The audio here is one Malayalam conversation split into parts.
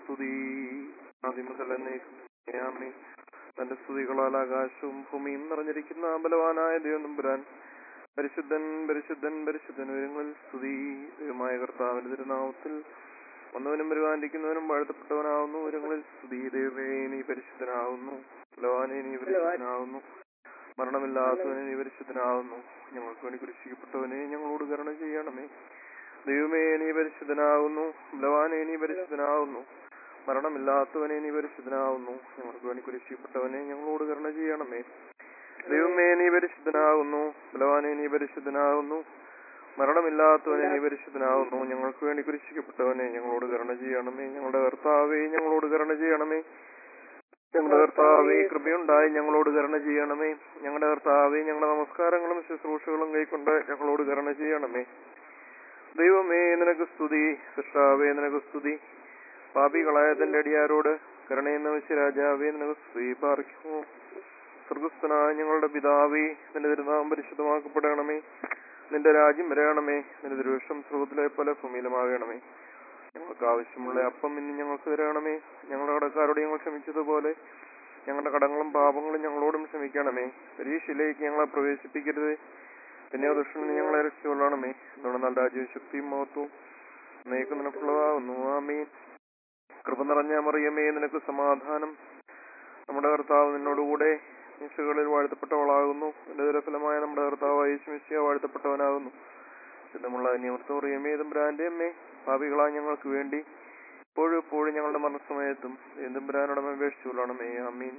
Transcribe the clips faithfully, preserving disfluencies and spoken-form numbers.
സ്തുതി. ആദിമുതൽ എന്നേക്കുമേ. തന്റെ സ്തുതികളാൽ ആകാശവും ഭൂമിയും നിറഞ്ഞിരിക്കുന്ന ബലവാനായ ദൈവം തമ്പുരാൻ പരിശുദ്ധൻ പരിശുദ്ധൻ പരിശുദ്ധൻ ഉയരങ്ങളിൽ സ്തുതി. ദൈവമായ കർത്താവിന്റെ തിരുനാമത്തിൽ വന്നവനും വരുവാനിരിക്കുന്നവനും വാഴ്ത്തപ്പെട്ടവനാവുന്നു. ഉയരങ്ങളിൽ സ്തുതി. ദൈവമേ നീ പരിശുദ്ധനാവുന്നു. ബലവാനെ നീ പരിശുദ്ധനാവുന്നു. മരണമില്ലാത്തവനെ നീ പരിശുദ്ധനാവുന്നു. ഞങ്ങൾക്ക് വേണ്ടി കുരിശിക്കപ്പെട്ടവനെ ഞങ്ങളോട് കരുണ ചെയ്യണമേ. ദൈവമേ നീ പരിശുദ്ധനാവുന്നു. ബലവാനെ നീ പരിശുദ്ധനാവുന്നു. മരണമില്ലാത്തവനെ നീ പരിശുദ്ധനാവുന്നു. ഞങ്ങൾക്ക് വേണ്ടി കുരിശിക്കപ്പെട്ടവനെ ഞങ്ങളോട് കരുണ ചെയ്യണമേ. ദൈവമേ നീ പരിശുദ്ധനാവുന്നു. ബലവാനെ നീ പരിശുദ്ധനാവുന്നു. മരണമില്ലാത്തവനെ നീ പരിശുദ്ധനാവുന്നു. ഞങ്ങൾക്ക് വേണ്ടി കുരിശിക്കപ്പെട്ടവനെ ഞങ്ങളോട് കരുണ ചെയ്യണമേ. ഞങ്ങളുടെ കർത്താവേ ഞങ്ങളോട് കരുണ ചെയ്യണമേ. ഞങ്ങളുടെ കർത്താവേ കൃപയുണ്ടായി ഞങ്ങളോട് കരുണ ചെയ്യണമേ. ഞങ്ങളുടെ കർത്താവേ ഞങ്ങളുടെ നമസ്കാരങ്ങളും ശുശ്രൂഷകളും കൈക്കൊണ്ട് ഞങ്ങളോട് കരുണ ചെയ്യണമേ. ദൈവമേ നിനക്ക് സ്തുതി. കർത്താവേ നിനക്ക് സ്തുതി. പാപികളായ തന്റെ അടിയാരോട് കരുണയെന്ന വിശ്വരാജാവേ നിനക്ക് സ്തുതി. പാർക്കുമോ സ്വർഗസ്ഥനായ ഞങ്ങളുടെ പിതാവേ, നിന്റെ തിരുനാമം പരിശുദ്ധമാക്കപ്പെടണമേ. നിന്റെ രാജ്യം വരയണമേ. നിന്റെ തിരുവിഷ്ടം സ്വർഗ്ഗത്തിലെ പോലെ ഭൂമിയിലുമാകണമേ. ഞങ്ങൾക്ക് ആവശ്യമുള്ള അപ്പം ഇന്ന് ഞങ്ങൾക്ക് തരണമേ. ഞങ്ങളുടെ കടക്കാരോട് ഞങ്ങൾ ക്ഷമിച്ചതുപോലെ ഞങ്ങളുടെ കടങ്ങളും പാപങ്ങളും ഞങ്ങളോടും ക്ഷമിക്കണമേ. പരീക്ഷയിലേക്ക് ഞങ്ങളെ പ്രവേശിപ്പിക്കരുത്, പിന്നെ ദുഷ്ടനിൽ ഞങ്ങളെ രക്ഷിച്ചുകൊള്ളണമേ. എന്തുകൊണ്ടെന്നാൽ രാജ്യവും ശക്തിയും മഹത്വവും എന്നേക്കും നിനക്കുള്ളതാകുന്നു. ആമേൻ. കൃപ നിറഞ്ഞ മറിയമേ നിനക്ക് സമാധാനം. നമ്മുടെ കർത്താവ് നിന്നോടുകൂടെ നിശകളിൽ വാഴ്ത്തപ്പെട്ടവളാകുന്നു. എന്റെ ദുരഫലമായ നമ്മുടെ കർത്താവ് യേശുമിശിഹാ വാഴ്ത്തപ്പെട്ടവനാകുന്നു. ചിന്തമുള്ള നിയമത്തോറിയമേ തമ്പുരാന്റെ അമ്മേ, പാപികളായ ഞങ്ങൾക്ക് വേണ്ടി ഇപ്പോഴും എപ്പോഴും ഞങ്ങളുടെ മരണസമയത്തും തമ്പുരാനോട് അപേക്ഷിച്ചുകൊള്ളണമേ. ആമീൻ.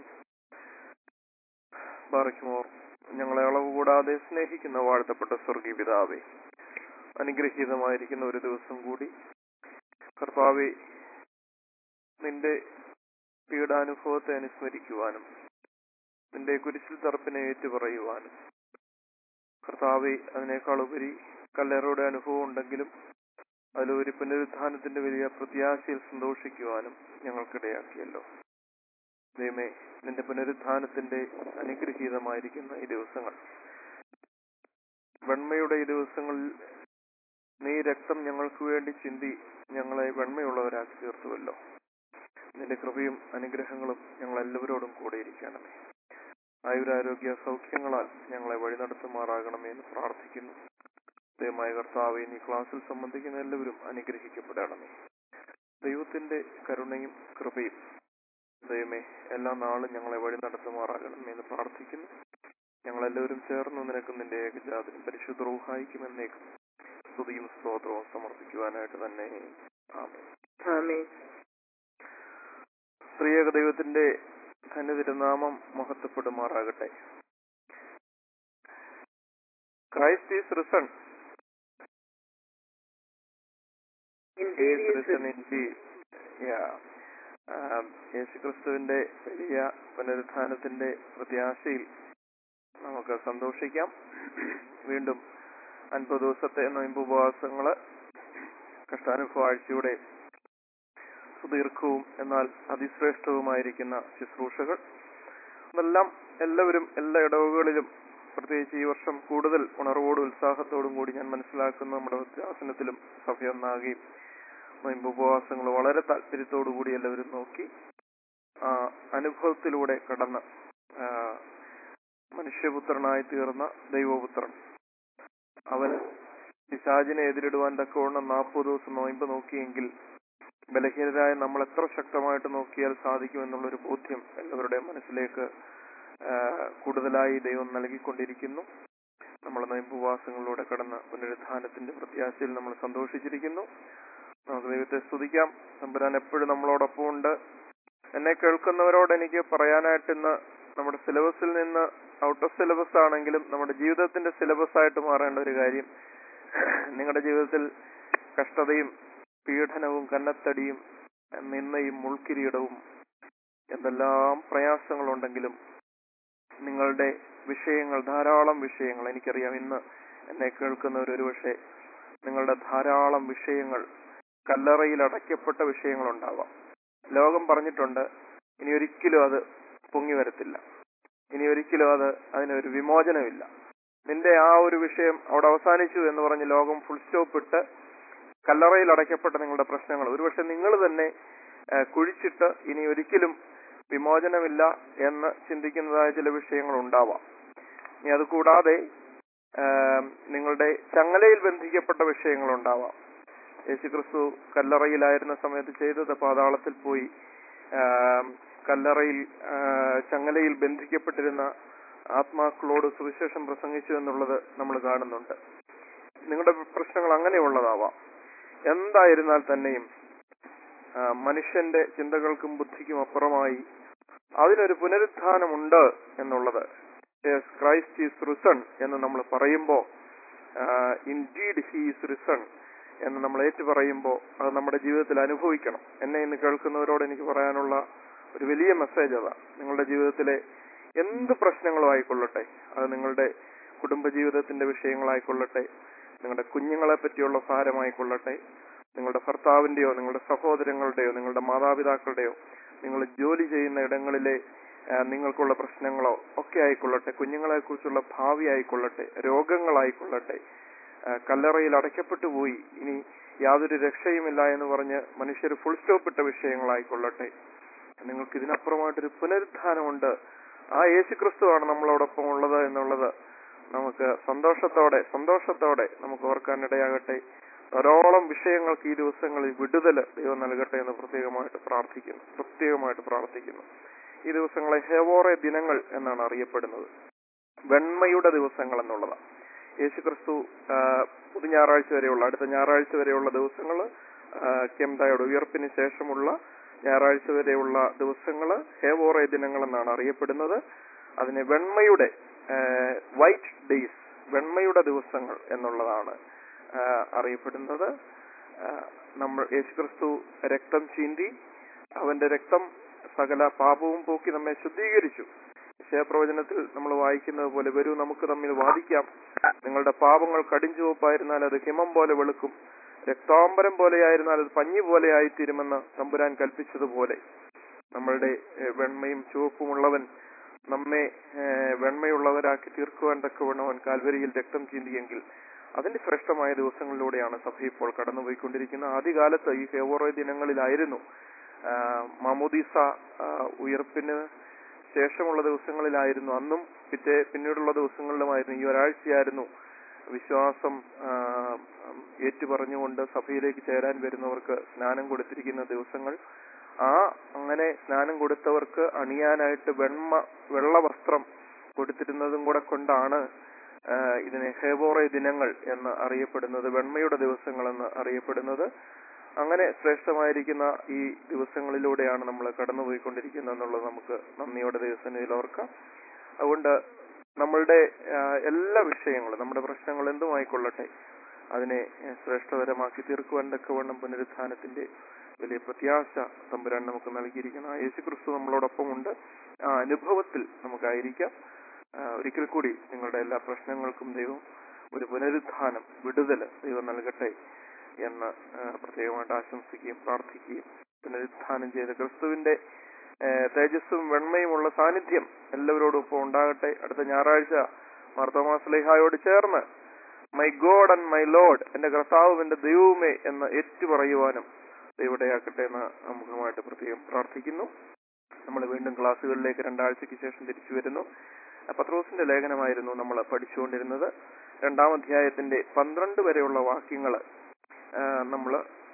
ബാറയ്ക്കുമോർ. ഞങ്ങളെ അളവ് കൂടാതെ സ്നേഹിക്കുന്ന വാഴ്ത്തപ്പെട്ട സ്വർഗീയ പിതാവേ, അനുഗ്രഹീതമായിരിക്കുന്ന ഒരു ദിവസം കൂടി കർത്താവേ, നിന്റെ പീഡാനുഭവത്തെ അനുസ്മരിക്കുവാനും നിന്റെ കുരിശിൽ തറപ്പിനെ ഏറ്റുപറയുവാനും കർത്താവെ, അതിനേക്കാൾ ഉപരി കല്ലറയുടെ അനുഭവം ഉണ്ടെങ്കിലും അതിലൊരു പുനരുത്ഥാനത്തിന്റെ വലിയ പ്രത്യാശയിൽ സന്തോഷിക്കുവാനും ഞങ്ങൾക്കിടയാക്കിയല്ലോ. ദൈവമേ, നിന്റെ പുനരുത്ഥാനത്തിന്റെ അനുഗ്രഹീതമായിരിക്കുന്ന ഈ ദിവസങ്ങൾ, വെണ്മയുടെ ഈ ദിവസങ്ങളിൽ നീ രക്തം ഞങ്ങൾക്ക് വേണ്ടി ചിന്തി ഞങ്ങളെ വെണ്മയുള്ളവരാക്കി തീർത്തുവല്ലോ. നിന്റെ കൃപയും അനുഗ്രഹങ്ങളും ഞങ്ങൾ എല്ലാവരോടും കൂടെ ഇരിക്കണമേ. ആയുരാരോഗ്യ സൗഖ്യങ്ങളാൽ ഞങ്ങളെ വഴി നടത്തുമാറാകണമേ എന്ന് പ്രാർത്ഥിക്കുന്നു. ദൈവമായ കർത്താവേ, നീ ക്ലാസ്സിൽ സംബന്ധിക്കുന്ന എല്ലാവരും അനുഗ്രഹിക്കപ്പെടണമേ. ദൈവത്തിന്റെ കരുണയും കൃപയും ദൈവമേ എല്ലാ നാളും ഞങ്ങളെ വഴി നടത്തുമാറാകണമേ എന്ന് പ്രാർത്ഥിക്കുന്നു. ഞങ്ങളെല്ലാവരും ചേർന്ന് നിനക്കും നിന്റെ ഏകജാതനും പരിശുദ്ധ റൂഹായിക്കും എന്നേക്കും സ്തുതിയും സ്തോത്രവും സമർപ്പിക്കുവാനായിട്ട് തന്നെ. ആമേൻ. സ്ത്രീയേക ദൈവത്തിന്റെ തന്നെ തിരുനാമം മഹത്വപ്പെടുമാറാകട്ടെ. Christ is risen. യേശുക്രിസ്തുവിന്റെ വലിയ പുനരുത്ഥാനത്തിന്റെ പ്രത്യാശയിൽ നമുക്ക് സന്തോഷിക്കാം. വീണ്ടും അൻപത് ദിവസത്തെ നോയമ്പ് ഉപവാസങ്ങള്, കഷ്ടാനുഭവ ആഴ്ചയുടെ സുദീർഘവും എന്നാൽ അതിശ്രേഷ്ഠവുമായിരിക്കുന്ന ശുശ്രൂഷകൾ അതെല്ലാം എല്ലാവരും എല്ലാ ഇടവുകളിലും, പ്രത്യേകിച്ച് ഈ വർഷം കൂടുതൽ ഉണർവോടും ഉത്സാഹത്തോടും കൂടി ഞാൻ മനസ്സിലാക്കുന്ന നമ്മുടെ വ്യത്യാസനത്തിലും സഭയൊന്നാകുകയും നോയമ്പ് ഉപവാസങ്ങൾ വളരെ താല്പര്യത്തോടു കൂടി എല്ലാവരും നോക്കി ആ അനുഭവത്തിലൂടെ കടന്ന് മനുഷ്യപുത്രനായി തീർന്ന ദൈവപുത്രൻ അവന് പിശാചിനെ എതിരിടുവാൻ തക്കവണ്ണം നാൽപ്പത് ദിവസം നോയമ്പ് നോക്കിയെങ്കിൽ ബലഹീനരായ നമ്മൾ എത്ര ശക്തമായിട്ട് നോക്കിയാൽ സാധിക്കുമെന്നുള്ളൊരു ബോധ്യം എല്ലാവരുടെയും മനസ്സിലേക്ക് കൂടുതലായി ദൈവം നൽകിക്കൊണ്ടിരിക്കുന്നു. നമ്മൾ നോയമ്പ് ഉപവാസങ്ങളിലൂടെ കടന്ന് പുനരുത്ഥാനത്തിന്റെ പ്രത്യാശയിൽ നമ്മൾ സന്തോഷിച്ചിരിക്കുന്നു. നമുക്ക് ദൈവത്തെ സ്തുതിക്കാം. തമ്പുരാൻ എപ്പോഴും നമ്മളോടൊപ്പം ഉണ്ട്. എന്നെ കേൾക്കുന്നവരോട് എനിക്ക് പറയാനായിട്ട് ഇന്ന് നമ്മുടെ സിലബസിൽ നിന്ന് ഔട്ട് ഓഫ് സിലബസ് ആണെങ്കിലും നമ്മുടെ ജീവിതത്തിന്റെ സിലബസ് ആയിട്ട് മാറേണ്ട ഒരു കാര്യം, നിങ്ങളുടെ ജീവിതത്തിൽ കഷ്ടതയും പീഡനവും കന്നത്തടിയും നിന്നയും മുൾക്കിരീടവും എന്തെല്ലാം പ്രയാസങ്ങളുണ്ടെങ്കിലും നിങ്ങളുടെ വിഷയങ്ങൾ, ധാരാളം വിഷയങ്ങൾ, എനിക്കറിയാം ഇന്ന് എന്നെ കേൾക്കുന്നവർ ഒരു പക്ഷേ നിങ്ങളുടെ ധാരാളം വിഷയങ്ങൾ, കല്ലറയിൽ അടയ്ക്കപ്പെട്ട വിഷയങ്ങളുണ്ടാവാം. ലോകം പറഞ്ഞിട്ടുണ്ട് ഇനി ഒരിക്കലും അത് പൊങ്ങി വരത്തില്ല, ഇനി ഒരിക്കലും അത് അതിനൊരു വിമോചനമില്ല, നിന്റെ ആ ഒരു വിഷയം അവിടെ അവസാനിച്ചു എന്ന് പറഞ്ഞ് ലോകം ഫുൾ സ്റ്റോപ്പ് ഇട്ട് കല്ലറയിൽ അടയ്ക്കപ്പെട്ട നിങ്ങളുടെ പ്രശ്നങ്ങൾ ഒരുപക്ഷെ നിങ്ങൾ തന്നെ കുഴിച്ചിട്ട് ഇനി ഒരിക്കലും വിമോചനമില്ല എന്ന് ചിന്തിക്കുന്നതായ ചില വിഷയങ്ങൾ ഉണ്ടാവാം. ഇനി അതുകൂടാതെ നിങ്ങളുടെ ചങ്ങലയിൽ ബന്ധിക്കപ്പെട്ട വിഷയങ്ങൾ ഉണ്ടാവാം. യേശുക്രിസ്തു കല്ലറയിലായിരുന്ന സമയത്ത് ചെയ്തത് പാതാളത്തിൽ പോയി കല്ലറയിൽ ചങ്ങലയിൽ ബന്ധിക്കപ്പെട്ടിരുന്ന ആത്മാക്കളോട് സുവിശേഷം പ്രസംഗിച്ചു എന്നുള്ളത് നമ്മൾ കാണുന്നുണ്ട്. നിങ്ങളുടെ പ്രശ്നങ്ങൾ അങ്ങനെയുള്ളതാവാം. എന്തായിരുന്നാൽ തന്നെയും മനുഷ്യന്റെ ചിന്തകൾക്കും ബുദ്ധിക്കും അപ്പുറമായി അതിനൊരു പുനരുത്ഥാനമുണ്ട് എന്നുള്ളത്, ക്രൈസ്റ്റ് ഈസ് റിസൺ എന്ന് നമ്മൾ പറയുമ്പോൾ, ഇൻഡീഡ് ഹി ഈസ് റിസൺ എന്ന് നമ്മൾ ഏറ്റു പറയുമ്പോൾ അത് നമ്മുടെ ജീവിതത്തിൽ അനുഭവിക്കണം. എന്നെ ഇന്ന് കേൾക്കുന്നവരോട് എനിക്ക് പറയാനുള്ള ഒരു വലിയ മെസ്സേജ് അതാ. നിങ്ങളുടെ ജീവിതത്തിലെ എന്ത് പ്രശ്നങ്ങളും ആയിക്കൊള്ളട്ടെ, അത് നിങ്ങളുടെ കുടുംബജീവിതത്തിന്റെ വിഷയങ്ങളായിക്കൊള്ളട്ടെ, നിങ്ങളുടെ കുഞ്ഞുങ്ങളെ പറ്റിയുള്ള ഭാരമായിക്കൊള്ളട്ടെ, നിങ്ങളുടെ ഭർത്താവിന്റെയോ നിങ്ങളുടെ സഹോദരങ്ങളുടെയോ നിങ്ങളുടെ മാതാപിതാക്കളുടെയോ നിങ്ങൾ ജോലി ചെയ്യുന്ന ഇടങ്ങളിലെ നിങ്ങൾക്കുള്ള പ്രശ്നങ്ങളോ ഒക്കെ ആയിക്കൊള്ളട്ടെ, കുഞ്ഞുങ്ങളെ കുറിച്ചുള്ള ഭാവി ആയിക്കൊള്ളട്ടെ, രോഗങ്ങളായിക്കൊള്ളട്ടെ, കല്ലറയിൽ അടയ്ക്കപ്പെട്ടു പോയി ഇനി യാതൊരു രക്ഷയുമില്ല എന്ന് പറഞ്ഞ് മനുഷ്യർ ഫുൾ സ്റ്റോപ്പ് ഇട്ട വിഷയങ്ങളായിക്കൊള്ളട്ടെ, നിങ്ങൾക്ക് ഇതിനപ്പുറമായിട്ടൊരു പുനരുത്ഥാനമുണ്ട്. ആ യേശുക്രിസ്തുവാണ് നമ്മളോടൊപ്പം ഉള്ളത് എന്നുള്ളത് നമുക്ക് സന്തോഷത്തോടെ സന്തോഷത്തോടെ നമുക്ക് ഓർക്കാനിടയാകട്ടെ. ധാരാളം വിഷയങ്ങൾക്ക് ഈ ദിവസങ്ങളിൽ വിടുതൽ ദൈവം നൽകട്ടെ എന്ന് പ്രത്യേകമായിട്ട് പ്രാർത്ഥിക്കുന്നു പ്രത്യേകമായിട്ട് പ്രാർത്ഥിക്കുന്നു ഈ ദിവസങ്ങളെ ഹെവോറെ ദിനങ്ങൾ എന്നാണ് അറിയപ്പെടുന്നത്. വെണ്മയുടെ ദിവസങ്ങൾ എന്നുള്ളതാണ്. യേശുക്രിസ്തു പുതു ഞായറാഴ്ച വരെയുള്ള അടുത്ത ഞായറാഴ്ച വരെയുള്ള ദിവസങ്ങൾ, കെംദായുടെ ഉയർപ്പിന് ശേഷമുള്ള ഞായറാഴ്ച വരെയുള്ള ദിവസങ്ങൾ ഹെവോറെ ദിനങ്ങൾ എന്നാണ് അറിയപ്പെടുന്നത്. അതിനെ വെണ്മയുടെ വൈറ്റ് ഡേയ്സ്, വെണ്മയുടെ ദിവസങ്ങൾ എന്നുള്ളതാണ് അറിയപ്പെടുന്നത്. നമ്മൾ യേശുക്രിസ്തു രക്തം ചീന്തി, അവന്റെ രക്തം സകല പാപവും പോക്കി നമ്മെ ശുദ്ധീകരിച്ചു. വിഷയപ്രവചനത്തിൽ നമ്മൾ വായിക്കുന്നത് പോലെ, വരൂ നമുക്ക് തമ്മിൽ വാദിക്കാം, നിങ്ങളുടെ പാപങ്ങൾ കടിഞ്ചുവപ്പായിരുന്നാൽ അത് ഹിമം പോലെ വെളുക്കും, രക്താംബരം പോലെയായിരുന്നാൽ അത് പഞ്ഞി പോലെ ആയിത്തീരുമെന്ന് തമ്പുരാൻ കൽപ്പിച്ചതുപോലെ നമ്മളുടെ വെണ്മയും ചുവപ്പുമുള്ളവൻ നമ്മെ വെണ്മയുള്ളവരാക്കി തീർക്കുവാൻ തക്കവണ്ണം അവൻ കാൽവരിയിൽ രക്തം ചീന്തിയെങ്കിൽ അതിന്റെ ശ്രേഷ്ഠമായ ദിവസങ്ങളിലൂടെയാണ് സഭ ഇപ്പോൾ കടന്നുപോയിക്കൊണ്ടിരിക്കുന്നത്. ആദ്യകാലത്ത് ഈ ഹെവോറെ ദിനങ്ങളിലായിരുന്നു, മാമോദീസ ഉയർപ്പിന് ശേഷമുള്ള ദിവസങ്ങളിലായിരുന്നു, അന്നും പിറ്റേ പിന്നീടുള്ള ദിവസങ്ങളിലുമായിരുന്നു. ഈ ഒരാഴ്ചയായിരുന്നു വിശ്വാസം ഏറ്റുപറഞ്ഞുകൊണ്ട് സഭയിലേക്ക് ചേരാൻ വരുന്നവർക്ക് സ്നാനം കൊടുത്തിരിക്കുന്ന ദിവസങ്ങൾ. ആ അങ്ങനെ സ്നാനം കൊടുത്തവർക്ക് അണിയാനായിട്ട് വെണ്മ വെള്ള വസ്ത്രം കൊടുത്തിരുന്നതും കൂടെ കൊണ്ടാണ് ഇതിനെ ഹെവോറെ ദിനങ്ങൾ എന്ന് അറിയപ്പെടുന്നത്, വെണ്മയുടെ ദിവസങ്ങൾ എന്ന് അറിയപ്പെടുന്നത്. അങ്ങനെ ശ്രേഷ്ഠമായിരിക്കുന്ന ഈ ദിവസങ്ങളിലൂടെയാണ് നമ്മൾ കടന്നുപോയിക്കൊണ്ടിരിക്കുന്നത് എന്നുള്ളത് നമുക്ക് നന്ദിയോടെ ദൈവസന്നിധിയിൽ ഓർക്കാം. അതുകൊണ്ട് നമ്മളുടെ എല്ലാ വിഷയങ്ങളും, നമ്മുടെ പ്രശ്നങ്ങൾ എന്തുമായിക്കൊള്ളട്ടെ, അതിനെ ശ്രേഷ്ഠതരമാക്കി തീർക്കുവാൻ തക്കവണ്ണം പുനരുത്ഥാനത്തിന്റെ വലിയ പ്രത്യാശ തമ്പുരാൻ നമുക്ക് നൽകിയിരിക്കണം. ആ യേശുക്രിസ്തു നമ്മളോടൊപ്പം ഉണ്ട്. ആ അനുഭവത്തിൽ നമുക്കായിരിക്കാം. ഒരിക്കൽ കൂടി നിങ്ങളുടെ എല്ലാ പ്രശ്നങ്ങൾക്കും ദൈവം ഒരു പുനരുത്ഥാനം, വിടുതല് ദൈവം നൽകട്ടെ എന്ന് പ്രത്യേകമായിട്ട് ആശംസിക്കുകയും പ്രാർത്ഥിക്കുകയും, പുനരുത്ഥാനം ചെയ്ത ക്രിസ്തുവിന്റെ തേജസ്സും വെണ്മയുമുള്ള സാന്നിധ്യം എല്ലാവരോടും ഒപ്പം ഉണ്ടാകട്ടെ. അടുത്ത ഞായറാഴ്ച മാർത്തോമാ ശ്ലീഹായോട് ചേർന്ന് my God and my Lord, എന്റെ കർത്താവും എന്റെ ദൈവവുമേ എന്ന് ഏറ്റുപറയുവാനും ദൈവടയാക്കട്ടെ എന്ന് നമുക്കുമായിട്ട് പ്രത്യേകം പ്രാർത്ഥിക്കുന്നു. നമ്മൾ വീണ്ടും ക്ലാസ്സുകളിലേക്ക് രണ്ടാഴ്ചയ്ക്ക് ശേഷം തിരിച്ചു വരുന്നു. പത്രോസിന്റെ ലേഖനമായിരുന്നു നമ്മൾ പഠിച്ചുകൊണ്ടിരുന്നത്. രണ്ടാം അധ്യായത്തിന്റെ പന്ത്രണ്ട് വരെയുള്ള വാക്യങ്ങൾ നമ്മൾ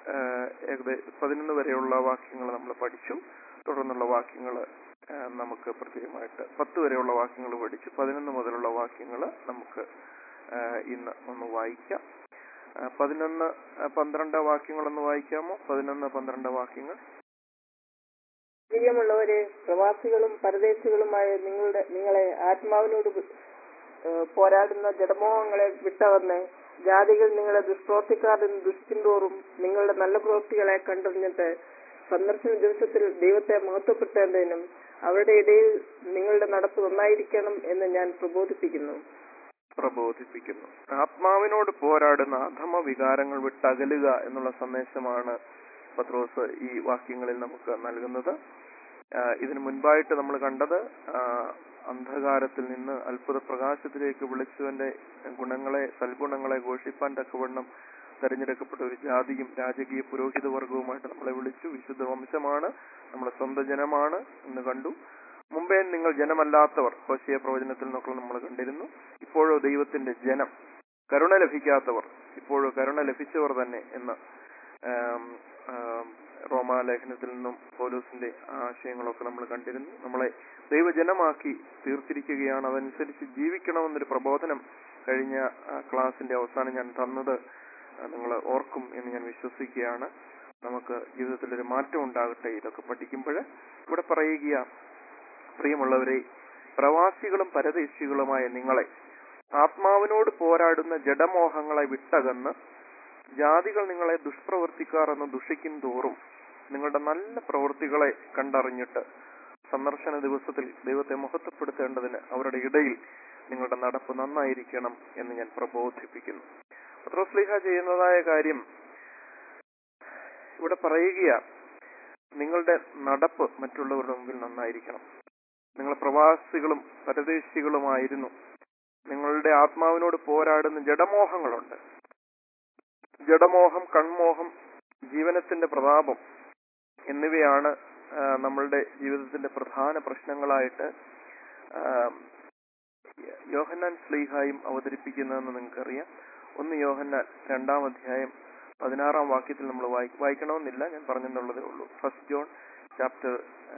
ഏകദേശം പതിനൊന്ന് വരെയുള്ള വാക്യങ്ങൾ നമ്മൾ പഠിച്ചു. തുടർന്നുള്ള വാക്യങ്ങൾ നമുക്ക് പ്രത്യേകമായിട്ട് പത്ത് വരെയുള്ള വാക്യങ്ങൾ പഠിച്ചു. പതിനൊന്ന് മുതലുള്ള വാക്യങ്ങൾ നമുക്ക് ഇന്ന് ഒന്ന് വായിക്കാം. പതിനൊന്ന് പന്ത്രണ്ട് വാക്യങ്ങളൊന്ന് വായിക്കാമോ? പതിനൊന്ന് പന്ത്രണ്ട് വാക്യങ്ങൾ. പ്രിയമുള്ളവരെ, പ്രവാസികളും പരദേശികളുമായ നിങ്ങളുടെ നിങ്ങളെ ആത്മാവിനോട് പോരാടുന്ന ജഡമോഹങ്ങളെ വിട്ടവന്ന് ജാതികൾ നിങ്ങളെ ദുഷ്പ്രവർത്തിക്കാരെന്ന് ദുഷിക്കുന്തോറും നിങ്ങളുടെ നല്ല പ്രവൃത്തികളെ കണ്ടറിഞ്ഞിട്ട് സന്ദർശന ദിവസത്തിൽ ദൈവത്തെ മഹത്വപ്പെടുത്തേണ്ടതിനും അവരുടെ ഇടയിൽ നിങ്ങളുടെ നടപ്പ് നന്നായിരിക്കണം എന്ന് ഞാൻ പ്രബോധിപ്പിക്കുന്നു പ്രബോധിപ്പിക്കുന്നു ആത്മാവിനോട് പോരാടുന്ന അധമ വികാരങ്ങൾ വിട്ടകലുക എന്നുള്ള സന്ദേശമാണ് പത്രോസ് ഈ വാക്യങ്ങളിൽ നമുക്ക് നൽകുന്നത്. ഇതിനു മുൻപായിട്ട് നമ്മൾ കണ്ടത് അന്ധകാരത്തിൽ നിന്ന് അത്ഭുത പ്രകാശത്തിലേക്ക് വിളിച്ചവന്റെ ഗുണങ്ങളെ, സൽഗുണങ്ങളെ ഘോഷിപ്പാൻ തക്കവണ്ണം തെരഞ്ഞെടുക്കപ്പെട്ട ഒരു ജാതിയും രാജകീയ പുരോഹിത വർഗവുമായിട്ട് നമ്മളെ വിളിച്ചു. വിശുദ്ധ വംശമാണ്, നമ്മുടെ സ്വന്തം ജനമാണ് എന്ന് കണ്ടു. മുമ്പേ നിങ്ങൾ ജനമല്ലാത്തവർ, ഹോശേയ പ്രവചനത്തിൽ നിന്നൊക്കെ നമ്മൾ കണ്ടിരുന്നു. ഇപ്പോഴോ ദൈവത്തിന്റെ ജനം, കരുണ ലഭിക്കാത്തവർ, ഇപ്പോഴോ കരുണ ലഭിച്ചവർ തന്നെ എന്ന് റോമാലേഖനത്തിൽ നിന്നും പൗലോസിന്റെ ആശയങ്ങളൊക്കെ നമ്മൾ കണ്ടിരുന്നു. നമ്മളെ ദൈവജനമാക്കി തീർത്തിരിക്കുകയാണ്. അതനുസരിച്ച് ജീവിക്കണമെന്നൊരു പ്രബോധനം കഴിഞ്ഞ ക്ലാസിന്റെ അവസാനം ഞാൻ തന്നത് നിങ്ങൾ ഓർക്കും എന്ന് ഞാൻ വിശ്വസിക്കുകയാണ്. നമുക്ക് ജീവിതത്തിൽ ഒരു മാറ്റം ഉണ്ടാകട്ടെ ഇതൊക്കെ പഠിക്കുമ്പോൾ. ഇവിടെ പറയുക, പ്രിയമുള്ളവരെ, പ്രവാസികളും പരദേശികളുമായ നിങ്ങളെ ആത്മാവിനോട് പോരാടുന്ന ജഡമോഹങ്ങളെ വിട്ടകന്ന് ജാതികൾ നിങ്ങളെ ദുഷ്പ്രവർത്തിക്കാർ എന്ന് ദുഷിക്കും തോറും നിങ്ങളുടെ നല്ല പ്രവൃത്തികളെ കണ്ടറിഞ്ഞിട്ട് സന്ദർശന ദിവസത്തിൽ ദൈവത്തെ മഹത്വപ്പെടുത്തേണ്ടതിന് അവരുടെ ഇടയിൽ നിങ്ങളുടെ നടപ്പ് നന്നായിരിക്കണം എന്ന് ഞാൻ പ്രബോധിപ്പിക്കുന്നു. പത്രോസ്ലീഹ ചെയ്യുന്നതായ കാര്യം ഇവിടെ പറയുക, നിങ്ങളുടെ നടപ്പ് മറ്റുള്ളവരുടെ മുമ്പിൽ നന്നായിരിക്കണം. നിങ്ങൾ പ്രവാസികളും പരദേശികളുമായിരുന്നു. നിങ്ങളുടെ ആത്മാവിനോട് പോരാടുന്ന ജഡമോഹങ്ങളുണ്ട്. ജഡമോഹം, കൺമോഹം, ജീവനത്തിന്റെ പ്രതാപം എന്നിവയാണ് നമ്മളുടെ ജീവിതത്തിന്റെ പ്രധാന പ്രശ്നങ്ങളായിട്ട് യോഹന്നാൻ ശ്ലീഹായും അവതരിപ്പിക്കുന്നതെന്ന് നിങ്ങൾക്കറിയാം. ഒന്ന് യോഹന്നാൻ രണ്ടാം അധ്യായം പതിനാറാം വാക്യത്തിൽ നമ്മൾ വായി വായിക്കണമെന്നില്ല, ഞാൻ പറഞ്ഞെന്നുള്ളതേ ഉള്ളൂ. First John chapter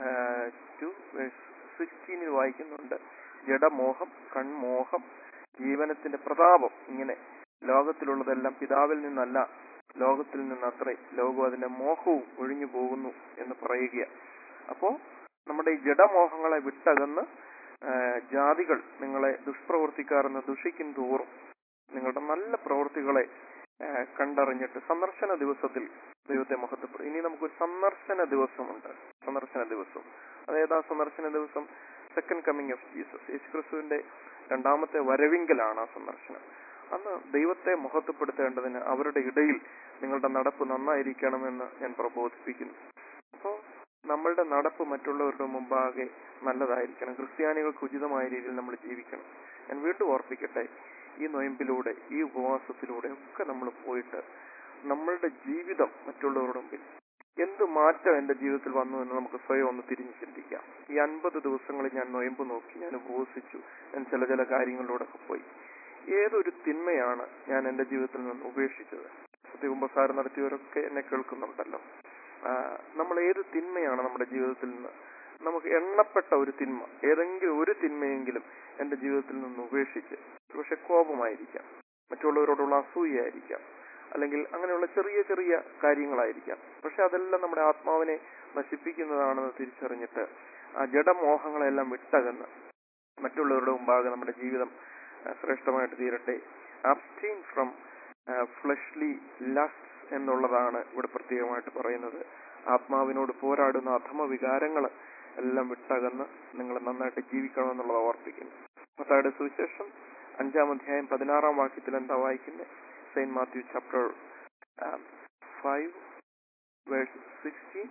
two verse സിക്സ്റ്റീനിൽ വായിക്കുന്നുണ്ട്, ജഡമോഹം, കൺമോഹം, ജീവനത്തിന്റെ പ്രതാപം. ഇങ്ങനെ ലോകത്തിലുള്ളതെല്ലാം പിതാവിൽ നിന്നല്ല, ലോകത്തിൽ നിന്നത്രേ, ലോകവും അതിന്റെ മോഹവും ഒഴിഞ്ഞു പോകുന്നു എന്ന് പറയുക. അപ്പോ നമ്മുടെ ഈ ജഡമോഹങ്ങളെ വിട്ടകന്ന് ജാതികൾ നിങ്ങളെ ദുഷ്പ്രവർത്തിക്കാരെന്ന് ദുഷിക്കും തോറും നിങ്ങളുടെ നല്ല പ്രവൃത്തികളെ കണ്ടറിഞ്ഞിട്ട് സന്ദർശന ദിവസത്തിൽ ദൈവത്തെ മഹത്വപ്പെടും. ഇനി നമുക്കൊരു സന്ദർശന ദിവസമുണ്ട്. സന്ദർശന ദിവസം അതേതാ സന്ദർശന ദിവസം? സെക്കൻഡ് കമ്മിങ് ഓഫ് ജീസസ്, യേശുക്രിസ്തുവിന്റെ രണ്ടാമത്തെ വരവിങ്കലാണ് ആ സന്ദർശനം. അന്ന് ദൈവത്തെ മഹത്വപ്പെടുത്തേണ്ടതിന് അവരുടെ ഇടയിൽ നിങ്ങളുടെ നടപ്പ് നന്നായിരിക്കണമെന്ന് ഞാൻ പ്രബോധിപ്പിക്കുന്നു. അപ്പോൾ നമ്മളുടെ നടപ്പ് മറ്റുള്ളവരുടെ മുമ്പാകെ നല്ലതായിരിക്കണം. ക്രിസ്ത്യാനികൾക്ക് ഉചിതമായ രീതിയിൽ നമ്മൾ ജീവിക്കണം. ഞാൻ വീണ്ടും ഓർപ്പിക്കട്ടെ, ഈ നൊയമ്പിലൂടെ, ഈ ഉപവാസത്തിലൂടെ ഒക്കെ നമ്മൾ പോയിട്ട് നമ്മളുടെ ജീവിതം മറ്റുള്ളവരുടെ മുമ്പിൽ എന്ത് മാറ്റം എന്റെ ജീവിതത്തിൽ വന്നു എന്ന് നമുക്ക് സ്വയം ഒന്ന് തിരിഞ്ഞ് ചിന്തിക്കാം. ഈ അൻപത് ദിവസങ്ങളിൽ ഞാൻ നൊയമ്പ് നോക്കി, ഞാൻ ഉപവസിച്ചു, ഞാൻ ചില ചില കാര്യങ്ങളിലൂടെ ഒക്കെ പോയി. ഏതൊരു തിന്മയാണ് ഞാൻ എന്റെ ജീവിതത്തിൽ നിന്ന് ഉപേക്ഷിച്ചത്? സത്യകുമ്പസാരം നടത്തിയവരൊക്കെ എന്നെ കേൾക്കുന്നുണ്ടല്ലോ. നമ്മൾ ഏത് തിന്മയാണ് നമ്മുടെ ജീവിതത്തിൽ നിന്ന്, നമുക്ക് എണ്ണപ്പെട്ട ഒരു തിന്മ, ഏതെങ്കിലും ഒരു തിന്മയെങ്കിലും എന്റെ ജീവിതത്തിൽ നിന്ന് ഉപേക്ഷിച്ച്, പക്ഷെ കോപമായിരിക്കാം, മറ്റുള്ളവരോടുള്ള അസൂയായിരിക്കാം, അല്ലെങ്കിൽ അങ്ങനെയുള്ള ചെറിയ ചെറിയ കാര്യങ്ങളായിരിക്കാം, പക്ഷെ അതെല്ലാം നമ്മുടെ ആത്മാവിനെ നശിപ്പിക്കുന്നതാണെന്ന് തിരിച്ചറിഞ്ഞിട്ട് ആ ജഡമോഹങ്ങളെല്ലാം വിട്ടകന്ന് മറ്റുള്ളവരുടെ മുമ്പാകെ നമ്മുടെ ജീവിതം ശ്രേഷ്ഠമായിട്ട് തീരട്ടെ. അബ്സ്റ്റെയിൻ ഫ്രം ഫ്ലഷ്ലി ലസ്റ്റ് എന്നുള്ളതാണ് ഇവിടെ പ്രത്യേകമായിട്ട് പറയുന്നത്. ആത്മാവിനോട് പോരാടുന്ന അധമ വികാരങ്ങൾ എല്ലാം വിട്ടകന്ന് നിങ്ങൾ നന്നായിട്ട് ജീവിക്കണമെന്നുള്ളത് ഓർപ്പിക്കുന്നു. മത്തായിയുടെ സുവിശേഷം അഞ്ചാം അധ്യായം പതിനാറാം വാക്യത്തിൽ എന്താ വായിക്കുന്നത്? Saint Matthew chapter five verse sixteen.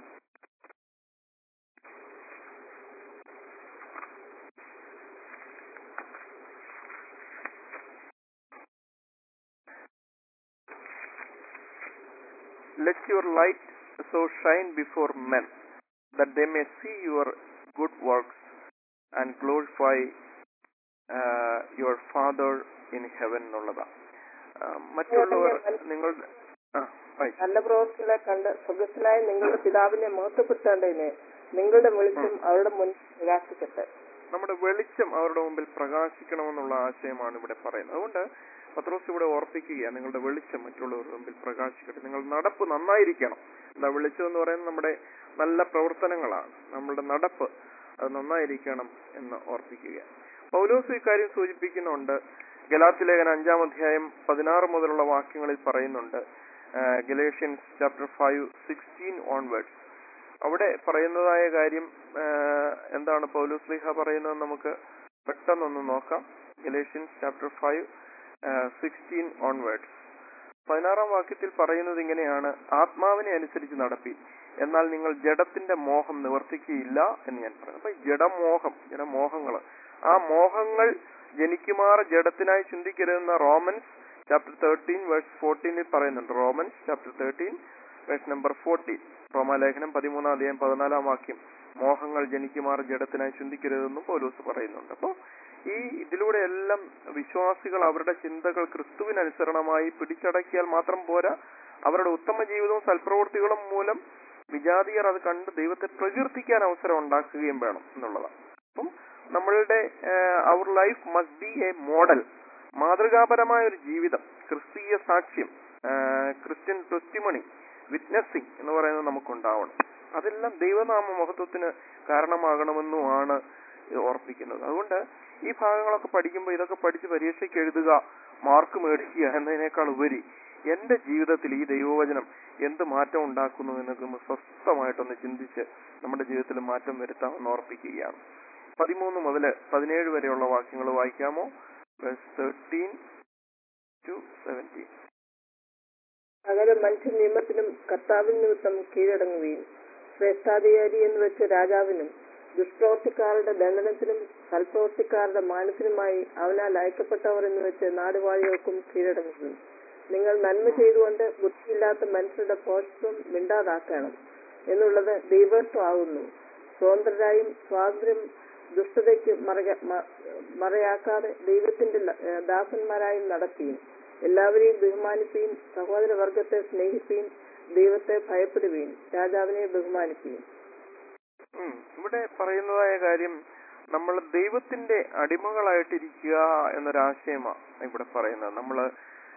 Let your light so shine before men that they may see your good works and glorify uh, your Father in heaven എന്നുള്ളതാ. മറ്റുള്ളവർ നിങ്ങളുടെ നല്ല പ്രവൃത്തികളെ കണ്ട് സ്വർഗ്ഗസ്ഥനായ നിങ്ങളുടെ പിതാവിനെ മഹത്വപ്പെടുത്തേണ്ടതിന് നിങ്ങളുടെ വെളിച്ചം അവരുടെ മുന്നിൽ പ്രകാശിക്കട്ടെ. നമ്മുടെ വെളിച്ചം അവരുടെ മുമ്പിൽ പ്രകാശിക്കണമെന്നുള്ള ആശയമാണ് ഇവിടെ പറയുന്നത്. അതുകൊണ്ട് പത്രോസ് ഇവിടെ ഓർപ്പിക്കുക, നിങ്ങളുടെ വെളിച്ചം മറ്റുള്ളവരുടെ മുമ്പിൽ പ്രകാശിക്കട്ടെ. നിങ്ങൾ നടപ്പ് നന്നായിരിക്കണം. എന്താ വെളിച്ചം എന്ന് പറയുന്നത്? നമ്മുടെ നല്ല പ്രവർത്തനങ്ങളാണ്. നമ്മളുടെ നടപ്പ് അത് നന്നായിരിക്കണം എന്ന് ഓർപ്പിക്കുക. പൗലോസ് ഇക്കാര്യം സൂചിപ്പിക്കുന്നുണ്ട്. ഗലാത്യ ലേഖനം അഞ്ചാം അധ്യായം പതിനാറ് മുതലുള്ള വാക്യങ്ങളിൽ പറയുന്നുണ്ട്. Galatians chapter five sixteen onwards അവിടെ പറയുന്നതായ കാര്യം എന്താണ് പൗലോസ് ശ്ലീഹ പറയുന്നത്? നമുക്ക് പെട്ടെന്നൊന്ന് നോക്കാം. Galatians chapter five sixteen onwards പതിനാറാം വാക്യത്തിൽ പറയുന്നത് ഇങ്ങനെയാണ്: ആത്മാവിനെ അനുസരിച്ച് നടപ്പി, എന്നാൽ നിങ്ങൾ ജഡത്തിന്റെ മോഹം നിവർത്തിക്കുകയില്ല എന്ന് ഞാൻ പറഞ്ഞു. അപ്പൊ ജഡമോഹം, ജഡമോഹങ്ങൾ, ആ മോഹങ്ങൾ ജനിക്കുമാർ ജഡത്തിനായി ചിന്തിക്കരുതെന്ന റോമൻസ് ചാപ്റ്റർ തേർട്ടീൻ വേഴ്സ് ഫോർട്ടീനിൽ പറയുന്നുണ്ട്. Romans chapter thirteen verse number fourteen, റോമാലേഖനം പതിമൂന്നാം അധ്യായം പതിനാലാം വാക്യം, മോഹങ്ങൾ ജനിക്കുമാർ ജഡത്തിനായി ചിന്തിക്കരുതെന്നും പൗലോസ് പറയുന്നുണ്ട്. അപ്പോൾ ഈ ഇതിലൂടെ എല്ലാം വിശ്വാസികൾ അവരുടെ ചിന്തകൾ ക്രിസ്തുവിനനുസരണമായി പിടിച്ചടക്കിയാൽ മാത്രം പോരാ, അവരുടെ ഉത്തമ ജീവിതവും സൽപ്രവൃത്തികളും മൂലം വിജാതീയർ അത് കണ്ട് ദൈവത്തെ പ്രകീർത്തിക്കാൻ അവസരം ഉണ്ടാക്കുകയും വേണം എന്നുള്ളതാണ്. അപ്പം നമ്മളുടെ our life must be a model, മാതൃകാപരമായ ഒരു ജീവിതം, ക്രിസ്തീയ സാക്ഷ്യം, ക്രിസ്ത്യൻ ടെസ്റ്റിമണി, വിറ്റ്നസിങ് എന്ന് പറയുന്നത് നമുക്കുണ്ടാവണം. അതെല്ലാം ദൈവനാമ മഹത്വത്തിന് കാരണമാകണമെന്നുമാണ് ഓർപ്പിക്കുന്നത്. അതുകൊണ്ട് ഈ ഭാഗങ്ങളൊക്കെ പഠിക്കുമ്പോൾ ഇതൊക്കെ പഠിച്ച് പരീക്ഷയ്ക്ക് എഴുതുക, മാർക്ക് മേടിക്കുക എന്നതിനേക്കാൾ ഉപരി എന്റെ ജീവിതത്തിൽ ഈ ദൈവവചനം എന്ത് മാറ്റം ഉണ്ടാക്കുന്നു എന്നൊക്കെ നമ്മൾ സ്വസ്ഥമായിട്ടൊന്ന് ചിന്തിച്ച് നമ്മുടെ ജീവിതത്തിൽ മാറ്റം വരുത്താമെന്ന് ഓർപ്പിക്കുകയാണ്. പതിമൂന്ന് മുതൽ പതിനേഴ് വരെയുള്ള വാക്യങ്ങൾ വായിക്കാമോ? Thirteen to seventeen. സകല മനുഷ്യ നിയമത്തിനും കർത്താവിൻ നിമിത്തം കീഴടങ്ങുകയും ശ്രേഷ്ഠാധികാരി എന്ന് വെച്ച രാജാവിനും ദുഷ്പ്രവർത്തിക്കാരുടെ ദണ്ഡനത്തിനും സൽപ്രവർത്തിക്കാരുടെ മാനത്തിനുമായി അവനാൽ അയക്കപ്പെട്ടവർ എന്ന് വെച്ച് നാടുവാഴികൾക്കും കീഴടങ്ങുകയും നിങ്ങൾ നന്മ ചെയ്തുകൊണ്ട് ബുദ്ധിയില്ലാത്ത മനുഷ്യരുടെ പോഷത്വം മിണ്ടാതാക്കണം എന്നുള്ളത് ദൈവത്വമാകുന്നു. സ്വതന്ത്രരായും സ്വാതന്ത്ര്യം ദുഷ്ടതയ്ക്ക് മറയാക്കാതെ ദൈവത്തിന്റെ ദാസന്മാരായും നടക്കുകയും എല്ലാവരെയും ബഹുമാനിക്കുകയും സഹോദരവർഗത്തെ സ്നേഹിക്കുകയും ദൈവത്തെ ഭയപ്പെടുകയും രാജാവിനെ ബഹുമാനിക്കുകയും. ഇവിടെ പറയുന്നതായ കാര്യം നമ്മൾ ദൈവത്തിന്റെ അടിമകളായിട്ടിരിക്കുക എന്നൊരാശയമാണ് ഇവിടെ പറയുന്നത്. നമ്മള്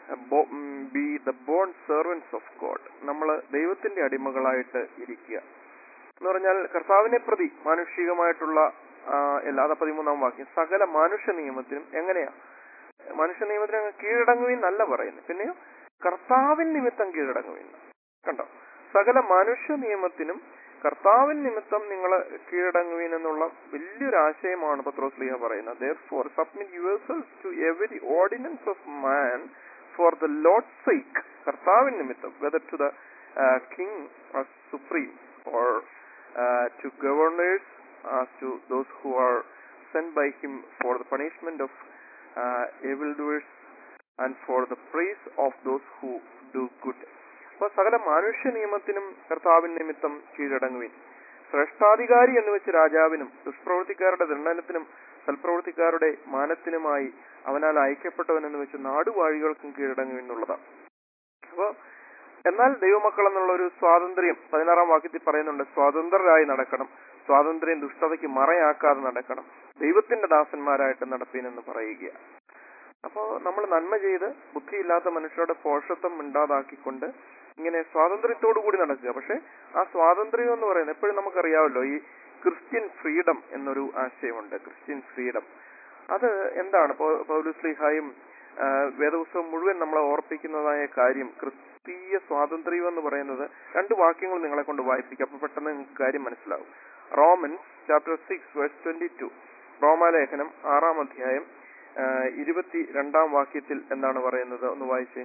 be the bond servants of God, നമ്മൾ ദൈവത്തിന്റെ അടിമകളായിട്ട് ഇരിക്കുക എന്ന് പറഞ്ഞാൽ കർത്താവിനെ പ്രതി മാനുഷികമായിട്ടുള്ള എല്ലാ പതിമൂന്നാം വാക്യം സകല മനുഷ്യ നിയമത്തിനും എങ്ങനെയാ മനുഷ്യ നിയമത്തിന് കീഴടങ്ങുകയും നല്ല പറയുന്നത്, പിന്നെയോ കർത്താവിൻ നിമിത്തം കീഴടങ്ങുകയും. കണ്ടോ, സകല മനുഷ്യ നിയമത്തിനും കർത്താവിൻ നിമിത്തം നിങ്ങൾ കീഴടങ്ങുവീൻ എന്നുള്ള വലിയൊരു ആശയമാണ് പത്രോസ് ലീഹ പറയുന്നത്. Therefore submit yourselves to every ordinance of man for the Lord's sake, കർത്താവിൻ നിമിത്തം, whether to the uh, king as supreme or uh, to governors as to those who are sent by him for the punishment of uh, evildoers and for the praise of those who do good. അപ്പൊ സകല മനുഷ്യ നിയമത്തിനും കർത്താവിൻ നിമിത്തം കീഴടങ്ങുവിൻ. ശ്രേഷ്ഠാധികാരി എന്ന് വെച്ച് രാജാവിനും ദുഷ്പ്രവൃത്തിക്കാരുടെ ദണ്ഡനത്തിനും സൽപ്രവൃത്തിക്കാരുടെ മാനത്തിനുമായി അവനാൽ അയക്കപ്പെട്ടവൻ എന്ന് വെച്ച് നാടുവാഴികൾക്കും കീഴടങ്ങുവിൻ എന്നുള്ളതാണ്. അപ്പൊ എന്നാൽ ദൈവമക്കൾ എന്നുള്ള ഒരു സ്വാതന്ത്ര്യം പതിനാറാം വാക്യത്തിൽ പറയുന്നുണ്ട്. സ്വതന്ത്രരായി നടക്കണം, സ്വാതന്ത്ര്യം ദുഷ്ടതയ്ക്ക് മറയാക്കാതെ നടക്കണം, ദൈവത്തിന്റെ ദാസന്മാരായിട്ട് നടപ്പീനെന്ന് പറയുകയാണ്. അപ്പോ നമ്മൾ നന്മ ചെയ്ത് ബുദ്ധിയില്ലാത്ത മനുഷ്യരുടെ പോഷത്വം മിണ്ടാതാക്കിക്കൊണ്ട് ഇങ്ങനെ സ്വാതന്ത്ര്യത്തോടു കൂടി നടക്കുക. പക്ഷെ ആ സ്വാതന്ത്ര്യം എന്ന് പറയുന്നത് എപ്പോഴും നമുക്കറിയാമല്ലോ, ഈ ക്രിസ്ത്യൻ ഫ്രീഡം എന്നൊരു ആശയമുണ്ട്. ക്രിസ്ത്യൻ ഫ്രീഡം അത് എന്താണ്? പൗലോസ് ശ്ലീഹായും വേദപുസ്തകം മുഴുവൻ നമ്മളെ ഓർപ്പിക്കുന്നതായ കാര്യം ക്രിസ്തീയ സ്വാതന്ത്ര്യം എന്ന് പറയുന്നത് രണ്ട് വാക്യങ്ങൾ നിങ്ങളെ കൊണ്ട് വായിപ്പിക്കാം, അപ്പൊ പെട്ടെന്ന് നിങ്ങൾക്ക് കാര്യം മനസ്സിലാവും. Romans chapter six verse twenty two, റോമാലേഖനം ആറാം അധ്യായം ഇരുപത്തി രണ്ടാം വാക്യത്തിൽ എന്താണ് പറയുന്നത്? ഒന്ന് വായിച്ചേ.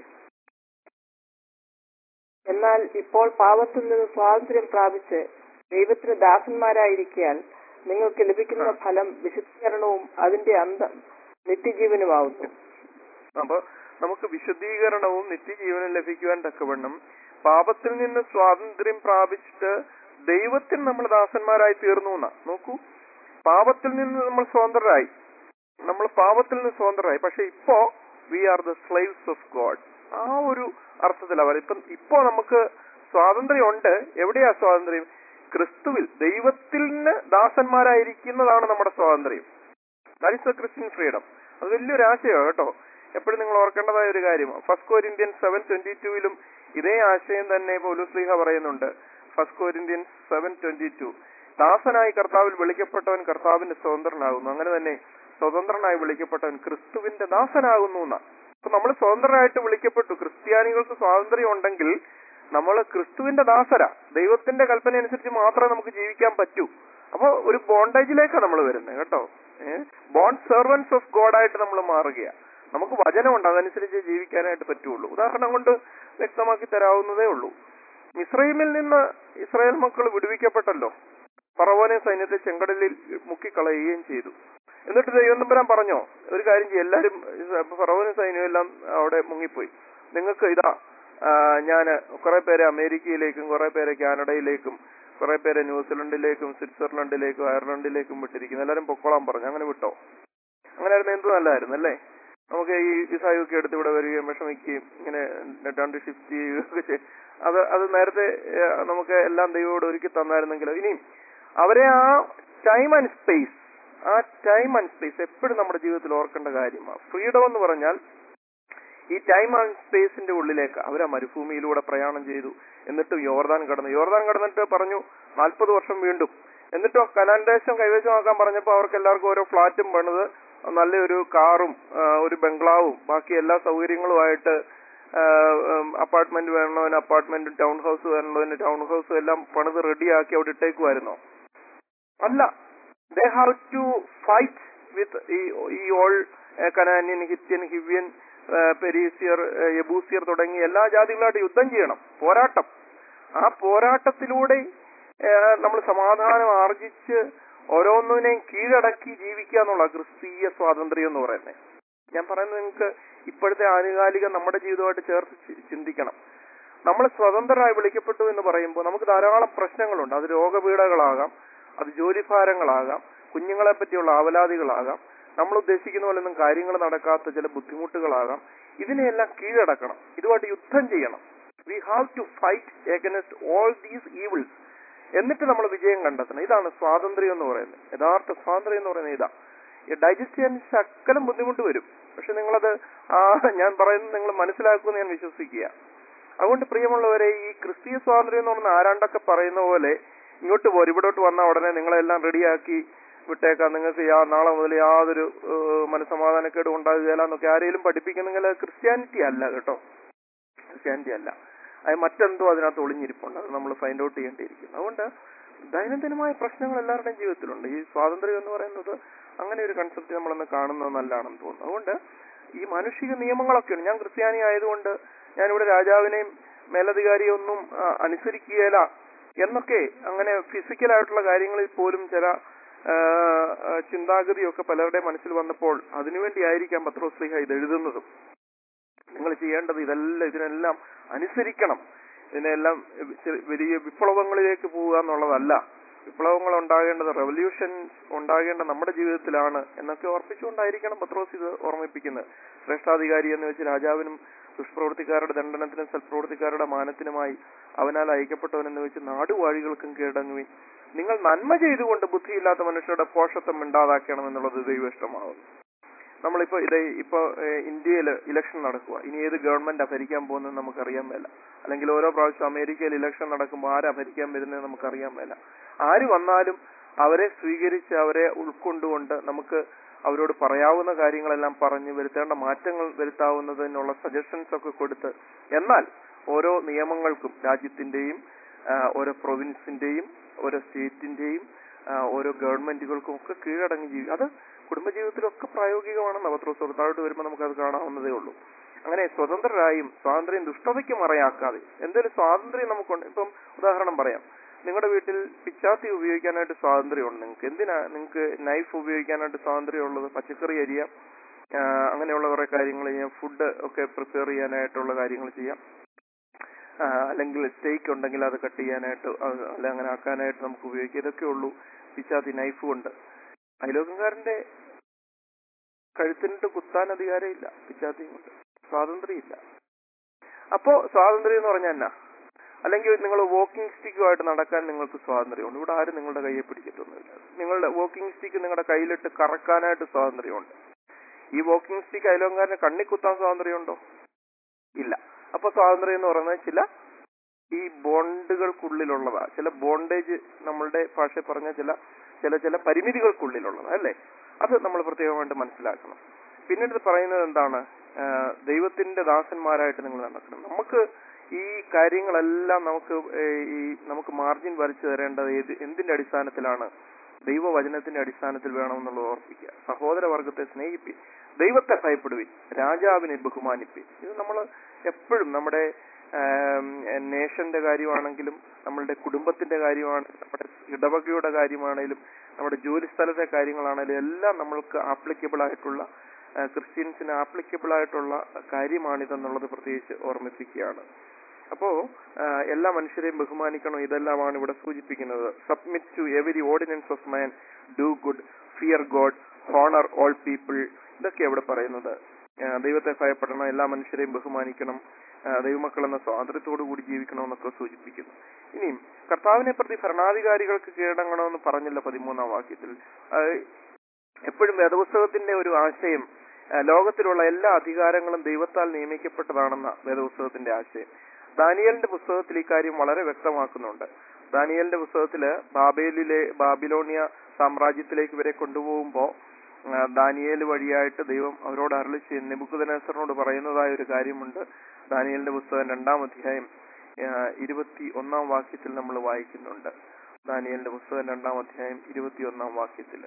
എന്നാൽ ഇപ്പോൾ പാപത്തിൽ നിന്ന് സ്വാതന്ത്ര്യം പ്രാപിച്ച് ദൈവത്തിന് ദാസന്മാരായിരിക്കാൻ നിങ്ങൾക്ക് ലഭിക്കുന്ന ഫലം വിശുദ്ധീകരണവും അതിന്റെ അന്തം നിത്യജീവനുമാവുന്നു. അപ്പൊ നമുക്ക് വിശുദ്ധീകരണവും നിത്യജീവനും ലഭിക്കുവാൻ തക്കവണ്ണം പാപത്തിൽ നിന്ന് സ്വാതന്ത്ര്യം പ്രാപിച്ചിട്ട് ദൈവത്തിന് നമ്മൾ ദാസന്മാരായി തീർന്നു എന്നാ. നോക്കൂ, പാപത്തിൽ നിന്ന് നമ്മൾ സ്വതന്ത്രരായി, നമ്മൾ പാപത്തിൽ നിന്ന് സ്വതന്ത്രരായി. പക്ഷെ ഇപ്പോ we are the slaves of God. ആ ഒരു അർത്ഥത്തിലാണ് ഇപ്പം ഇപ്പോ നമുക്ക് സ്വാതന്ത്ര്യം ഉണ്ട്. എവിടെയാ സ്വാതന്ത്ര്യം? ക്രിസ്തുവിൽ ദൈവത്തിന് ദാസന്മാരായിരിക്കുന്നതാണ് നമ്മുടെ സ്വാതന്ത്ര്യം. That is the Christian freedom. അത് വലിയൊരു ആശയമാണ് കേട്ടോ. എപ്പോഴും നിങ്ങൾ ഓർക്കേണ്ടതായ ഒരു കാര്യമാണ്. ഫസ്റ്റ് കൊരിന്ത്യൻസ് സെവൻ ട്വന്റി ടൂയിലും ഇതേ ആശയം തന്നെ പൗലോസ് ശ്ലീഹ പറയുന്നുണ്ട്. First Corinthians seven twenty two, ദാസനായി കർത്താവിൽ വിളിക്കപ്പെട്ടവൻ കർത്താവിന്റെ സ്വതന്ത്രനാകുന്നു, അങ്ങനെ തന്നെ സ്വതന്ത്രനായി വിളിക്കപ്പെട്ടവൻ ക്രിസ്തുവിന്റെ ദാസനാകുന്നു എന്നാ. അപ്പൊ നമ്മൾ സ്വതന്ത്രരായിട്ട് വിളിക്കപ്പെട്ടു. ക്രിസ്ത്യാനികൾക്ക് സ്വാതന്ത്ര്യം ഉണ്ടെങ്കിൽ നമ്മൾ ക്രിസ്തുവിന്റെ ദാസരാ. ദൈവത്തിന്റെ കൽപ്പന അനുസരിച്ച് മാത്രമേ നമുക്ക് ജീവിക്കാൻ പറ്റൂ. അപ്പൊ ഒരു ബോണ്ടേജിലേക്കാണ് നമ്മൾ വരുന്നത് കേട്ടോ. ഏഹ് ബോണ്ട് സെർവൻസ് ഓഫ് ഗോഡ് ആയിട്ട് നമ്മൾ മാറുകയാണ്. നമുക്ക് വചനമുണ്ട്, അതനുസരിച്ച് ജീവിക്കാനായിട്ട് പറ്റുള്ളൂ. ഉദാഹരണം കൊണ്ട് വ്യക്തമാക്കി തരാവുന്നതേ ഉള്ളൂ. മിസ്രൈമിൽ നിന്ന് ഇസ്രായേൽ മക്കൾ വിടുവിക്കപ്പെട്ടല്ലോ. ഫറവോനെ സൈന്യത്തെ ചെങ്കടലിൽ മുക്കിക്കളയുകയും ചെയ്തു. എന്നിട്ട് ദൈവം തമ്പുരാൻ പറഞ്ഞോ, ഒരു കാര്യം ചെയ്യും, എല്ലാവരും ഫറവോനും സൈന്യവും എല്ലാം അവിടെ മുങ്ങിപ്പോയി, നിങ്ങൾക്ക് ഇതാ ഞാൻ കുറെ പേരെ അമേരിക്കയിലേക്കും കുറെ പേരെ കാനഡയിലേക്കും കുറെ പേരെ ന്യൂസിലൻഡിലേക്കും സ്വിറ്റ്സർലൻഡിലേക്കും അയർലൻഡിലേക്കും വിട്ടിരിക്കുന്നു, എല്ലാവരും പൊക്കോളാൻ പറഞ്ഞു. അങ്ങനെ വിട്ടോ? അങ്ങനെ ആയിരുന്നു എന്ത് നല്ലതായിരുന്നു അല്ലേ? നമുക്ക് ഈ വിസായൊക്കെ എടുത്ത് ഇവിടെ വരികയും വിഷമിക്കുകയും ഇങ്ങനെ രണ്ട് ഷിഫ്റ്റ് ചെയ്യുകയൊക്കെ ചെയ്യും. അത് അത് നേരത്തെ നമുക്ക് എല്ലാം ദൈവത്തോട് ഒരുക്കി തന്നായിരുന്നെങ്കിലോ. ഇനിയും അവരെ ആ ടൈം ആൻഡ് സ്പേസ് ആ ടൈം ആൻഡ് സ്പേസ് എപ്പോഴും നമ്മുടെ ജീവിതത്തിൽ ഓർക്കേണ്ട കാര്യമാണ്. ഫ്രീഡം എന്ന് പറഞ്ഞാൽ ഈ ടൈം ആൻഡ് സ്പേസിന്റെ ഉള്ളിലേക്ക് അവരാ മരുഭൂമിയിലൂടെ പ്രയാണം ചെയ്തു. എന്നിട്ടും യോർദാൻ കടന്നു. യോർദാൻ കടന്നിട്ട് പറഞ്ഞു നാൽപ്പത് വർഷം വീണ്ടും. എന്നിട്ടോ കനാൻ ദേശം കൈവശമാക്കാൻ പറഞ്ഞപ്പോൾ അവർക്ക് എല്ലാവർക്കും ഓരോ ഫ്ലാറ്റും പണിത് നല്ലൊരു കാറും ഒരു ബംഗ്ലാവും ബാക്കി എല്ലാ സൗകര്യങ്ങളുമായിട്ട് അപ്പാർട്ട്മെന്റ് വേണമതിന് അപ്പാർട്ട്മെന്റും ടൗൺ ഹൗസ് വേണമതിന് ടൗൺ ഹൗസും എല്ലാം പണിത് റെഡിയാക്കി അവിടെ ഇട്ടേക്കുമായിരുന്നോ? അല്ല. They have to fight with ഈ ഓൾ കനാന്യൻ, ഹിത്യൻ, ഹിവ്യൻ, പെരീസിയർ, യബൂസിയർ തുടങ്ങി എല്ലാ ജാതികളായിട്ട് യുദ്ധം ചെയ്യണം. പോരാട്ടം. ആ പോരാട്ടത്തിലൂടെ നമ്മൾ സമാധാനം ആർജിച്ച് ഓരോന്നിനെയും കീഴടക്കി ജീവിക്കുക എന്നുള്ള ക്രിസ്തീയ സ്വാതന്ത്ര്യം എന്ന് പറയുന്നത്. ഞാൻ പറയുന്നത് നിങ്ങൾക്ക് ഇപ്പോഴത്തെ ആനുകാലിക നമ്മുടെ ജീവിതമായിട്ട് ചേർത്ത് ചിന്തിക്കണം. നമ്മൾ സ്വതന്ത്രരായി വിളിക്കപ്പെട്ടു എന്ന് പറയുമ്പോൾ നമുക്ക് ധാരാളം പ്രശ്നങ്ങളുണ്ട്. അത് രോഗപീഠകളാകാം, അത് ജോലിഭാരങ്ങളാകാം, കുഞ്ഞുങ്ങളെ പറ്റിയുള്ള ആവലാതികളാകാം, നമ്മൾ ഉദ്ദേശിക്കുന്ന പോലെ ഒന്നും കാര്യങ്ങൾ നടക്കാത്ത ചില ബുദ്ധിമുട്ടുകളാകാം. ഇതിനെയെല്ലാം കീഴടക്കണം. ഇതുമായിട്ട് യുദ്ധം ചെയ്യണം. We have to fight against all these evils. എന്നിട്ട് നമ്മൾ വിജയം കണ്ടെത്തണം. ഇതാണ് സ്വാതന്ത്ര്യം എന്ന് പറയുന്നത്. യഥാർത്ഥ സ്വാതന്ത്ര്യം എന്ന് പറയുന്നത് ഇതാ. ഈ ഡൈജസ്റ്റ് ചെയ്യാൻ ശക്കലം ബുദ്ധിമുട്ട് വരും. പക്ഷെ നിങ്ങളത് ആ ഞാൻ പറയുന്നത് നിങ്ങൾ മനസ്സിലാക്കുമെന്ന് ഞാൻ വിശ്വസിക്കുക. അതുകൊണ്ട് പ്രിയമുള്ളവരെ, ഈ ക്രിസ്തീയ സ്വാതന്ത്ര്യം എന്ന് പറഞ്ഞാൽ ആരാണ്ടൊക്കെ പറയുന്ന പോലെ ഇങ്ങോട്ട് പോരും, ഇവിടോട്ട് വന്നാൽ ഉടനെ നിങ്ങളെല്ലാം റെഡിയാക്കി വിട്ടേക്കാം, നിങ്ങൾക്ക് യാ നാളെ മുതൽ യാതൊരു മനസ്സമാധാനക്കേടും ഉണ്ടാകുകയില്ല എന്നൊക്കെ ആരെങ്കിലും പഠിപ്പിക്കുന്നെങ്കിൽ ക്രിസ്ത്യാനിറ്റി അല്ല കേട്ടോ. ക്രിസ്ത്യാനിറ്റി അല്ല. അത് മറ്റെന്തോ അതിനകത്ത് ഒളിഞ്ഞിരിപ്പുണ്ട്. അത് നമ്മൾ ഫൈൻഡ് ഔട്ട് ചെയ്യേണ്ടിയിരിക്കുന്നു. അതുകൊണ്ട് ദൈനംദിനമായ പ്രശ്നങ്ങൾ എല്ലാവരുടെയും ജീവിതത്തിലുണ്ട്. ഈ സ്വാതന്ത്ര്യം എന്ന് പറയുന്നത് അങ്ങനെ ഒരു കൺസെപ്റ്റ് നമ്മളൊന്ന് കാണുന്നത് നല്ലതാണെന്ന് തോന്നുന്നു. അതുകൊണ്ട് ഈ മാനുഷിക നിയമങ്ങളൊക്കെയാണ്. ഞാൻ ക്രിസ്ത്യാനി ആയതുകൊണ്ട് ഞാനിവിടെ രാജാവിനെയും മേലധികാരിയും ഒന്നും അനുസരിക്കുകയില്ല എന്നൊക്കെ അങ്ങനെ ഫിസിക്കലായിട്ടുള്ള കാര്യങ്ങളിൽ പോലും ചില ചിന്താഗതിയൊക്കെ പലരുടെയും മനസ്സിൽ വന്നപ്പോൾ അതിനുവേണ്ടി ആയിരിക്കാം പത്രോസ് ശ്ലീഹ ഇത് എഴുതുന്നതും. നിങ്ങൾ ചെയ്യേണ്ടത് ഇതെല്ലാം ഇതിനെല്ലാം അനുസരിക്കണം, ഇതിനെല്ലാം വലിയ വിപ്ലവങ്ങളിലേക്ക് പോവുക എന്നുള്ളതല്ല. വിപ്ലവങ്ങൾ ഉണ്ടാകേണ്ടത്, റെവല്യൂഷൻസ് ഉണ്ടാകേണ്ട നമ്മുടെ ജീവിതത്തിലാണ് എന്നൊക്കെ ഓർപ്പിച്ചുകൊണ്ടായിരിക്കണം പത്രോസ് ഇത് ഓർമ്മിപ്പിക്കുന്നത്. ശ്രേഷ്ഠാധികാരി എന്ന് വെച്ച് രാജാവിനും ദുഷ്പ്രവൃത്തിക്കാരുടെ ദണ്ഡനത്തിനും സൽപ്രവൃത്തിക്കാരുടെ മാനത്തിനുമായി അവനാൽ അയക്കപ്പെട്ടവനെന്ന് വെച്ച് നാടുവാഴികൾക്കും കീഴടങ്ങുവിൻ. നിങ്ങൾ നന്മ ചെയ്തുകൊണ്ട് ബുദ്ധിയില്ലാത്ത മനുഷ്യരുടെ പോഷത്വം ഉണ്ടാതാക്കണം എന്നുള്ളത് ദൈവ ഇഷ്ടമാവുന്നു. നമ്മളിപ്പോ ഇതേ ഇപ്പൊ ഇന്ത്യയിൽ ഇലക്ഷൻ നടക്കുക. ഇനി ഏത് ഗവൺമെന്റാ ഭരിക്കാൻ പോകുന്നത് നമുക്കറിയാൻ മേല. അല്ലെങ്കിൽ ഓരോ പ്രാവശ്യം അമേരിക്കയിൽ ഇലക്ഷൻ നടക്കുമ്പോൾ ആരാ ഭരിക്കാൻ വരുന്നത് നമുക്കറിയാൻ മേല. ആര് വന്നാലും അവരെ സ്വീകരിച്ച് അവരെ ഉൾക്കൊണ്ടുകൊണ്ട് നമുക്ക് അവരോട് പറയാവുന്ന കാര്യങ്ങളെല്ലാം പറഞ്ഞ് വരുത്തേണ്ട മാറ്റങ്ങൾ വരുത്താവുന്നതിനുള്ള സജഷൻസ് ഒക്കെ കൊടുത്ത്, എന്നാൽ ഓരോ നിയമങ്ങൾക്കും രാജ്യത്തിന്റെയും ഓരോ പ്രൊവിൻസിന്റെയും ഓരോ സ്റ്റേറ്റിന്റെയും ഓരോ ഗവൺമെന്റുകൾക്കും ഒക്കെ കീഴടങ്ങി ജീവിക്കും. അത് കുടുംബജീവിതത്തിലൊക്കെ പ്രായോഗികമാണെന്ന് പത്രോസ് താഴോട്ട് വരുമ്പോൾ നമുക്കത് കാണാവുന്നതേ ഉള്ളൂ. അങ്ങനെ സ്വതന്ത്രരായും സ്വാതന്ത്ര്യം ദുഷ്ടതയ്ക്ക് മറയാക്കാതെ എന്തെങ്കിലും സ്വാതന്ത്ര്യം നമുക്കുണ്ട്. ഇപ്പം ഉദാഹരണം പറയാം, നിങ്ങളുടെ വീട്ടിൽ പിച്ചാത്തി ഉപയോഗിക്കാനായിട്ട് സ്വാതന്ത്ര്യമുണ്ട്. നിങ്ങൾക്ക് എന്തിനാ നിങ്ങൾക്ക് നൈഫ് ഉപയോഗിക്കാനായിട്ട് സ്വാതന്ത്ര്യമുള്ളത്? പച്ചക്കറി അരിയാം, അങ്ങനെയുള്ള കുറെ കാര്യങ്ങൾ ചെയ്യാം, ഫുഡ് ഒക്കെ പ്രിപ്പയർ ചെയ്യാനായിട്ടുള്ള കാര്യങ്ങൾ ചെയ്യാം, അല്ലെങ്കിൽ സ്റ്റേക്ക് ഉണ്ടെങ്കിൽ അത് കട്ട് ചെയ്യാനായിട്ട് അല്ല അങ്ങനെ ആക്കാനായിട്ട് നമുക്ക് ഉപയോഗിക്കാം. ഇതൊക്കെ ഉള്ളൂ പിച്ചാത്തി നൈഫ് കൊണ്ട്. അയലോകക്കാരന്റെ കഴുത്തിനിട്ട് കുത്താൻ അധികാരമില്ല പിച്ചാത്തിയും കൊണ്ട്. സ്വാതന്ത്ര്യം ഇല്ല. അപ്പോ സ്വാതന്ത്ര്യം എന്ന് പറഞ്ഞാൽ എന്നാ? അല്ലെങ്കിൽ നിങ്ങൾ വാക്കിംഗ് സ്റ്റിക്കുമായിട്ട് നടക്കാൻ നിങ്ങൾക്ക് സ്വാതന്ത്ര്യമുണ്ട്. ഇവിടെ ആരും നിങ്ങളുടെ കയ്യെ പിടിക്കത്തൊന്നുമില്ല. നിങ്ങളുടെ വാക്കിംഗ് സ്റ്റിക്ക് നിങ്ങളുടെ കയ്യിലിട്ട് കറക്കാനായിട്ട് സ്വാതന്ത്ര്യമുണ്ട്. ഈ വാക്കിംഗ് സ്റ്റിക്ക് അയലോകക്കാരനെ കണ്ണി കുത്താൻ സ്വാതന്ത്ര്യമുണ്ടോ? ഇല്ല. അപ്പൊ സ്വാതന്ത്ര്യം എന്ന് പറയുന്നത് ചില ഈ ബോണ്ടുകൾക്കുള്ളിലുള്ളതാ, ചില ബോണ്ടേജ്, നമ്മളുടെ ഭാഷ പറഞ്ഞ ചില ചില ചില പരിമിതികൾക്കുള്ളിലുള്ളതാ അല്ലേ? അത് നമ്മൾ പ്രത്യേകമായിട്ട് മനസ്സിലാക്കണം. പിന്നീട് പറയുന്നത് എന്താണ്? ദൈവത്തിന്റെ ദാസന്മാരായിട്ട് നിങ്ങൾ നടക്കണം. നമുക്ക് ഈ കാര്യങ്ങളെല്ലാം നമുക്ക് ഈ നമുക്ക് മാർജിൻ വരച്ചു തരേണ്ടത് ഏത് എന്തിന്റെ അടിസ്ഥാനത്തിലാണ്? ദൈവവചനത്തിന്റെ അടിസ്ഥാനത്തിൽ വേണമെന്നുള്ളത് ഓർപ്പിക്കുക. സഹോദരവർഗത്തെ സ്നേഹിപ്പിൻ, ദൈവത്തെ ഭയപ്പെടുവിൻ, രാജാവിനെ ബഹുമാനിപ്പിൻ. ഇത് നമ്മൾ എപ്പോഴും നമ്മുടെ നേഷന്റെ കാര്യമാണെങ്കിലും നമ്മളുടെ കുടുംബത്തിന്റെ കാര്യമാണ്, നമ്മുടെ ഇടവകയുടെ കാര്യമാണെങ്കിലും നമ്മുടെ ജോലി സ്ഥലത്തെ കാര്യങ്ങളാണെങ്കിലും എല്ലാം നമ്മൾക്ക് ആപ്ലിക്കബിൾ ആയിട്ടുള്ള, ക്രിസ്ത്യൻസിന് ആപ്ലിക്കബിൾ ആയിട്ടുള്ള കാര്യമാണിതെന്നുള്ളത് പ്രത്യേകിച്ച് ഓർമ്മിപ്പിക്കുകയാണ്. അപ്പോ എല്ലാ മനുഷ്യരെയും ബഹുമാനിക്കണം, ഇതെല്ലാമാണ് ഇവിടെ സൂചിപ്പിക്കുന്നത്. Submit to every ordinance of man, do good, fear God, honour all people, ഇതൊക്കെ ഇവിടെ പറയുന്നത്. ദൈവത്തെ ഭയപ്പെടണം, എല്ലാ മനുഷ്യരെയും ബഹുമാനിക്കണം, ദൈവമക്കൾ എന്ന സ്വാതന്ത്ര്യത്തോടു കൂടി ജീവിക്കണമെന്നൊക്കെ സൂചിപ്പിക്കുന്നു. ഇനിയും കർത്താവിനെ പ്രതി ഭരണാധികാരികൾക്ക് കീഴടങ്ങണമെന്ന് പറഞ്ഞില്ല പതിമൂന്നാം വാക്യത്തിൽ. എപ്പോഴും വേദപുസ്തകത്തിന്റെ ഒരു ആശയം ലോകത്തിലുള്ള എല്ലാ അധികാരങ്ങളും ദൈവത്താൽ നിയമിക്കപ്പെട്ടതാണെന്ന വേദപുസ്തകത്തിന്റെ ആശയം. ദാനിയേലിന്റെ പുസ്തകത്തിൽ ഈ കാര്യം വളരെ വ്യക്തമാക്കുന്നുണ്ട്. ദാനിയേലിന്റെ പുസ്തകത്തില് ബാബേലിലെ ബാബിലോണിയ സാമ്രാജ്യത്തിലേക്ക് ഇവരെ കൊണ്ടുപോകുമ്പോ ദാനിയേൽ വഴിയായിട്ട് ദൈവം അവരോട് അരുളി ചെയ്ത് നെബൂഖദ്നേസറിനോട് പറയുന്നതായ ഒരു കാര്യമുണ്ട്. ദാനിയേലിന്റെ പുസ്തകം രണ്ടാം അധ്യായം ഇരുപത്തി ഒന്നാം വാക്യത്തിൽ നമ്മൾ വായിക്കുന്നുണ്ട്. ദാനിയേലിന്റെ പുസ്തകം രണ്ടാം അധ്യായം ഇരുപത്തി ഒന്നാം വാക്യത്തിൽ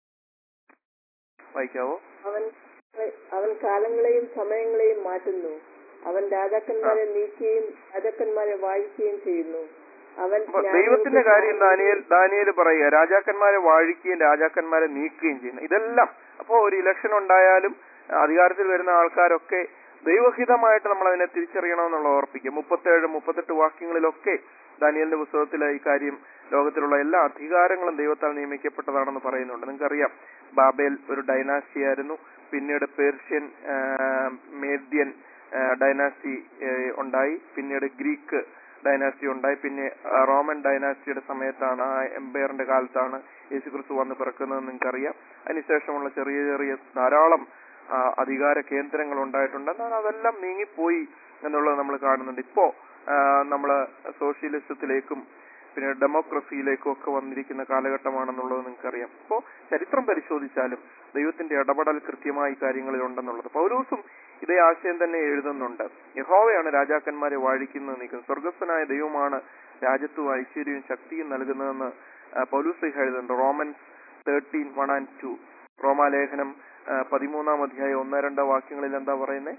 വായിക്കാവോ? അവൻ അവൻ കാലങ്ങളെയും സമയങ്ങളെയും മാറ്റുന്നു. അവൻ രാജാക്കന്മാരെ നീക്കുകയും രാജാക്കന്മാരെ വാഴിക്കുകയും ചെയ്യുന്നു. അവൻ ദൈവത്തിന്റെ കാര്യം ദാനിയേൽ ദാനിയേൽ പറയുക, രാജാക്കന്മാരെ വാഴിക്കുകയും രാജാക്കന്മാരെ നീക്കുകയും ചെയ്യുന്നു. ഇതെല്ലാം അപ്പോ ഒരു ഇലക്ഷൻ ഉണ്ടായാലും അധികാരത്തിൽ വരുന്ന ആൾക്കാരൊക്കെ ദൈവഹിതമായിട്ട് നമ്മൾ അതിനെ തിരിച്ചറിയണമെന്നുള്ള ഓർപ്പിക്കുക. മുപ്പത്തേഴ് മുപ്പത്തെട്ട് വാക്യങ്ങളിലൊക്കെ ദാനിയേലിന്റെ പുസ്തകത്തിലെ ഈ കാര്യം ലോകത്തിലുള്ള എല്ലാ അധികാരങ്ങളും ദൈവത്താൽ നിയമിക്കപ്പെട്ടതാണെന്ന് പറയുന്നുണ്ട്. നിങ്ങൾക്കറിയാം, ബാബേൽ ഒരു ഡൈനാസ്റ്റി ആയിരുന്നു. പിന്നീട് പേർഷ്യൻ മേദ്യൻ ഡൈനാസ്റ്റി ഉണ്ടായി. പിന്നീട് ഗ്രീക്ക് ഡൈനാസ്റ്റി ഉണ്ടായി. പിന്നെ റോമൻ ഡൈനാസ്റ്റിയുടെ സമയത്താണ്, ആ എംപയറിന്റെ കാലത്താണ് യേശുക്രിസ്തു വന്ന് പിറക്കുന്നതെന്ന് നിങ്ങൾക്കറിയാം. അതിനുശേഷമുള്ള ചെറിയ ചെറിയ ധാരാളം അധികാര കേന്ദ്രങ്ങൾ ഉണ്ടായിട്ടുണ്ട്. എന്നാൽ അതെല്ലാം നീങ്ങിപ്പോയി എന്നുള്ളത് നമ്മൾ കാണുന്നുണ്ട്. ഇപ്പോ നമ്മള് സോഷ്യലിസത്തിലേക്കും പിന്നെ ഡെമോക്രസിയിലേക്കും ഒക്കെ വന്നിരിക്കുന്ന കാലഘട്ടമാണെന്നുള്ളത് നിങ്ങൾക്കറിയാം. അപ്പോ ചരിത്രം പരിശോധിച്ചാലും ദൈവത്തിന്റെ ഇടപെടൽ കൃത്യമായി കാര്യങ്ങളിൽ ഉണ്ടെന്നുള്ളത്. പൗലോസും ഇതേ ആശയം തന്നെ എഴുതുന്നുണ്ട്. യഹോവയാണ് രാജാക്കന്മാരെ വാഴിക്കുന്നത് നീക്കുന്നത്, സ്വർഗസ്ഥനായ ദൈവമാണ് രാജ്യത്വവും ഐശ്വര്യവും ശക്തിയും നൽകുന്നതെന്ന് പൗലോസ് എഴുതുന്നുണ്ട്. Romans thirteen one and two, റോമാലേഖനം പതിമൂന്നാം അധ്യായം ഒന്ന് രണ്ട് വാക്യങ്ങളിൽ എന്താ പറയുന്നത്?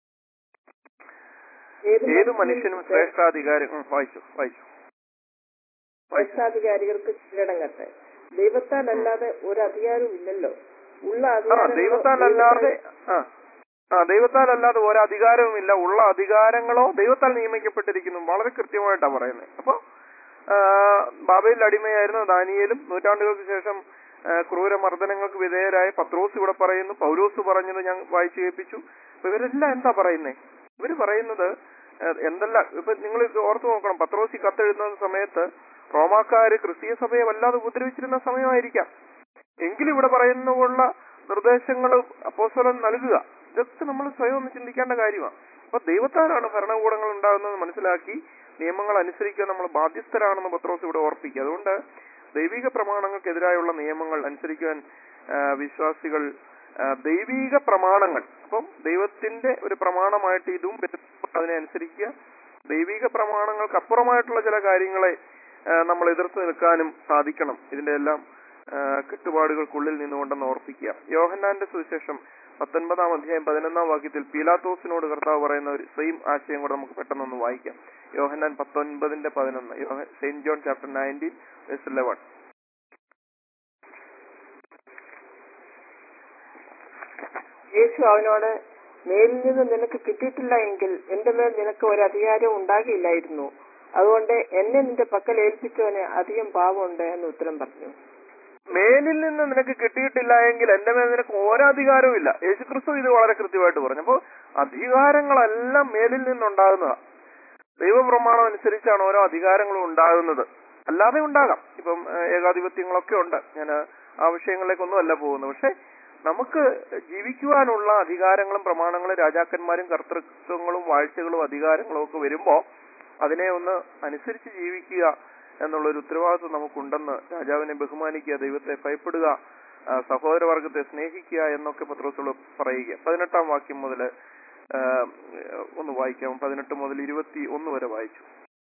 ഏത് മനുഷ്യനും ശ്രേഷ്ഠാധികാരം വായിച്ചു വായിച്ചു ശ്രേഷ്ഠാധികാരികൾക്ക് കീഴടങ്ങട്ടെ. ദൈവത്താൽ അല്ലാതെ ഒരു അധികാരവും ഇല്ലല്ലോ. ഉള്ള ദൈവത്താലല്ലാതെ ആ ദൈവത്താൽ അല്ലാതെ ഒരു അധികാരവും ഇല്ല. ഉള്ള അധികാരങ്ങളോ ദൈവത്താൽ നിയമിക്കപ്പെട്ടിരിക്കുന്നു. വളരെ കൃത്യമായിട്ടാണ് പറയുന്നത്. അപ്പൊ ബാബേലിൽ അടിമയായിരുന്ന ദാനിയേലും നൂറ്റാണ്ടുകൾക്ക് ശേഷം ക്രൂരമർദ്ദനങ്ങൾക്ക് വിധേയരായ പത്രോസ് ഇവിടെ പറയുന്നു. പൗലോസ് പറഞ്ഞത് ഞാൻ വായിച്ചു കേൾപ്പിച്ചു. അപ്പൊ ഇവരെല്ലാം എന്താ പറയുന്നേ? ഇവര് പറയുന്നത് എന്തെല്ലാം, ഇപ്പൊ നിങ്ങൾ ഓർത്തു നോക്കണം, പത്രോസ് ഈ കത്തെഴുതുന്ന സമയത്ത് റോമാക്കാര് ക്രിസ്തീയ സഭയെ വല്ലാതെ ഉപദ്രവിച്ചിരുന്ന സമയമായിരിക്കാം. എങ്കിലും ഇവിടെ പറയുന്നുള്ള നിർദ്ദേശങ്ങൾ അപ്പോസ്തലൻ നൽകുക, ഇതൊക്കെ നമ്മൾ സ്വയം ഒന്ന് ചിന്തിക്കേണ്ട കാര്യമാണ്. അപ്പൊ ദൈവത്താലാണ് ഭരണകൂടങ്ങൾ ഉണ്ടാകുന്നത് മനസ്സിലാക്കി നിയമങ്ങൾ അനുസരിക്കാൻ നമ്മൾ ബാധ്യസ്ഥരാണെന്ന് പത്രോസ് ഇവിടെ ഓർപ്പിക്കുക. അതുകൊണ്ട് ദൈവിക പ്രമാണങ്ങൾക്കെതിരായുള്ള നിയമങ്ങൾ അനുസരിക്കുവാൻ വിശ്വാസികൾ ദൈവിക പ്രമാണങ്ങൾ, അപ്പം ദൈവത്തിന്റെ ഒരു പ്രമാണമായിട്ട് ഇതും അതിനെ അനുസരിക്കുക. ദൈവിക പ്രമാണങ്ങൾക്ക് അപ്പുറമായിട്ടുള്ള ചില കാര്യങ്ങളെ നമ്മൾ എതിർത്ത് നിൽക്കാനും സാധിക്കണം. ഇതിന്റെ എല്ലാം കെട്ടുപാടുകൾക്കുള്ളിൽ നിന്നുകൊണ്ടെന്ന് ഓർപ്പിക്കുക. യോഹന്നാന്റെ സുവിശേഷം പത്തൊൻപതാം അധ്യായം പതിനൊന്നാം വാക്യത്തിൽ പീലാത്തോസിനോട് കർത്താവ് പറയുന്ന ഒരു സെയിം ആശയം കൂടെ നമുക്ക് പെട്ടെന്നൊന്ന് വായിക്കാം. യോഹന്നാൻ പത്തൊൻപതിന്റെ പതിനൊന്ന്, saint John chapter nineteen verse eleven. Yesu അവനോട്, മേലിൽ നിന്ന് നിനക്ക് കിട്ടിയിട്ടില്ല എങ്കിൽ എന്റെ മേൽ നിനക്ക് ഒരു അധികാരവും ഉണ്ടാകില്ലായിരുന്നു. അതുകൊണ്ട് എന്നെ നിന്റെ പക്കൽ ഏൽപ്പിച്ചവന് അധികം പാപമുണ്ട് എന്ന് ഉത്തരം പറഞ്ഞു. മേലിൽ നിന്ന് നിനക്ക് കിട്ടിയിട്ടില്ല എങ്കിൽ എന്റെ മേൽ നിനക്ക് ഓരോ അധികാരവും ഇല്ല. യേശുക്രിസ്തു ഇത് വളരെ കൃത്യമായിട്ട് പറഞ്ഞു. അപ്പോ അധികാരങ്ങളെല്ലാം മേലിൽ നിന്നുണ്ടാകുന്നതാണ്. ദൈവപ്രമാണം അനുസരിച്ചാണ് ഓരോ അധികാരങ്ങളും ഉണ്ടാകുന്നത്. അല്ലാതെ ഉണ്ടാകാം, ഇപ്പം ഏകാധിപത്യങ്ങളൊക്കെ ഉണ്ട്. ഞാൻ ആ വിഷയങ്ങളിലേക്കൊന്നും അല്ല പോകുന്നത്. പക്ഷെ നമുക്ക് ജീവിക്കുവാനുള്ള അധികാരങ്ങളും പ്രമാണങ്ങളും രാജാക്കന്മാരും കർത്തൃത്വങ്ങളും വാഴ്ചകളും അധികാരങ്ങളും ഒക്കെ വരുമ്പോ അതിനെ ഒന്ന് അനുസരിച്ച് ജീവിക്കുക എന്നുള്ളൊരു ഉത്തരവാദിത്വം നമുക്കുണ്ടെന്ന്, രാജാവിനെ ബഹുമാനിക്കുക, ദൈവത്തെ ഭയപ്പെടുക, സഹോദരവർഗത്തെ സ്നേഹിക്കുക എന്നൊക്കെ പത്രോസ് പറയുക. പതിനെട്ടാം വാക്യം മുതൽ ഒന്ന് വായിക്കാം. പതിനെട്ട് മുതൽ ഇരുപത്തി ഒന്ന് വരെ വായിച്ചു.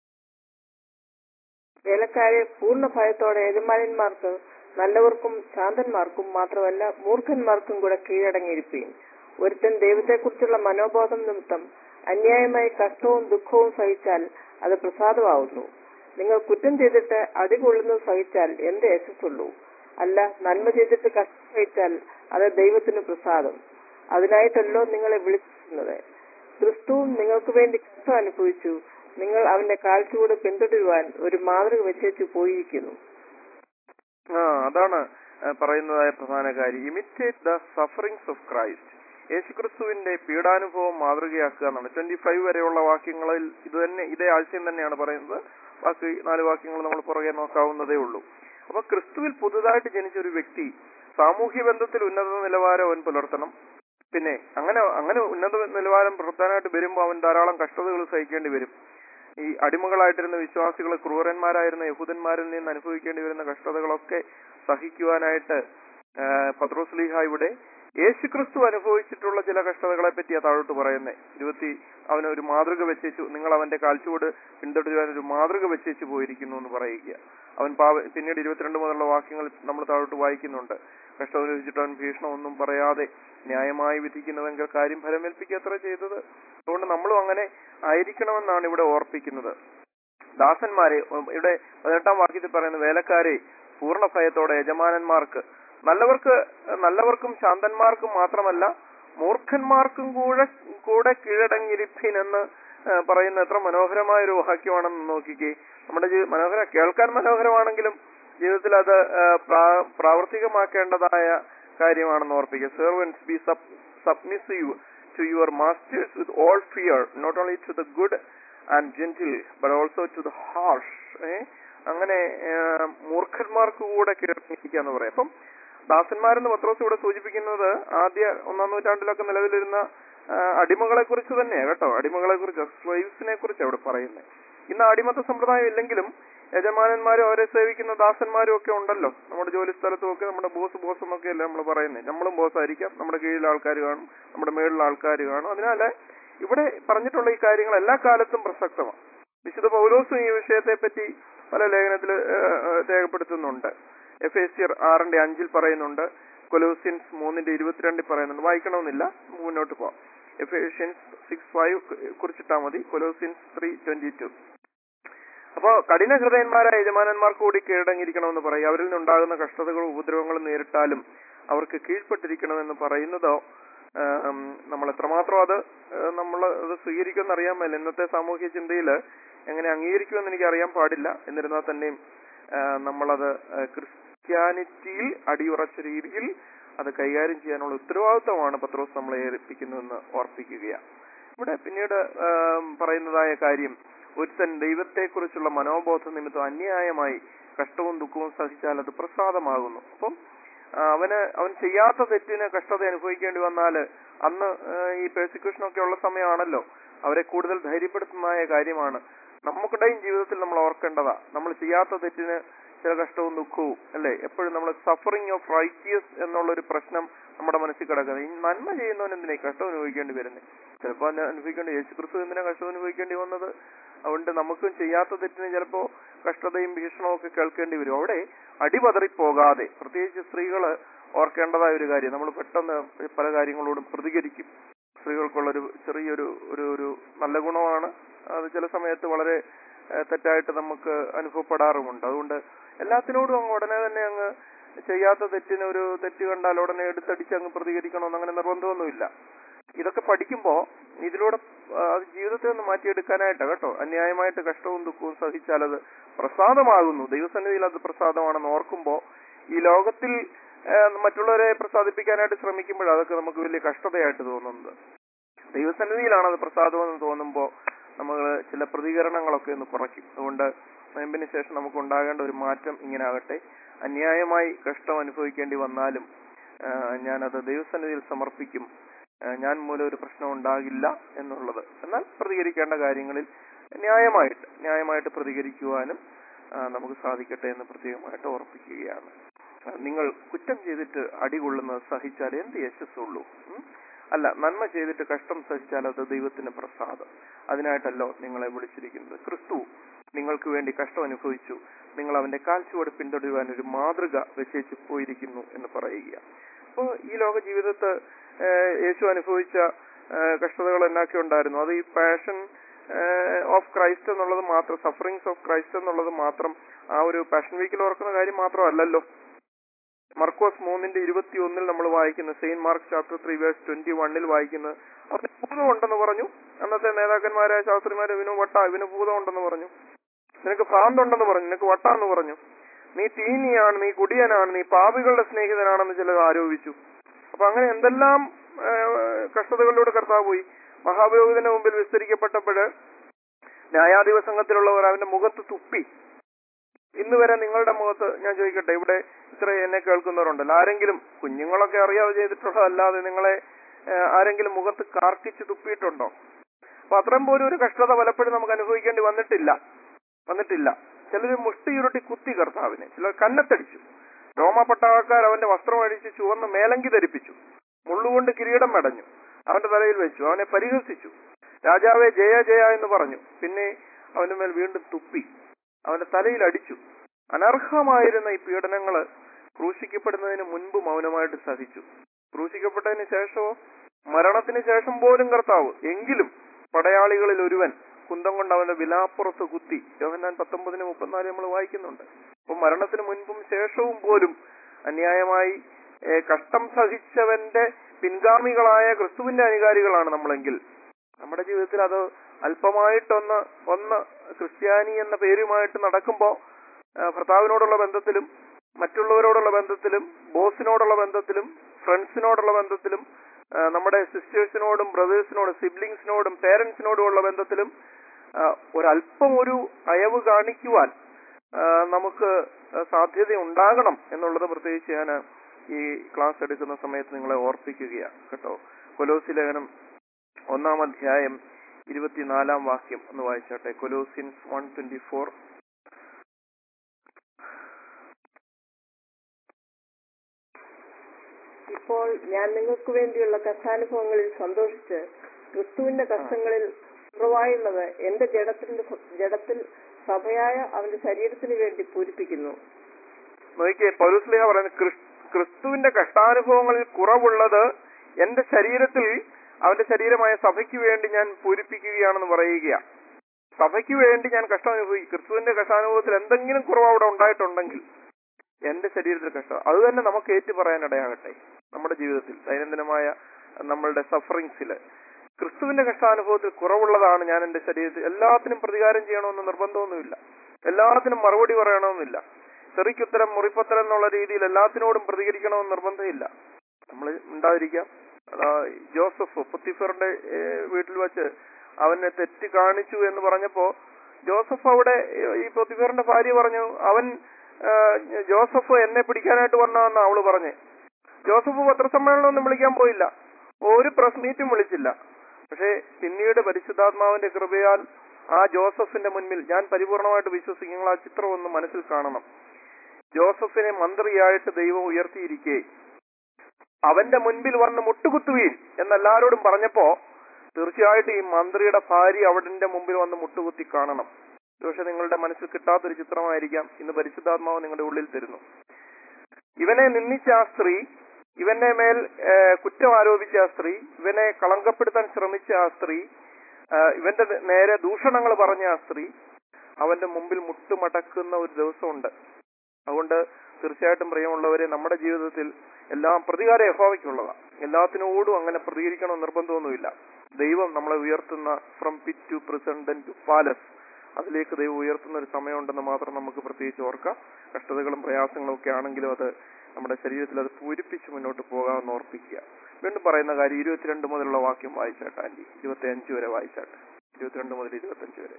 വേലക്കാരെ പൂർണ്ണ ഭയത്തോടെ യജമാനന്മാർക്ക് നല്ലവർക്കും ശാന്തന്മാർക്കും മാത്രമല്ല മൂർഖന്മാർക്കും കൂടെ കീഴടങ്ങിയിരിക്കുകയും ഒരുത്തൻ ദൈവത്തെക്കുറിച്ചുള്ള മനോബോധം നിമിത്തം അന്യായമായി കഷ്ടവും ദുഃഖവും സഹിച്ചാൽ അത് പ്രസാദമാവുന്നു. നിങ്ങൾ കുറ്റം ചെയ്തിട്ട് അടികൊള്ളുന്നത് സഹിച്ചാൽ എന്ത് യശസ്സുള്ളൂ? അല്ല, നന്മ ചെയ്തിട്ട് കഷ്ടം സഹിച്ചാൽ അത് ദൈവത്തിന് പ്രസാദം. അതിനായിട്ടല്ലോ നിങ്ങളെ വിളിച്ചിരുന്നത്. ക്രിസ്തുവും നിങ്ങൾക്ക് വേണ്ടി കഷ്ടം അനുഭവിച്ചു. നിങ്ങൾ അവന്റെ കാഴ്ചയോട് പിന്തുടരുവാൻ ഒരു മാതൃക വെച്ചേച്ചു പോയിരിക്കുന്നു. ആ അതാണ് പറയുന്നതായ പ്രധാന കാര്യം. Imitate the sufferings of Christ. യേശുക്രിസ്തുവിന്റെ പീഡാനുഭവം മാതൃകയാക്കുക എന്നാണ്. ട്വന്റി ഫൈവ് വരെയുള്ള വാക്യങ്ങളിൽ ഇത് തന്നെ ഇതേ ആശയം തന്നെയാണ് പറയുന്നത്. ബാക്കി നാല് വാക്യങ്ങൾ നമ്മൾ പുറകെ നോക്കാവുന്നതേ ഉള്ളൂ. അപ്പൊ ക്രിസ്തുവിൽ പുതുതായിട്ട് ജനിച്ച ഒരു വ്യക്തി സാമൂഹ്യ ബന്ധത്തിൽ ഉന്നത നിലവാരം അവൻ പുലർത്തണം. പിന്നെ അങ്ങനെ അങ്ങനെ ഉന്നത നിലവാരം പുലർത്താനായിട്ട് വരുമ്പോൾ അവൻ ധാരാളം കഷ്ടതകൾ സഹിക്കേണ്ടി വരും. ഈ അടിമകളായിട്ടിരുന്ന വിശ്വാസികൾ, ക്രൂരന്മാരായിരുന്ന യഹൂദന്മാരിൽ നിന്ന് അനുഭവിക്കേണ്ടി വരുന്ന കഷ്ടതകളൊക്കെ സഹിക്കുവാനായിട്ട് പത്രോസ് ലീഹ ഇവിടെ യേശുക്രിസ്തു അനുഭവിച്ചിട്ടുള്ള ചില കഷ്ടതകളെ പറ്റിയാ താഴോട്ട് പറയുന്നത്. ഇരുപത്തി അവന് ഒരു മാതൃക വെച്ചേച്ചു, നിങ്ങൾ അവന്റെ കാഴ്ചയോട് പിന്തുടരുവാൻ ഒരു മാതൃക വെച്ചേച്ചു പോയിരിക്കുന്നു എന്ന് പറയുക. അവൻ പാവ പിന്നീട് ഇരുപത്തിരണ്ട് മുതലുള്ള വാക്യങ്ങൾ നമ്മൾ താഴോട്ട് വായിക്കുന്നുണ്ട്. കഷ്ടം അനുഭവിച്ചിട്ട് അവൻ ഭീഷണം ഒന്നും പറയാതെ ന്യായമായി വിധിക്കുന്നതെങ്കിൽ കാര്യം ഫലമേൽപ്പിക്കത്ര ചെയ്തത്. അതുകൊണ്ട് നമ്മളും അങ്ങനെ ആയിരിക്കണമെന്നാണ് ഇവിടെ ഓർപ്പിക്കുന്നത്. ദാസന്മാരെ ഇവിടെ പതിനെട്ടാം വാക്യത്തിൽ പറയുന്ന വേലക്കാരെ പൂർണ്ണ ഭയത്തോടെ യജമാനന്മാർക്ക്, നല്ലവർക്ക് നല്ലവർക്കും ശാന്തന്മാർക്കും മാത്രമല്ല മൂർഖന്മാർക്കും കൂടെ കൂടെ കീഴടങ്ങിരിപ്പിൻ എന്ന് പറയുന്ന എത്ര മനോഹരമായ ഒരു വാക്യമാണെന്ന് നോക്കിക്കേ. നമ്മുടെ ജീവിതം മനോഹര കേൾക്കാൻ മനോഹരമാണെങ്കിലും ജീവിതത്തിൽ അത് പ്രാവർത്തികമാക്കേണ്ടതായ കാര്യമാണെന്ന് ഓർപ്പിക്കുക. Servants be submissive to your masters with all fear, not only to the good and gentle but also to the harsh. അങ്ങനെ മൂർഖന്മാർക്ക് കൂടെ കീഴടങ്ങിയിരിക്കുക എന്ന് പറയാം. അപ്പം ദാസന്മാരെന്ന് പത്രോസ് ഇവിടെ സൂചിപ്പിക്കുന്നത് ആദ്യ ഒന്നാം നൂറ്റാണ്ടിലൊക്കെ നിലവിലിരുന്ന അടിമകളെ കുറിച്ച് തന്നെയാണ് കേട്ടോ. അടിമകളെ കുറിച്ച്, സ്ലൈവ്സിനെ കുറിച്ച് അവിടെ പറയുന്നത്. ഇന്ന് അടിമത്ത സമ്പ്രദായം ഇല്ലെങ്കിലും യജമാനന്മാരും അവരെ സേവിക്കുന്ന ദാസന്മാരും ഒക്കെ ഉണ്ടല്ലോ. നമ്മുടെ ജോലി സ്ഥലത്തും ഒക്കെ നമ്മുടെ ബോസ് ബോസ് എന്നൊക്കെ അല്ലേ നമ്മൾ പറയുന്നത്. നമ്മളും ബോസ് ആയിരിക്കാം, നമ്മുടെ കീഴിൽ ആൾക്കാർ കാണും, നമ്മുടെ മേളിൽ ആൾക്കാർ കാണും. അതിനാല് ഇവിടെ പറഞ്ഞിട്ടുള്ള ഈ കാര്യങ്ങൾ എല്ലാ കാലത്തും പ്രസക്തമാണ്. വിശുദ്ധ പൗലോസും ഈ വിഷയത്തെ പറ്റി പല ലേഖനത്തിൽ രേഖപ്പെടുത്തുന്നുണ്ട്. എഫ് എ സിയർ ആറിന്റെ അഞ്ചിൽ പറയുന്നുണ്ട്, കൊലോസിയൻസ് മൂന്നിന്റെ ഇരുപത്തിരണ്ടിൽ പറയുന്നുണ്ട്. വായിക്കണമെന്നില്ല, മുന്നോട്ട് പോവാം. എഫേഷ്യൻസ് സിക്സ് ഫൈവ് കുറിച്ചിട്ടാ മതി. Colossians three twenty two. അപ്പോ കഠിന ഹൃദയന്മാരായ യജമാനന്മാർക്ക് കൂടി കീഴടങ്ങിയിരിക്കണമെന്ന് പറയും. അവരിൽ നിന്നുണ്ടാകുന്ന കഷ്ടതകളും ഉപദ്രവങ്ങളും നേരിട്ടാലും അവർക്ക് കീഴ്പ്പെട്ടിരിക്കണമെന്ന് പറയുന്നതോ നമ്മൾ എത്രമാത്രം അത് നമ്മൾ അത് സ്വീകരിക്കുമെന്ന് അറിയാൻ മേല. ഇന്നത്തെ സാമൂഹ്യ ചിന്തയിൽ എങ്ങനെ അംഗീകരിക്കുമെന്ന് എനിക്ക് അറിയാൻ പാടില്ല. എന്നിരുന്നാൽ തന്നെയും നമ്മളത് ക്രിസ്ത്യാനിറ്റിയിൽ അടിയുറച്ച രീതിയിൽ അത് കൈകാര്യം ചെയ്യാനുള്ള ഉത്തരവാദിത്വമാണ് പത്രോസ് നമ്മളെ ഏൽപ്പിക്കുന്നതെന്ന് ഓർപ്പിക്കുകയാണ്. ഇവിടെ പിന്നീട് പറയുന്നതായ കാര്യം, ഒരുത്തൻ ദൈവത്തെക്കുറിച്ചുള്ള മനോബോധ നിമിത്തം അന്യായമായി കഷ്ടവും ദുഃഖവും സഹിച്ചാൽ അത് പ്രസാദമാകുന്നു. അപ്പം അവന് അവൻ ചെയ്യാത്ത തെറ്റിന് കഷ്ടത അനുഭവിക്കേണ്ടി വന്നാൽ അന്ന് ഈ പെർസിക്യൂഷൻ ഒക്കെ ഉള്ള സമയമാണല്ലോ, അവരെ കൂടുതൽ ധൈര്യപ്പെടുത്തുന്നതായ കാര്യമാണ്. നമുക്കുടെയും ജീവിതത്തിൽ നമ്മൾ ഓർക്കേണ്ടതാ, നമ്മൾ ചെയ്യാത്ത തെറ്റിന് ചില കഷ്ടവും ദുഃഖവും അല്ലേ. എപ്പോഴും നമ്മൾ സഫറിങ് ഓഫ് റൈറ്റിയസ് എന്നുള്ളൊരു പ്രശ്നം നമ്മുടെ മനസ്സിൽ കിടക്കുന്നത്. ഈ നന്മ ചെയ്യുന്നവൻ എന്തിനാ കഷ്ടം അനുഭവിക്കേണ്ടി വരുന്നത്? ചിലപ്പോൾ അനുഭവിക്കേണ്ടി, യേശുക്രിസ്തു എന്തിനാ കഷ്ടം അനുഭവിക്കേണ്ടി വന്നത്? അതുകൊണ്ട് നമുക്കും ചെയ്യാത്ത തെറ്റിന് ചിലപ്പോ കഷ്ടതയും ഭീഷണവും ഒക്കെ കേൾക്കേണ്ടി വരും. അവിടെ അടിപതറിപ്പോകാതെ, പ്രത്യേകിച്ച് സ്ത്രീകള് ഓർക്കേണ്ടതായ ഒരു കാര്യം, നമ്മൾ പെട്ടെന്ന് പല കാര്യങ്ങളോടും പ്രതികരിക്കും. സ്ത്രീകൾക്കുള്ളൊരു ചെറിയൊരു ഒരു ഒരു നല്ല ഗുണമാണ് അത്. ചില സമയത്ത് വളരെ തെറ്റായിട്ട് നമുക്ക് അനുഭവപ്പെടാറുമുണ്ട്. അതുകൊണ്ട് എല്ലാത്തിനോടും അങ്ങ് ഉടനെ തന്നെ അങ്ങ് ചെയ്യാത്ത തെറ്റിന് ഒരു തെറ്റ് കണ്ടാൽ ഉടനെ എടുത്തടിച്ച് അങ്ങ് പ്രതികരിക്കണമെന്ന് അങ്ങനെ നിർബന്ധമൊന്നുമില്ല. ഇതൊക്കെ പഠിക്കുമ്പോ ഇതിലൂടെ അത് ജീവിതത്തിൽ നിന്ന് മാറ്റിയെടുക്കാനായിട്ടാണ് കേട്ടോ. അന്യായമായിട്ട് കഷ്ടവും ദുഃഖവും സഹിച്ചാൽ അത് പ്രസാദമാകുന്നു, ദൈവസന്നിധിയിൽ അത് പ്രസാദമാണെന്ന് ഓർക്കുമ്പോ ഈ ലോകത്തിൽ മറ്റുള്ളവരെ പ്രസാദിപ്പിക്കാനായിട്ട് ശ്രമിക്കുമ്പോൾ അതൊക്കെ നമുക്ക് വലിയ കഷ്ടതയായിട്ട് തോന്നുന്നത്. ദൈവസന്നിധിയിലാണ് അത് പ്രസാദമെന്ന് തോന്നുമ്പോ നമ്മൾ ചില പ്രതികരണങ്ങളൊക്കെ ഒന്ന് കുറയ്ക്കും. അതുകൊണ്ട് നോയമ്പിന് ശേഷം നമുക്ക് ഉണ്ടാകേണ്ട ഒരു മാറ്റം ഇങ്ങനെ ആകട്ടെ. അന്യായമായി കഷ്ടം അനുഭവിക്കേണ്ടി വന്നാലും ഞാനത് ദൈവസന്നിധിയിൽ സമർപ്പിക്കും, ഞാൻ മൂലം ഒരു പ്രശ്നം ഉണ്ടാകില്ല എന്നുള്ളത്. എന്നാൽ പ്രതികരിക്കേണ്ട കാര്യങ്ങളിൽ ന്യായമായിട്ട് ന്യായമായിട്ട് പ്രതികരിക്കുവാനും നമുക്ക് സാധിക്കട്ടെ എന്ന് പ്രത്യേകമായിട്ട് ഓർപ്പിക്കുകയാണ്. നിങ്ങൾ കുറ്റം ചെയ്തിട്ട് അടികൊള്ളുന്നത് സഹിച്ചാൽ എന്ത് യശസ്സുള്ളൂ? അല്ല, നന്മ ചെയ്തിട്ട് കഷ്ടം സഹിച്ചാൽ അത് ദൈവത്തിന് പ്രസാദം. അതിനായിട്ടല്ലോ നിങ്ങളെ വിളിച്ചിരിക്കുന്നത്. ക്രിസ്തു നിങ്ങൾക്ക് വേണ്ടി കഷ്ടം അനുഭവിച്ചു, നിങ്ങൾ അവന്റെ കാൽച്ചുവട് പിന്തുടരുവാൻ ഒരു മാതൃക വെച്ചേച്ച് പോയിരിക്കുന്നു എന്ന് പറയുക. അപ്പോൾ ഈ ലോക ജീവിതത്തെ യേശു അനുഭവിച്ച കഷ്ടതകൾ എന്നൊക്കെ ഉണ്ടായിരുന്നു. അത് ഈ പാഷൻ ഓഫ് ക്രൈസ്റ്റ് എന്നുള്ളത് മാത്രം, സഫറിങ്സ് ഓഫ് ക്രൈസ്റ്റ് എന്നുള്ളത് മാത്രം ആ ഒരു പാഷൻ വീക്കിൽ ഓർക്കുന്ന കാര്യം മാത്രമല്ലല്ലോ. മർക്കോസ് മൂന്നിന്റെ ഇരുപത്തി ഒന്നിൽ നമ്മൾ വായിക്കുന്ന, saint Mark chapter three verse twenty വണ്ണിൽ വായിക്കുന്നത്, അവന് ഭൂതം ഉണ്ടെന്ന് പറഞ്ഞു. അന്നത്തെ നേതാക്കന്മാരായ ശാസ്ത്രിമാരെ, ഇവന് വട്ട ഇവന് ഭൂതം ഉണ്ടെന്ന് പറഞ്ഞു, നിനക്ക് ഭ്രാന്തുണ്ടെന്ന് പറഞ്ഞു, നിനക്ക് വട്ടാന്ന് പറഞ്ഞു, നീ തീനിയാണ്, നീ കുടിയനാണ്, നീ പാപികളുടെ സ്നേഹിതനാണെന്ന് ചിലർ ആരോപിച്ചു. അപ്പൊ അങ്ങനെ എന്തെല്ലാം കഷ്ടതകളിലൂടെ കർത്താവ് പോയി. മഹാപുരോഹിതന്റെ മുമ്പിൽ വിസ്തരിക്കപ്പെട്ടപ്പോൾ ന്യായാധിപ സംഘത്തിലുള്ളവർ അവന്റെ മുഖത്ത് തുപ്പി. ഇന്ന് വരെ നിങ്ങളുടെ മുഖത്ത്, ഞാൻ ചോദിക്കട്ടെ, ഇവിടെ ഇത്ര എന്നെ കേൾക്കുന്നവരുണ്ടല്ലോ, ആരെങ്കിലും, കുഞ്ഞുങ്ങളൊക്കെ അറിയാതെ ചെയ്തിട്ടുള്ളതല്ലാതെ നിങ്ങളെ ആരെങ്കിലും മുഖത്ത് കാർക്കിച്ച് തുപ്പിയിട്ടുണ്ടോ? അപ്പൊ അത്രയും പോലും ഒരു കഷ്ടത പലപ്പോഴും നമുക്ക് അനുഭവിക്കേണ്ടി വന്നിട്ടില്ല വന്നിട്ടില്ല ചിലർ മുഷ്ടിയുരുട്ടി കുത്തി കർത്താവിനെ, ചിലർ കന്നത്തടിച്ചു. റോമ പട്ടാളക്കാർ അവന്റെ വസ്ത്രം അഴിച്ച് ചുവന്ന് മേലങ്കി ധരിപ്പിച്ചു, മുള്ളുകൊണ്ട് കിരീടം മെടഞ്ഞു, അവന്റെ തലയിൽ വെച്ചു, അവനെ പരിഹസിച്ചു, രാജാവെ ജയ ജയ എന്ന് പറഞ്ഞു, പിന്നെ അവന്റെ മേൽ വീണ്ടും തുപ്പി, അവന്റെ തലയിൽ അടിച്ചു. അനർഹമായിരുന്ന ഈ പീഡനങ്ങള് ക്രൂശിക്കപ്പെടുന്നതിന് മുൻപ് മൗനമായിട്ട് സഹിച്ചു. ക്രൂശിക്കപ്പെട്ടതിന് ശേഷമോ, മരണത്തിന് ശേഷം പോലും കർത്താവ്, എങ്കിലും പടയാളികളിൽ ഒരുവൻ കുന്തം കൊണ്ട് അവന്റെ വിലാപ്പുറത്ത് കുത്തി. യോഹന്നാൻ പത്തൊമ്പതിന് മുപ്പത്തിനാല് നമ്മൾ വായിക്കുന്നുണ്ട്. അപ്പൊ മരണത്തിന് മുൻപും ശേഷവും പോലും അന്യായമായി കഷ്ടം സഹിച്ചവന്റെ പിൻഗാമികളായ ക്രിസ്തുവിന്റെ അനുകാരികളാണ് നമ്മളെങ്കിൽ, നമ്മുടെ ജീവിതത്തിൽ അത് അല്പമായിട്ടൊന്ന് ഒന്ന് ക്രിസ്ത്യാനി എന്ന പേരുമായിട്ട് നടക്കുമ്പോൾ ഭർത്താവിനോടുള്ള ബന്ധത്തിലും മറ്റുള്ളവരോടുള്ള ബന്ധത്തിലും ബോസിനോടുള്ള ബന്ധത്തിലും ഫ്രണ്ട്സിനോടുള്ള ബന്ധത്തിലും നമ്മുടെ സിസ്റ്റേഴ്സിനോടും ബ്രദേഴ്സിനോടും സിബ്ലിങ്സിനോടും പേരൻസിനോടുമുള്ള ബന്ധത്തിലും ഒരല്പം ഒരു അയവ് കാണിക്കുവാൻ നമുക്ക് സാധ്യത ഉണ്ടാകണം എന്നുള്ളത് പ്രത്യേകിച്ച് ഞാൻ ഈ ക്ലാസ് എടുക്കുന്ന സമയത്ത് നിങ്ങളെ ഓർപ്പിക്കുകയാണ് കേട്ടോ. കൊലോസി ലേഖനം ഒന്നാം അധ്യായം ഇരുപത്തിനാലാം വാക്യം ഒന്ന് വായിച്ചാട്ടെ. Colossians one twenty four. ഇപ്പോൾ ഞാൻ നിങ്ങൾക്ക് വേണ്ടിയുള്ള കഷ്ടാനുഭവങ്ങളിൽ സന്തോഷിച്ച് ക്രിസ്തുവിന്റെ കഷ്ടങ്ങളിൽ കുറവായുള്ളത് എന്റെ ജഡത്തിന്റെ ജഡത്തിൽ സഭയായ അവന്റെ ശരീരത്തിന് വേണ്ടി പൂരിപ്പിക്കുന്നു. നോക്കിയേ, പൗലോസ് ലേഖ പറയുന്നത് ക്രിസ്തുവിന്റെ കഷ്ടാനുഭവങ്ങളിൽ കുറവുള്ളത് എന്റെ ശരീരത്തിൽ അവന്റെ ശരീരമായ സഭയ്ക്ക് വേണ്ടി ഞാൻ പൂരിപ്പിക്കുകയാണെന്ന് പറയുകയാണ്. സഭയ്ക്ക് വേണ്ടി ഞാൻ കഷ്ടം അനുഭവിക്കും. ക്രിസ്തുവിന്റെ കഷ്ടാനുഭവത്തിൽ എന്തെങ്കിലും കുറവ് അവിടെ ഉണ്ടായിട്ടുണ്ടെങ്കിൽ എന്റെ ശരീരത്തിൽ കഷ്ടം, അത് തന്നെ നമുക്ക് ഏറ്റു പറയാനിടയാകട്ടെ. നമ്മുടെ ജീവിതത്തിൽ ദൈനംദിനമായ നമ്മളുടെ സഫറിങ്സില് ക്രിസ്തുവിന്റെ കഷ്ടാനുഭവത്തിൽ കുറവുള്ളതാണ് ഞാൻ എന്റെ ശരീരത്തിൽ. എല്ലാത്തിനും പ്രതികാരം ചെയ്യണമെന്ന് നിർബന്ധമൊന്നുമില്ല, എല്ലാത്തിനും മറുപടി പറയണമെന്നില്ല, ചെറിക്കുത്തരം മുറിപ്പത്തരം എന്നുള്ള രീതിയിൽ എല്ലാത്തിനോടും പ്രതികരിക്കണമെന്ന് നിർബന്ധമില്ല. നമ്മൾ ഉണ്ടാതിരിക്കാം. ജോസഫ് പുത്തിഫറിന്റെ വീട്ടിൽ വെച്ച് അവനെ തെറ്റ് കാണിച്ചു എന്ന് പറഞ്ഞപ്പോ ജോസഫ് അവിടെ ഈ പുത്തിഫറിന്റെ ഭാര്യ പറഞ്ഞു, അവൻ ജോസഫ് എന്നെ പിടിക്കാനായിട്ട് വന്നതെന്ന് അവള് പറഞ്ഞേ. ജോസഫ് പത്രസമ്മേളനം ഒന്നും വിളിക്കാൻ പോയില്ല, ഒരു പ്രസ് മീറ്റും വിളിച്ചില്ല. പക്ഷെ പിന്നീട് പരിശുദ്ധാത്മാവിന്റെ കൃപയാൽ ആ ജോസഫിന്റെ മുൻപിൽ, ഞാൻ പരിപൂർണമായിട്ട് വിശ്വസിക്കും, നിങ്ങൾ ആ ചിത്രം ഒന്ന് മനസ്സിൽ കാണണം. ജോസഫിനെ മന്ത്രിയായിട്ട് ദൈവം ഉയർത്തിയിരിക്കെ അവന്റെ മുൻപിൽ വന്ന് മുട്ടുകുത്തുവീൻ എന്നെല്ലാരോടും പറഞ്ഞപ്പോ തീർച്ചയായിട്ടും ഈ മന്ത്രിയുടെ ഭാര്യ അവിടെ മുമ്പിൽ വന്ന് മുട്ടുകുത്തി കാണണം. പക്ഷെ നിങ്ങളുടെ മനസ്സിൽ കിട്ടാത്തൊരു ചിത്രമായിരിക്കാം ഇന്ന് പരിശുദ്ധാത്മാവ് നിങ്ങളുടെ ഉള്ളിൽ തരുന്നു. ഇവനെ നിന്ദിച്ച ആ സ്ത്രീ, ഇവന്റെ മേൽ കുറ്റം ആരോപിച്ച ആ സ്ത്രീ, ഇവനെ കളങ്കപ്പെടുത്താൻ ശ്രമിച്ച ആ സ്ത്രീ, ഇവന്റെ നേരെ ദൂഷണങ്ങൾ പറഞ്ഞ ആ സ്ത്രീ അവന്റെ മുമ്പിൽ മുട്ടുമടക്കുന്ന ഒരു ദിവസമുണ്ട്. അതുകൊണ്ട് തീർച്ചയായിട്ടും പ്രിയമുള്ളവരെ, നമ്മുടെ ജീവിതത്തിൽ എല്ലാം പ്രതികാരം യഹോവയ്ക്കുള്ളതാണ്. എല്ലാത്തിനോടും അങ്ങനെ പ്രതികരിക്കണമെന്ന് നിർബന്ധമൊന്നുമില്ല. ദൈവം നമ്മളെ ഉയർത്തുന്ന from pit to present to palace, അതിലേക്ക് ദൈവം ഉയർത്തുന്ന ഒരു സമയമുണ്ടെന്ന് മാത്രം നമുക്ക് പ്രത്യേകിച്ച് ഓർക്കാം. കഷ്ടതകളും പ്രയാസങ്ങളും ഒക്കെ ആണെങ്കിലും അത് നമ്മുടെ ശരീരത്തിൽ അത് പൂരിപ്പിച്ച് മുന്നോട്ട് പോകാമെന്ന് ഓർപ്പിക്കുക. വീണ്ടും പറയുന്ന കാര്യം ഇരുപത്തിരണ്ട് മുതലുള്ള വാക്യം വായിച്ചാട്ടെ ആന്റി, ഇരുപത്തി അഞ്ച് വരെ വായിച്ചാട്ടെ. ഇരുപത്തിരണ്ട് മുതൽ ഇരുപത്തിയഞ്ച് വരെ.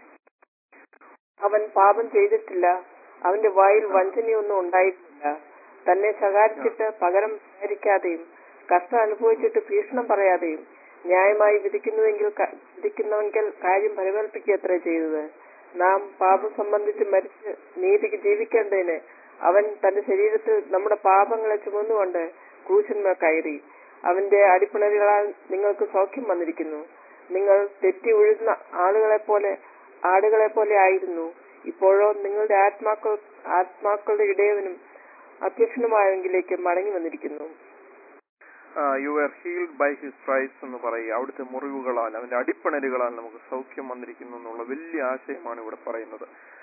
അവൻ പാപം ചെയ്തിട്ടില്ല, അവന്റെ വായിൽ വഞ്ചനയൊന്നും ഉണ്ടായിട്ടില്ല. തന്നെ ശകാരിച്ചിട്ട് പകരം വിചാരിക്കാതെയും കഷ്ടം അനുഭവിച്ചിട്ട് ഭീഷണം പറയാതെയും ന്യായമായി വിധിക്കുന്നുവെങ്കിൽ വിധിക്കുന്നവെങ്കിൽ കാര്യം പരികൽപ്പിക്കുകയത്രേ ചെയ്തത്. നാം പാപം സംബന്ധിച്ച് മരിച്ച് നീതിക്ക് ജീവിക്കേണ്ടതിന് അവൻ തന്റെ ശരീരത്തിൽ നമ്മുടെ പാപങ്ങളെ ചുമന്നുകൊണ്ട് ക്രൂശന്മേൽ കയറി. അവന്റെ അടിപ്പിണരുകളാൽ നിങ്ങൾക്ക് സൗഖ്യം വന്നിരിക്കുന്നു. നിങ്ങൾ തെറ്റി ഉഴുന്ന ആളുകളെ പോലെ ആടുകളെ പോലെ ആയിരുന്നു. ഇപ്പോഴോ നിങ്ങളുടെ ആത്മാക്കൾ ആത്മാക്കളുടെ ഇടയവനും അധ്യക്ഷനുമായെങ്കിലേക്ക് മടങ്ങി വന്നിരിക്കുന്നു. You are healed by his stripes എന്ന് പറയുക. അവിടുത്തെ മുറിവുകളാൽ, അവന്റെ അടിപ്പണലുകളാൽ നമുക്ക് സൗഖ്യം വന്നിരിക്കുന്നു എന്നുള്ള വലിയ ആശയമാണ് ഇവിടെ പറയുന്നത്.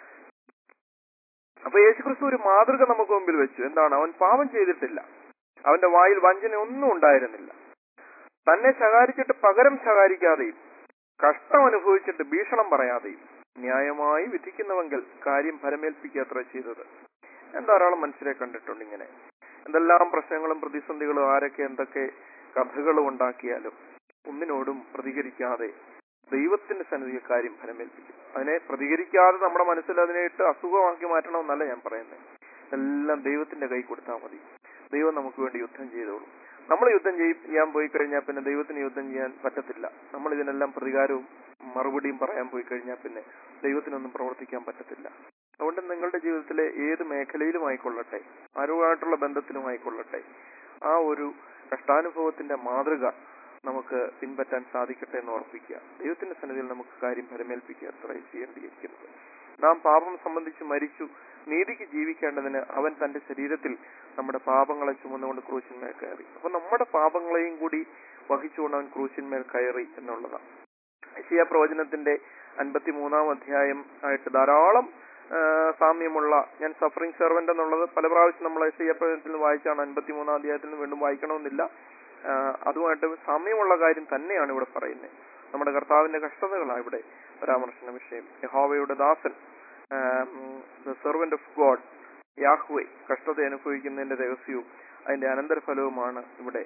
അപ്പൊ യേശുക്രിസ്തു ഒരു മാതൃക നമുക്ക് മുമ്പിൽ വെച്ചു. എന്താണ്? അവൻ പാപം ചെയ്തിട്ടില്ല, അവന്റെ വായിൽ വഞ്ചന ഒന്നും ഉണ്ടായിരുന്നില്ല, തന്നെ ശകാരിച്ചിട്ട് പകരം ശകാരിക്കാതെയും കഷ്ടം അനുഭവിച്ചിട്ട് ഭീഷണം പറയാതെയും ന്യായമായി വിധിക്കുന്നവെങ്കിൽ കാര്യം ഫലമേൽപ്പിക്കാത്ര ചെയ്തത്. ഞാൻ ധാരാളം മനുഷ്യരെ കണ്ടിട്ടുണ്ട് ഇങ്ങനെ. എന്തെല്ലാം പ്രശ്നങ്ങളും പ്രതിസന്ധികളും ആരൊക്കെ എന്തൊക്കെ കഥകളും ഉണ്ടാക്കിയാലും ഒന്നിനോടും പ്രതികരിക്കാതെ ദൈവത്തിന്റെ സന്നിധിയിൽ കാര്യം ഫലമേൽപ്പിക്കും. അതിനെ പ്രതികരിക്കാതെ നമ്മുടെ മനസ്സിൽ അതിനെ ഇട്ട് അസുഖമാക്കി മാറ്റണമെന്നല്ല ഞാൻ പറയുന്നത്. എല്ലാം ദൈവത്തിന്റെ കൈ കൊടുത്താൽ മതി. ദൈവം നമുക്ക് വേണ്ടി യുദ്ധം ചെയ്തോളും. നമ്മൾ യുദ്ധം ചെയ്യാൻ പോയി കഴിഞ്ഞാൽ പിന്നെ ദൈവത്തിന് യുദ്ധം ചെയ്യാൻ പറ്റത്തില്ല. നമ്മൾ ഇതിനെല്ലാം പ്രതികാരവും മറുപടിയും പറയാൻ പോയി കഴിഞ്ഞാൽ പിന്നെ ദൈവത്തിനൊന്നും പ്രവർത്തിക്കാൻ പറ്റത്തില്ല. അതുകൊണ്ട് നിങ്ങളുടെ ജീവിതത്തിലെ ഏത് മേഖലയിലും ആയിക്കൊള്ളട്ടെ, ആരുമായിട്ടുള്ള ബന്ധത്തിലും ആയിക്കൊള്ളട്ടെ, ആ ഒരു കഷ്ടാനുഭവത്തിന്റെ മാതൃക നമുക്ക് പിൻപറ്റാൻ സാധിക്കട്ടെ എന്ന് ഓർപ്പിക്കുക. ദൈവത്തിന്റെ സന്നിധിയിൽ നമുക്ക് കാര്യം ഫലമേൽപ്പിക്കുക അത്രേ ചെയ്യേണ്ടിയിരിക്കുന്നത്. നാം പാപം സംബന്ധിച്ച് മരിച്ചു നീതിക്ക് ജീവിക്കേണ്ടതിന് അവൻ തന്റെ ശരീരത്തിൽ നമ്മുടെ പാപങ്ങളെ ചുമന്നുകൊണ്ട് ക്രൂശിന്മേൽ കയറി. അപ്പൊ നമ്മുടെ പാപങ്ങളെയും കൂടി വഹിച്ചുകൊണ്ട് അവൻ ക്രൂശിന്മേൽ കയറി എന്നുള്ളതാണ്. യെശയ്യാ പ്രവചനത്തിന്റെ അൻപത്തി മൂന്നാം അധ്യായം ആയിട്ട് ധാരാളം സാമ്യമുള്ള, ഞാൻ സഫറിംഗ് സെർവന്റ് എന്നുള്ളത് പല പ്രാവശ്യം നമ്മൾ യെശയ്യാ പ്രവചനത്തിൽ നിന്ന് വായിച്ചാണ്. അൻപത്തി മൂന്നാം അധ്യായത്തിൽ നിന്ന് വീണ്ടും വായിക്കണമെന്നില്ല. അതുമായിട്ട് സാമ്യമുള്ള കാര്യം തന്നെയാണ് ഇവിടെ പറയുന്നത്. നമ്മുടെ കർത്താവിന്റെ കഷ്ടതകളാണ് ഇവിടെ പരാമർശന വിഷയം. യഹോവയുടെ ദാസൻ, the servant of God, Yahweh കഷ്ടത അനുഭവിക്കുന്നതിന്റെ രഹസ്യവും അതിന്റെ അനന്തരഫലവുമാണ് ഇവിടെ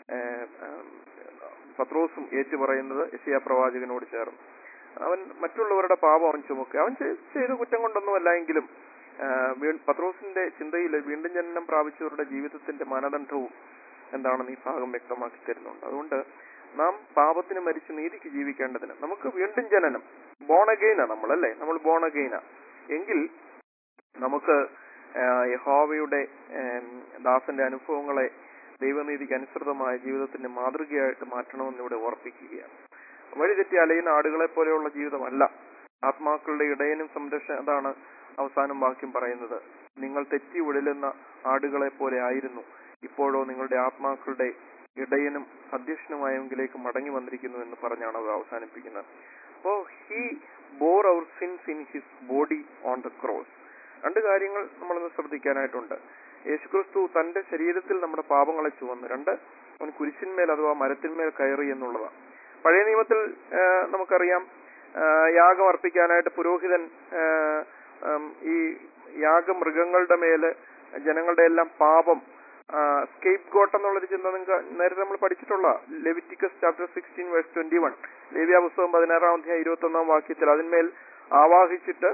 പത്രോസും ഏറ്റു പറയുന്നത് യെശയ്യാ പ്രവാചകനോട് ചേർന്ന്. അവൻ മറ്റുള്ളവരുടെ പാപം അവൻ ചുമക്കുക. അവൻ ചെയ്ത കുറ്റം കൊണ്ടൊന്നുമല്ല എങ്കിലും പത്രോസിന്റെ ചിന്തയിൽ വീണ്ടും ജനനം പ്രാപിച്ചവരുടെ ജീവിതത്തിന്റെ മാനദണ്ഡവും എന്താണെന്ന് ഈ ഭാഗം വ്യക്തമാക്കി തരുന്നുണ്ട്. അതുകൊണ്ട് നാം പാപത്തിന് മരിച്ച് നീതിക്ക് ജീവിക്കേണ്ടതിന് നമുക്ക് വീണ്ടും ജനനം, ബോൺ അഗെയിനാ നമ്മളല്ലേ, നമ്മൾ ബോൺ അഗെയിനാ എങ്കിൽ നമുക്ക് യഹോവയുടെ ദാസന്റെ അനുഭവങ്ങളെ ദൈവനീതിക്ക് അനുസൃതമായ ജീവിതത്തിന്റെ മാതൃകയായിട്ട് മാറ്റണമെന്ന് ഇവിടെ ഓർപ്പിക്കുകയാണ്. വഴിതെറ്റി അലയുന്ന ആടുകളെ പോലെയുള്ള ജീവിതമല്ല. ആത്മാക്കളുടെ ഇടയനും സംരക്ഷണം, അതാണ് അവസാനം വാക്യം പറയുന്നത്. നിങ്ങൾ തെറ്റി ഉഴലുന്ന ആടുകളെ പോലെ ആയിരുന്നു, ഇപ്പോഴോ നിങ്ങളുടെ ആത്മാക്കളുടെ ഇടയനും അധ്യക്ഷനുമായെങ്കിലേക്ക് മടങ്ങി വന്നിരിക്കുന്നു എന്ന് പറഞ്ഞാണ് അത് അവസാനിപ്പിക്കുന്നത്. അപ്പോ he bore our sins in his body on the cross. രണ്ട് കാര്യങ്ങൾ നമ്മളൊന്ന് ശ്രദ്ധിക്കാനായിട്ടുണ്ട്. യേശുക്രിസ്തു തന്റെ ശരീരത്തിൽ നമ്മുടെ പാപങ്ങളെ ചുവന്നു. രണ്ട്, അവൻ കുരിശിന്മേൽ അഥവാ മരത്തിന്മേൽ കയറി എന്നുള്ളതാണ്. പഴയ നിയമത്തിൽ നമുക്കറിയാം, യാഗം അർപ്പിക്കാനായിട്ട് പുരോഹിതൻ ഈ യാഗമൃഗങ്ങളുടെ മേല് ജനങ്ങളുടെ എല്ലാം പാപം, സ്കേപ്പ് ഗോട്ട് എന്നുള്ളൊരു ചിന്ത നിങ്ങൾക്ക് നേരത്തെ നമ്മൾ പഠിച്ചിട്ടുള്ള Leviticus chapter sixteen verse twenty one, ലേവ്യ പുസ്തകം പതിനാറാം അധ്യായം ഇരുപത്തി ഒന്നാം വാക്യത്തിൽ അതിന്മേൽ ആവാഹിച്ചിട്ട്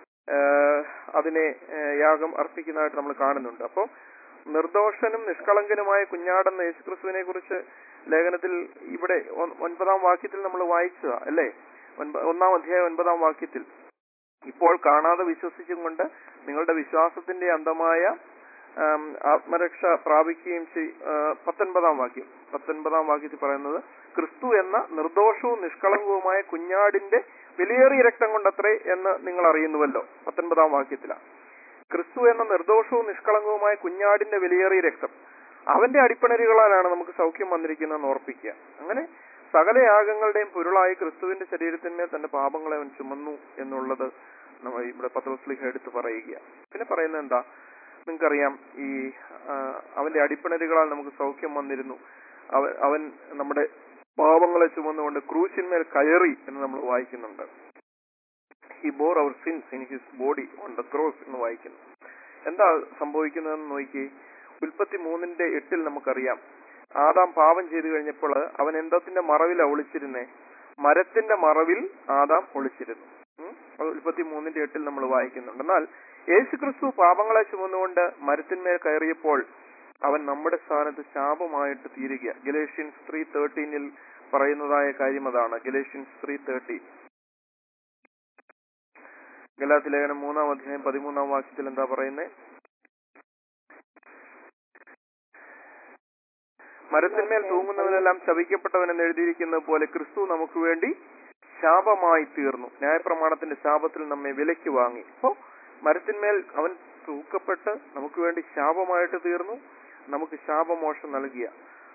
അതിനെ യാഗം അർപ്പിക്കുന്നതായിട്ട് നമ്മൾ കാണുന്നുണ്ട്. അപ്പോൾ നിർദോഷനും നിഷ്കളങ്കനുമായ കുഞ്ഞാടെന്ന യേശുക്രിസ്തുവിനെ കുറിച്ച് ലേഖനത്തിൽ ഇവിടെ ഒൻപതാം വാക്യത്തിൽ നമ്മൾ വായിച്ചതാ അല്ലേ? ഒന്നാം അധ്യായം ഒൻപതാം വാക്യത്തിൽ, ഇപ്പോൾ കാണാതെ വിശ്വസിച്ചും കൊണ്ട് നിങ്ങളുടെ വിശ്വാസത്തിന്റെ അന്തമായ ആത്മരക്ഷ പ്രാപിക്കുകയും ചെയ് പത്തൊൻപതാം വാക്യം പത്തൊൻപതാം വാക്യത്തിൽ പറയുന്നത്, ക്രിസ്തു എന്ന നിർദോഷവും നിഷ്കളങ്കവുമായ കുഞ്ഞാടിന്റെ വിലയേറിയ രക്തം കൊണ്ടത്രേ എന്ന് നിങ്ങൾ അറിയുന്നുവല്ലോ. പത്തൊൻപതാം വാക്യത്തിലാണ് ക്രിസ്തു എന്ന നിർദോഷവും നിഷ്കളങ്കവുമായ കുഞ്ഞാടിന്റെ വിലയേറിയ രക്തം, അവന്റെ അടിപ്പണരുകളാലാണ് നമുക്ക് സൗഖ്യം വന്നിരിക്കുന്നതെന്ന് ഓർപ്പിക്കുക. അങ്ങനെ സകല യാഗങ്ങളുടെയും പൊരുളായി ക്രിസ്തുവിന്റെ ശരീരത്തിന്മേൽ തന്റെ പാപങ്ങളെ അവൻ ചുമന്നു എന്നുള്ളത് നമ്മൾ ഇവിടെ പത്രോസ്ലീഹ എടുത്ത് പറയുക. പിന്നെ പറയുന്നത് എന്താ? നിങ്ങൾക്കറിയാം, ഈ അവന്റെ അടിപ്പണരുകളാൽ നമുക്ക് സൗഖ്യം വന്നിരുന്നു. അവൻ അവൻ നമ്മുടെ പാപങ്ങളെ ചുമന്നുകൊണ്ട് ക്രൂശിന്മേൽ കയറി എന്ന് നമ്മൾ വായിക്കുന്നുണ്ട്. He bore our sins in his body on the cross എന്ന് വായിക്കുന്നു. എന്താ സംഭവിക്കുന്നതെന്ന് നോക്കി. ഉൽപ്പത്തി മൂന്നിന്റെ എട്ടിൽ നമുക്കറിയാം, ആദാം പാപം ചെയ്തു കഴിഞ്ഞപ്പോൾ അവൻ എന്തത്തിന്റെ മറവിലാ ഒളിച്ചിരുന്നേ? മരത്തിന്റെ മറവിൽ ആദാം ഒളിച്ചിരുന്നു. ഉൽപ്പത്തി മൂന്നിന്റെ എട്ടിൽ നമ്മൾ വായിക്കുന്നുണ്ട്. എന്നാൽ യേശുക്രിസ്തു പാപങ്ങളെ ചുമന്നുകൊണ്ട് മരത്തിന്മേൽ കയറിയപ്പോൾ അവൻ നമ്മുടെ സ്ഥാനത്ത് ശാപമായിട്ട് തീരുക. ഗലേഷ്യൻസ് ത്രീ തേർട്ടീനിൽ പറയുന്നതായ കാര്യം അതാണ്. ഗലേഷ്യൻസ് ത്രീ തേർട്ടീൻ, ഗലാത്യ ലേഖനം മൂന്നാം അധ്യായം പതിമൂന്നാം വാക്യത്തിൽ എന്താ പറയുന്നത്? മരത്തിന്മേൽ തൂങ്ങുന്നവനെല്ലാം ശപിക്കപ്പെട്ടവനെന്ന് എഴുതിയിരിക്കുന്നത് പോലെ ക്രിസ്തു നമുക്ക് വേണ്ടി ശാപമായി തീർന്നു. ന്യായപ്രമാണത്തിന്റെ ശാപത്തിൽ നമ്മെ വിലയ്ക്ക് വാങ്ങി. അപ്പോ മരത്തിന്മേൽ അവൻ തൂക്കപ്പെട്ട് നമുക്ക് വേണ്ടി ശാപമായിട്ട് തീർന്നു, നമുക്ക് ശാപമോക്ഷം നൽകിയ.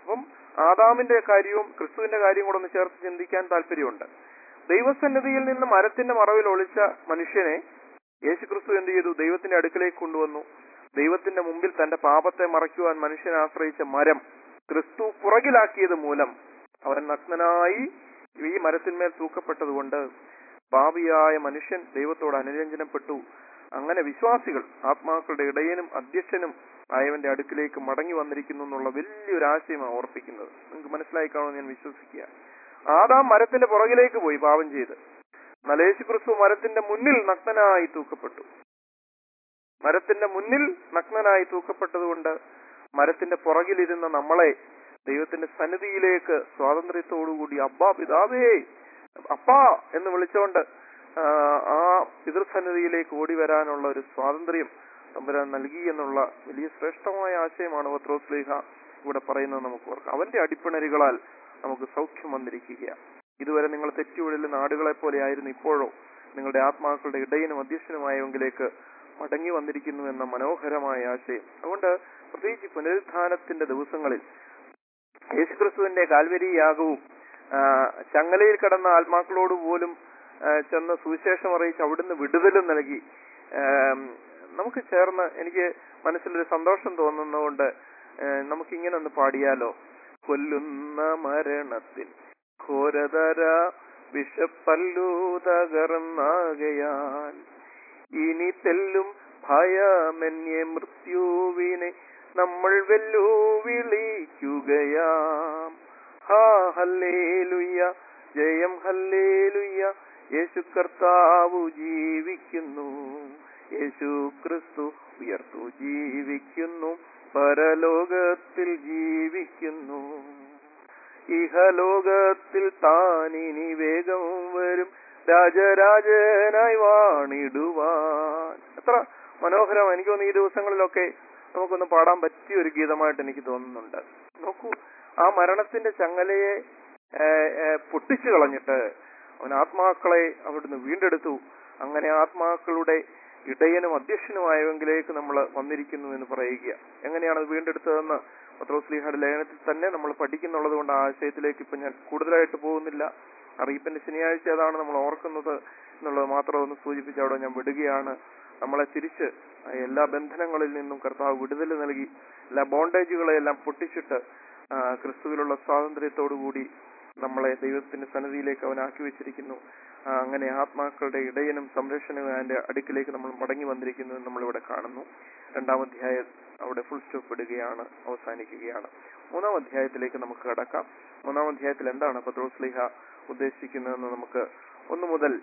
അപ്പം ആദാമിന്റെ കാര്യവും ക്രിസ്തുവിന്റെ കാര്യവും കൂടെ ഒന്ന് ചേർത്ത് ചിന്തിക്കാൻ താല്പര്യമുണ്ട്. ദൈവസന്നിധിയിൽ നിന്ന് മരത്തിന്റെ മറവിൽ ഒളിച്ച മനുഷ്യനെ യേശു ക്രിസ്തു എന്ത് ചെയ്തു? ദൈവത്തിന്റെ അടുക്കലേക്ക് കൊണ്ടുവന്നു. ദൈവത്തിന്റെ മുമ്പിൽ തന്റെ പാപത്തെ മറയ്ക്കുവാൻ മനുഷ്യനെ ആശ്രയിച്ച മരം ക്രിസ്തു പുറകിലാക്കിയത് മൂലം അവൻ നഗ്നനായി ഈ മരത്തിന്മേൽ തൂക്കപ്പെട്ടതുകൊണ്ട് പാപിയായ മനുഷ്യൻ ദൈവത്തോട് അനുരഞ്ജനപ്പെട്ടു. അങ്ങനെ വിശ്വാസികൾ ആത്മാക്കളുടെ ഇടയനും അധ്യക്ഷനും ആയവന്റെ അടുക്കിലേക്ക് മടങ്ങി വന്നിരിക്കുന്നു എന്നുള്ള വലിയൊരു ആശയമാണ് ഓർപ്പിക്കുന്നത്. നിങ്ങൾക്ക് മനസ്സിലായി കാണുമെന്ന് ഞാൻ വിശ്വസിക്കുക. ആദാം മരത്തിന്റെ പുറകിലേക്ക് പോയി പാപം ചെയ്ത്. എന്നാൽ യേശു ക്രിസ്തു മരത്തിന്റെ മുന്നിൽ നഗ്നനായി തൂക്കപ്പെട്ടു. മരത്തിന്റെ മുന്നിൽ നഗ്നനായി തൂക്കപ്പെട്ടതുകൊണ്ട് മരത്തിന്റെ പുറകിലിരുന്ന നമ്മളെ ദൈവത്തിന്റെ സന്നിധിയിലേക്ക് സ്വാതന്ത്ര്യത്തോടുകൂടി അബ്ബാ പിതാവേ അപ്പാ എന്ന് വിളിച്ചുകൊണ്ട് ആ പിതൃസന്നിധിയിലേക്ക് ഓടി വരാനുള്ള ഒരു സ്വാതന്ത്ര്യം തമ്പുരാൻ നൽകി എന്നുള്ള വലിയ ശ്രേഷ്ഠമായ ആശയമാണ് പത്രോസ്ലീഹ ഇവിടെ പറയുന്നത്. നമുക്ക് ഓർക്കാം, അവന്റെ അടിപ്പിണരുകളാൽ നമുക്ക് സൗഖ്യം വന്നിരിക്കുകയാണ്. ഇതുവരെ നിങ്ങൾ തെറ്റുവഴിൽ നാടുകളെ പോലെ ആയിരുന്നു, ഇപ്പോഴോ നിങ്ങളുടെ ആത്മാക്കളുടെ ഇടയനും അധ്യക്ഷനുമായവങ്കിലേക്ക് മടങ്ങി വന്നിരിക്കുന്നു എന്ന മനോഹരമായ ആശയം. അതുകൊണ്ട് പ്രത്യേകിച്ച് പുനരുത്ഥാനത്തിന്റെ ദിവസങ്ങളിൽ യേശുക്രിസ്തുവിന്റെ കാൽവരി യാഗവും ചങ്ങലയിൽ കിടന്ന ആത്മാക്കളോട് പോലും ചെന്ന് സുവിശേഷം അറിയിച്ച് അവിടുന്ന് വിടുതലും നൽകി നമുക്ക് ചേർന്ന് എനിക്ക് മനസ്സിലൊരു സന്തോഷം തോന്നുന്നതുകൊണ്ട് നമുക്കിങ്ങനെ ഒന്ന് പാടിയാലോ? കൊല്ലുന്ന മരണത്തിൽ ഘോരതര വിഷപ്പല്ലു തകർന്നാകയാൽ ഇനി തെല്ലും ഭയമെന്യേ മൃത്യുവിനെ നമ്മൾ വെല്ലുവിളിക്കുകയാം. ഹാ ഹല്ലേലൂയ, ജയം ഹല്ലേലൂയ, യേശു കർത്താവു ജീവിക്കുന്നു, യേശു ക്രിസ്തു ഉയർത്തു ജീവിക്കുന്നു, പരലോകത്തിൽ ജീവിക്കുന്നു, ഇഹലോകത്തിൽ താനിനി വേഗം വരും, രാജരാജനായി വാണിടുവാൻ. എത്ര മനോഹരം! എനിക്ക് തോന്നുന്നു ഈ ദിവസങ്ങളിലൊക്കെ നമുക്കൊന്ന് പാടാൻ പറ്റിയ ഒരു ഗീതമായിട്ട് എനിക്ക് തോന്നുന്നുണ്ട്. നോക്കൂ, ആ മരണത്തിന്റെ ചങ്ങലയെ പൊട്ടിച്ചു കളഞ്ഞിട്ട് അവൻ ആത്മാക്കളെ അവിടുന്ന് വീണ്ടെടുത്തു. അങ്ങനെ ആത്മാക്കളുടെ ഇടയനും അധ്യക്ഷനുമായവങ്കിലേക്ക് നമ്മൾ വന്നിരിക്കുന്നു എന്ന് പറയുക. എങ്ങനെയാണ് വീണ്ടെടുത്തതെന്ന് പത്രോസ്ലീഹയുടെ ലേഖനത്തിൽ തന്നെ നമ്മൾ പഠിക്കുന്നുള്ളത് കൊണ്ട് ആ ആശയത്തിലേക്ക് ഇപ്പൊ ഞാൻ കൂടുതലായിട്ട് പോകുന്നില്ല. അറിയിപ്പിന്റെ ശനിയാഴ്ച അതാണ് നമ്മൾ ഓർക്കുന്നത് എന്നുള്ളത് മാത്രം ഒന്ന് സൂചിപ്പിച്ച് അവിടെ ഞാൻ വിടുകയാണ്. നമ്മളെ തിരിച്ച് എല്ലാ ബന്ധനങ്ങളിൽ നിന്നും കർത്താവ് വിടുതൽ നൽകി എല്ലാ ബോണ്ടേജുകളെല്ലാം പൊട്ടിച്ചിട്ട് ക്രിസ്തുവിലുള്ള സ്വാതന്ത്ര്യത്തോടുകൂടി നമ്മളെ ദൈവത്തിന്റെ സന്നിധിയിലേക്ക് അവൻ ആക്കി വെച്ചിരിക്കുന്നു. അങ്ങനെ ആത്മാക്കളുടെ ഇടയനും സംരക്ഷണവും അതിന്റെ അടുക്കിലേക്ക് നമ്മൾ മടങ്ങി വന്നിരിക്കുന്നു എന്ന് നമ്മളിവിടെ കാണുന്നു. രണ്ടാം അധ്യായം അവിടെ ഫുൾ സ്റ്റോപ്പ് ഇടുകയാണ്, അവസാനിക്കുകയാണ്. മൂന്നാം അധ്യായത്തിലേക്ക് നമുക്ക് കടക്കാം. മൂന്നാം അധ്യായത്തിൽ എന്താണ് പത്രോസ്ലീഹ ഉദ്ദേശിക്കുന്നതെന്ന് നമുക്ക് ഒന്ന് മുതൽ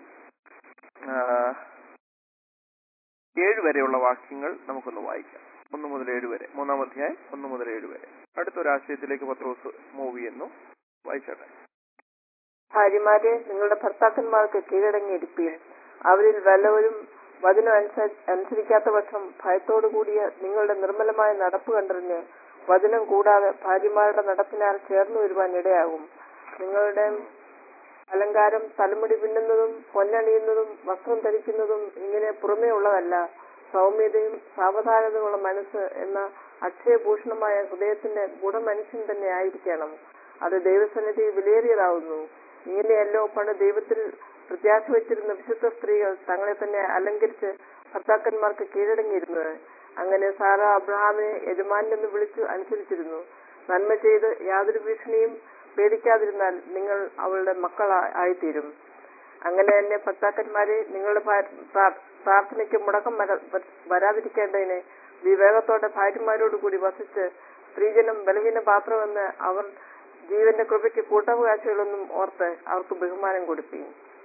ഏഴ് വരെയുള്ള വാക്യങ്ങൾ നമുക്കൊന്ന് വായിക്കാം. ഒന്ന് മുതൽ ഏഴ് വരെ, മൂന്നാം അധ്യായം ഒന്ന് മുതൽ ഏഴ് വരെ. അടുത്തൊരാശയത്തിലേക്ക് പത്രോസ് മൂവ് ചെയ്യുന്നു. വായിച്ചോട്ടെ. ഭാര്യമാരെ, നിങ്ങളുടെ ഭർത്താക്കന്മാർക്ക് കീഴടങ്ങിയിരിപ്പീൻ. അവരിൽ വല്ലവരും വചനം അനുസരിക്കാത്ത പക്ഷം ഭയത്തോടു കൂടിയ നിങ്ങളുടെ നിർമ്മലമായ നടപ്പ് കണ്ടറിഞ്ഞ് വചനം കൂടാതെ ഭാര്യമാരുടെ നടപ്പിനാൽ ചേർന്നു വരുവാൻ ഇടയാകും. നിങ്ങളുടെ അലങ്കാരം തലമുടി പിന്നുന്നതും പൊന്നണിയുന്നതും വസ്ത്രം ധരിക്കുന്നതും ഇങ്ങനെ പുറമേ ഉള്ളതല്ല, സൗമ്യതയും സാവധാനതയുള്ള മനസ്സ് എന്ന അക്ഷയഭൂഷണമായ ഹൃദയത്തിന്റെ ഗുണമനുഷ്യൻ തന്നെ ആയിരിക്കണം. അത് ദൈവസന്നിധി വിലയേറിയതാവുന്നു. ഇങ്ങനെയല്ലോ പണ്ട് ദൈവത്തിൽ പ്രത്യാശ വെച്ചിരുന്ന വിശുദ്ധ സ്ത്രീകൾ തങ്ങളെ തന്നെ അലങ്കരിച്ച് ഭർത്താക്കന്മാർക്ക് കീഴടങ്ങിയിരുന്നത്. അങ്ങനെ സാറ അബ്രഹാമിനെ യജമാനെന്ന് വിളിച്ചു അനുസരിച്ചിരുന്നു. നന്മ ചെയ്ത് യാതൊരു ഭീഷണിയും പേടിക്കാതിരുന്നാൽ നിങ്ങൾ അവളുടെ മക്കളായിത്തീരും. അങ്ങനെ തന്നെ ഭർത്താക്കന്മാരെ, നിങ്ങളുടെ പ്രാർത്ഥനയ്ക്ക് മുടക്കം വരാതിരിക്കേണ്ടതിന് വിവേകത്തോടെ ഭാര്യമാരോട് കൂടി വസിച്ച് സ്ത്രീജനം ബലഹീന പാത്രമെന്ന് അവർ ജീവന്റെ കൃപയ്ക്ക് കൂട്ടവകാശികളൊന്നും ഓർത്ത് അവർക്ക് ബഹുമാനം കൊടുപ്പീൻ.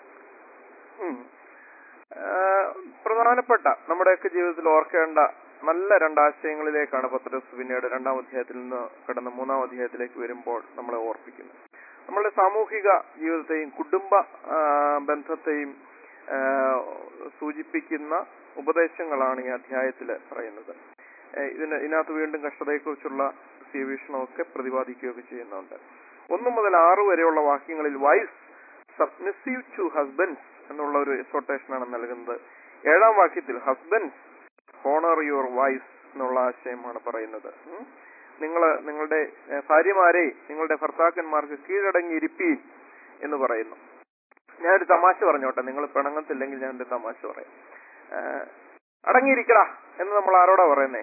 പ്രധാനപ്പെട്ട നമ്മുടെയൊക്കെ ജീവിതത്തിൽ ഓർക്കേണ്ട നല്ല രണ്ടാശയങ്ങളിലേക്കാണ് പത്രോസ് പിന്നീട് രണ്ടാം അധ്യായത്തിൽ നിന്ന് കടന്ന് മൂന്നാം അധ്യായത്തിലേക്ക് വരുമ്പോൾ നമ്മളെ ഓർപ്പിക്കുന്നത്. നമ്മളുടെ സാമൂഹിക ജീവിതത്തെയും കുടുംബ ബന്ധത്തെയും സൂചിപ്പിക്കുന്ന ഉപദേശങ്ങളാണ് ഈ അധ്യായത്തിൽ പറയുന്നത്. ഇതിന് ഇതിനകത്ത് വീണ്ടും കഷ്ടതയെക്കുറിച്ചുള്ള വീക്ഷണമൊക്കെ പ്രതിപാദിക്കുകയൊക്കെ ചെയ്യുന്നുണ്ട്. ഒന്നു മുതൽ ആറ് വരെയുള്ള വാക്യങ്ങളിൽ വൈഫ് സബ്മിസീവ് ടു ഹസ്ബൻഡ്സ് എന്നുള്ള ഒരു എക്സോർട്ടേഷനാണ് നൽകുന്നത്. ഏഴാം വാക്യത്തിൽ ഹസ്ബൻഡ്സ് ഹോണർ യുവർ വൈഫ് എന്നുള്ള ആശയമാണ് പറയുന്നത്. നിങ്ങൾ നിങ്ങളുടെ ഏഹ്, ഭാര്യമാരെ നിങ്ങളുടെ ഭർത്താക്കന്മാർക്ക് കീഴടങ്ങിയിരിപ്പീൻ എന്ന് പറയുന്നു. ഞാനൊരു തമാശ പറഞ്ഞോട്ടെ, നിങ്ങൾ പിണങ്ങത്തില്ലെങ്കിൽ ഞാനൊരു തമാശ പറയാം. ഏഹ്, അടങ്ങിയിരിക്കടാ എന്ന് നമ്മൾ ആരോടാ പറയുന്നേ?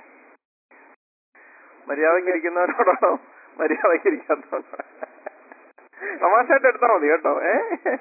മര്യാദയ്ക്ക് ഇരിക്കുന്നവരോടാണോ മര്യാദയ്ക്ക് ഇരിക്കാത്തവരോടാ? തമാശയായിട്ട് എടുത്താൽ മതി കേട്ടോ. ഏ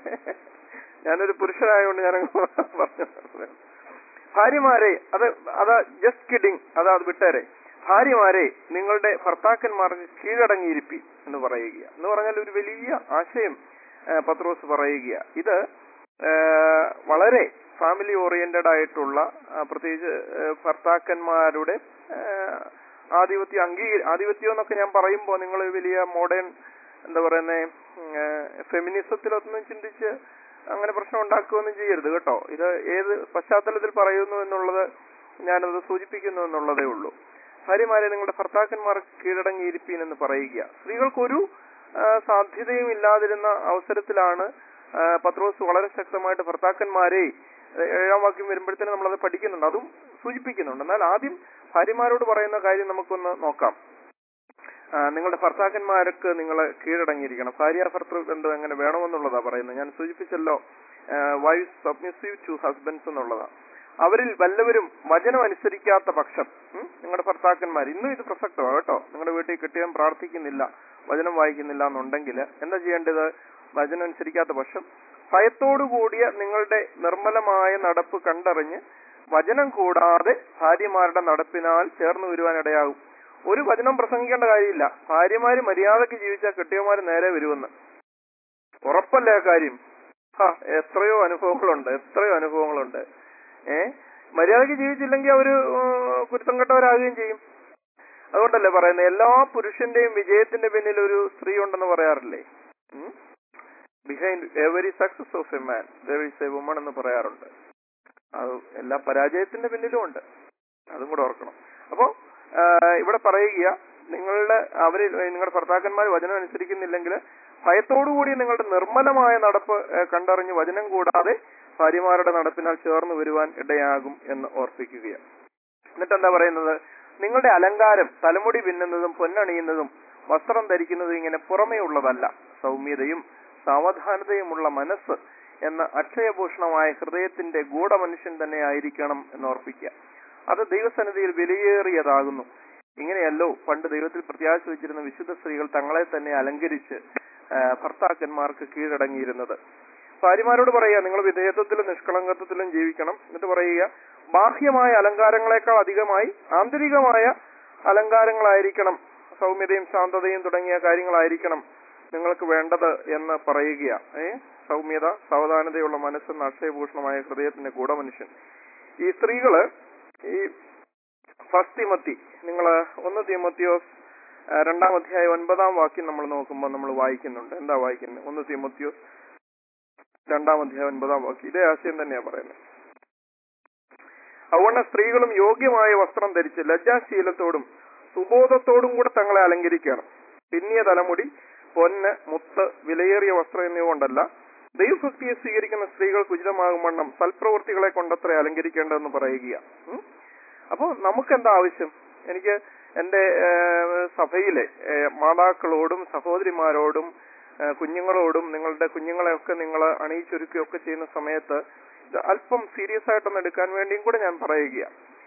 ഞാനൊരു പുരുഷനായതുകൊണ്ട് ഞാൻ പറഞ്ഞു. ഭാര്യമാരെ, അത് അത് ജസ്റ്റ് കിഡിങ്, അത് അത് വിട്ടേരെ. ഭാര്യമാരെ നിങ്ങളുടെ ഭർത്താക്കന്മാർക്ക് കീഴടങ്ങിയിരിപ്പി എന്ന് പറയുക എന്ന് പറഞ്ഞാൽ ഒരു വലിയ ആശയം ഏഹ്, പത്രോസ് പറയുക. ഇത് ഏഹ്, വളരെ ഫാമിലി ഓറിയന്റഡ് ആയിട്ടുള്ള ആ, പ്രത്യേകിച്ച് ഏഹ്, ഭർത്താക്കന്മാരുടെ ഏഹ്, ആധിപത്യം അംഗീകരി ആധിപത്യം എന്നൊക്കെ ഞാൻ പറയുമ്പോൾ നിങ്ങൾ വലിയ മോഡേൺ എന്താ പറയുന്നേ ഫെമിനിസത്തിലൊന്നും ചിന്തിച്ച് അങ്ങനെ പ്രശ്നം ഉണ്ടാക്കുകയൊന്നും ചെയ്യരുത് കേട്ടോ. ഇത് ഏത് പശ്ചാത്തലത്തിൽ പറയുന്നു എന്നുള്ളത് ഞാനത് സൂചിപ്പിക്കുന്നു എന്നുള്ളതേ ഉള്ളൂ. ഭാര്യമാരെ നിങ്ങളുടെ ഭർത്താക്കന്മാർക്ക് കീഴടങ്ങിയിരിപ്പീൻ എന്ന് പറയുക. സ്ത്രീകൾക്കൊരു ആ, സാധ്യതയും ഇല്ലാതിരുന്ന അവസരത്തിലാണ് ആ, പത്രോസ് വളരെ ശക്തമായിട്ട് ഭർത്താക്കന്മാരെ ഏഴാം വാക്യം വരുമ്പോഴത്തേനും നമ്മളത് പഠിക്കുന്നുണ്ട്, അതും സൂചിപ്പിക്കുന്നുണ്ട്. എന്നാൽ ആദ്യം ഭാര്യമാരോട് പറയുന്ന കാര്യം നമുക്കൊന്ന് നോക്കാം. ആ, നിങ്ങളുടെ ഭർത്താക്കന്മാർക്ക് നിങ്ങൾ കീഴടങ്ങിയിരിക്കണം. ഭാര്യ ഭർത്തൃ ബന്ധം എങ്ങനെ വേണമെന്നുള്ളതാ പറയുന്നത്. ഞാൻ സൂചിപ്പിച്ചല്ലോ, വൈഫ് സബ്മിസീവ് ടു ഹസ്ബൻഡ്സ് എന്നുള്ളതാ. അവരിൽ വല്ലവരും വചനം അനുസരിക്കാത്ത പക്ഷം, ഉം, നിങ്ങളുടെ ഭർത്താക്കന്മാർ, ഇന്നും ഇത് പ്രസക്തമാണ് കേട്ടോ. നിങ്ങളുടെ വീട്ടിൽ കെട്ടിയാൻ പ്രാർത്ഥിക്കുന്നില്ല, വചനം വായിക്കുന്നില്ല എന്നുണ്ടെങ്കിൽ എന്താ ചെയ്യേണ്ടത്? വചനം അനുസരിക്കാത്ത പക്ഷം ഭയത്തോടു കൂടിയ നിങ്ങളുടെ നിർമ്മലമായ നടപ്പ് കണ്ടറിഞ്ഞ് വചനം കൂടാതെ ഭാര്യമാരുടെ നടപ്പിനാൽ ചേർന്ന് വരുവാനിടയാകും. ഒരു വചനം പ്രസംഗിക്കേണ്ട കാര്യമില്ല. ഭാര്യമാര് മര്യാദയ്ക്ക് ജീവിച്ചാൽ കെട്ടിയമാര് നേരെ വരുമെന്ന് ഉറപ്പല്ലേ ആ കാര്യം? ഹാ, എത്രയോ അനുഭവങ്ങളുണ്ട്, എത്രയോ അനുഭവങ്ങളുണ്ട്. ഏ മര്യാദയ്ക്ക് ജീവിച്ചില്ലെങ്കിൽ അവര് കുരുത്തം കെട്ടവരാകുകയും ചെയ്യും. അതുകൊണ്ടല്ലേ പറയുന്നത്, എല്ലാ പുരുഷന്റെയും വിജയത്തിന്റെ പിന്നിൽ ഒരു സ്ത്രീ ഉണ്ടെന്ന് പറയാറില്ലേ? Behind every success of a man there is a woman എന്ന് പറയാറുണ്ട്. അത് എല്ലാ പരാജയത്തിന്റെ പിന്നിലും ഉണ്ട്, അതും കൂടെ ഓർക്കണം. അപ്പോ ഇവിടെ പറയുക, നിങ്ങളുടെ അവര് നിങ്ങളുടെ ഭർത്താക്കന്മാർ വചനം അനുസരിക്കുന്നില്ലെങ്കിൽ ഭയത്തോടുകൂടി നിങ്ങളുടെ നിർമ്മലമായ നടപ്പ് കണ്ടറിഞ്ഞ് വചനം കൂടാതെ ഭാര്യമാരുടെ നടപ്പിനാൽ ചേർന്ന് വരുവാൻ ഇടയാകും എന്ന് ഓർപ്പിക്കുകയാണ്. എന്നിട്ട് എന്താ പറയുന്നത്? നിങ്ങളുടെ അലങ്കാരം തലമുടി പിന്നുന്നതും പൊന്നണിയുന്നതും വസ്ത്രം ധരിക്കുന്നതും ഇങ്ങനെ പുറമേ ഉള്ളതല്ല, സൗമ്യതയും സാവധാനതയുമുള്ള മനസ്സ് എന്ന അക്ഷയഭൂഷണമായ ഹൃദയത്തിന്റെ ഗൂഢമനുഷ്യൻ തന്നെ ആയിരിക്കണം എന്ന് ഓർപ്പിക്കുക. അത് ദൈവസന്നിധിയിൽ വിലയേറിയതാകുന്നു. ഇങ്ങനെയല്ലോ പണ്ട് ദൈവത്തിൽ പ്രത്യാശ വെച്ചിരുന്ന വിശുദ്ധ സ്ത്രീകൾ തങ്ങളെ തന്നെ അലങ്കരിച്ച് ഭർത്താക്കന്മാർക്ക് കീഴടങ്ങിയിരുന്നത്. ഭാര്യമാരോട് പറയുക, നിങ്ങൾ വിധേയത്വത്തിലും നിഷ്കളങ്കത്വത്തിലും ജീവിക്കണം. എന്നിട്ട് പറയുക, ബാഹ്യമായ അലങ്കാരങ്ങളെക്കാൾ അധികമായി ആന്തരികമായ അലങ്കാരങ്ങളായിരിക്കണം, സൗമ്യതയും ശാന്തതയും തുടങ്ങിയ കാര്യങ്ങളായിരിക്കണം നിങ്ങൾക്ക് വേണ്ടത് എന്ന് പറയുക. ഏ സൗമ്യത, സാവധാനതയുള്ള മനസ്സെന്ന അക്ഷയഭൂഷണമായ ഹൃദയത്തിന്റെ ഗൂഢമനുഷ്യൻ. ഈ സ്ത്രീകള് ഈ ഫസ്റ്റ് തിമോത്തി, നിങ്ങള് ഒന്ന് തിമോത്തിയോസ് രണ്ടാം അധ്യായം ഒൻപതാം വാക്യം നമ്മൾ നോക്കുമ്പോൾ നമ്മൾ വായിക്കുന്നുണ്ട്. എന്താ വായിക്കുന്നത്? ഒന്ന് തിമോത്തിയോസ് രണ്ടാം അധ്യായം ഒൻപതാം വാക്യം ഇതേ ആശയം തന്നെയാ പറയുന്നത്. അതുകൊണ്ട് സ്ത്രീകളും യോഗ്യമായ വസ്ത്രം ധരിച്ച് ലജ്ജാശീലത്തോടും സുബോധത്തോടും കൂടെ തങ്ങളെ അലങ്കരിക്കണം. പിന്നിയ തലമുടി, പൊന്ന്, മുത്ത്, വിലയേറിയ വസ്ത്രം എന്നിവ കൊണ്ടല്ല, ദൈവഭക്തിയെ സ്വീകരിക്കുന്ന സ്ത്രീകൾക്ക് ഉചിതമാകും വണ്ണം സൽപ്രവൃത്തികളെ കൊണ്ടത്ര അലങ്കരിക്കേണ്ടതെന്ന് പറയുക. അപ്പോ നമുക്കെന്താ ആവശ്യം? എനിക്ക് എന്റെ സഭയിലെ മാതാക്കളോടും സഹോദരിമാരോടും കുഞ്ഞുങ്ങളോടും, നിങ്ങളുടെ കുഞ്ഞുങ്ങളെയൊക്കെ നിങ്ങൾ അണിയിച്ചൊരുക്കുകയൊക്കെ ചെയ്യുന്ന സമയത്ത് ഇത് അല്പം സീരിയസ് ആയിട്ടൊന്ന് എടുക്കാൻ വേണ്ടിയും കൂടെ ഞാൻ പറയുക.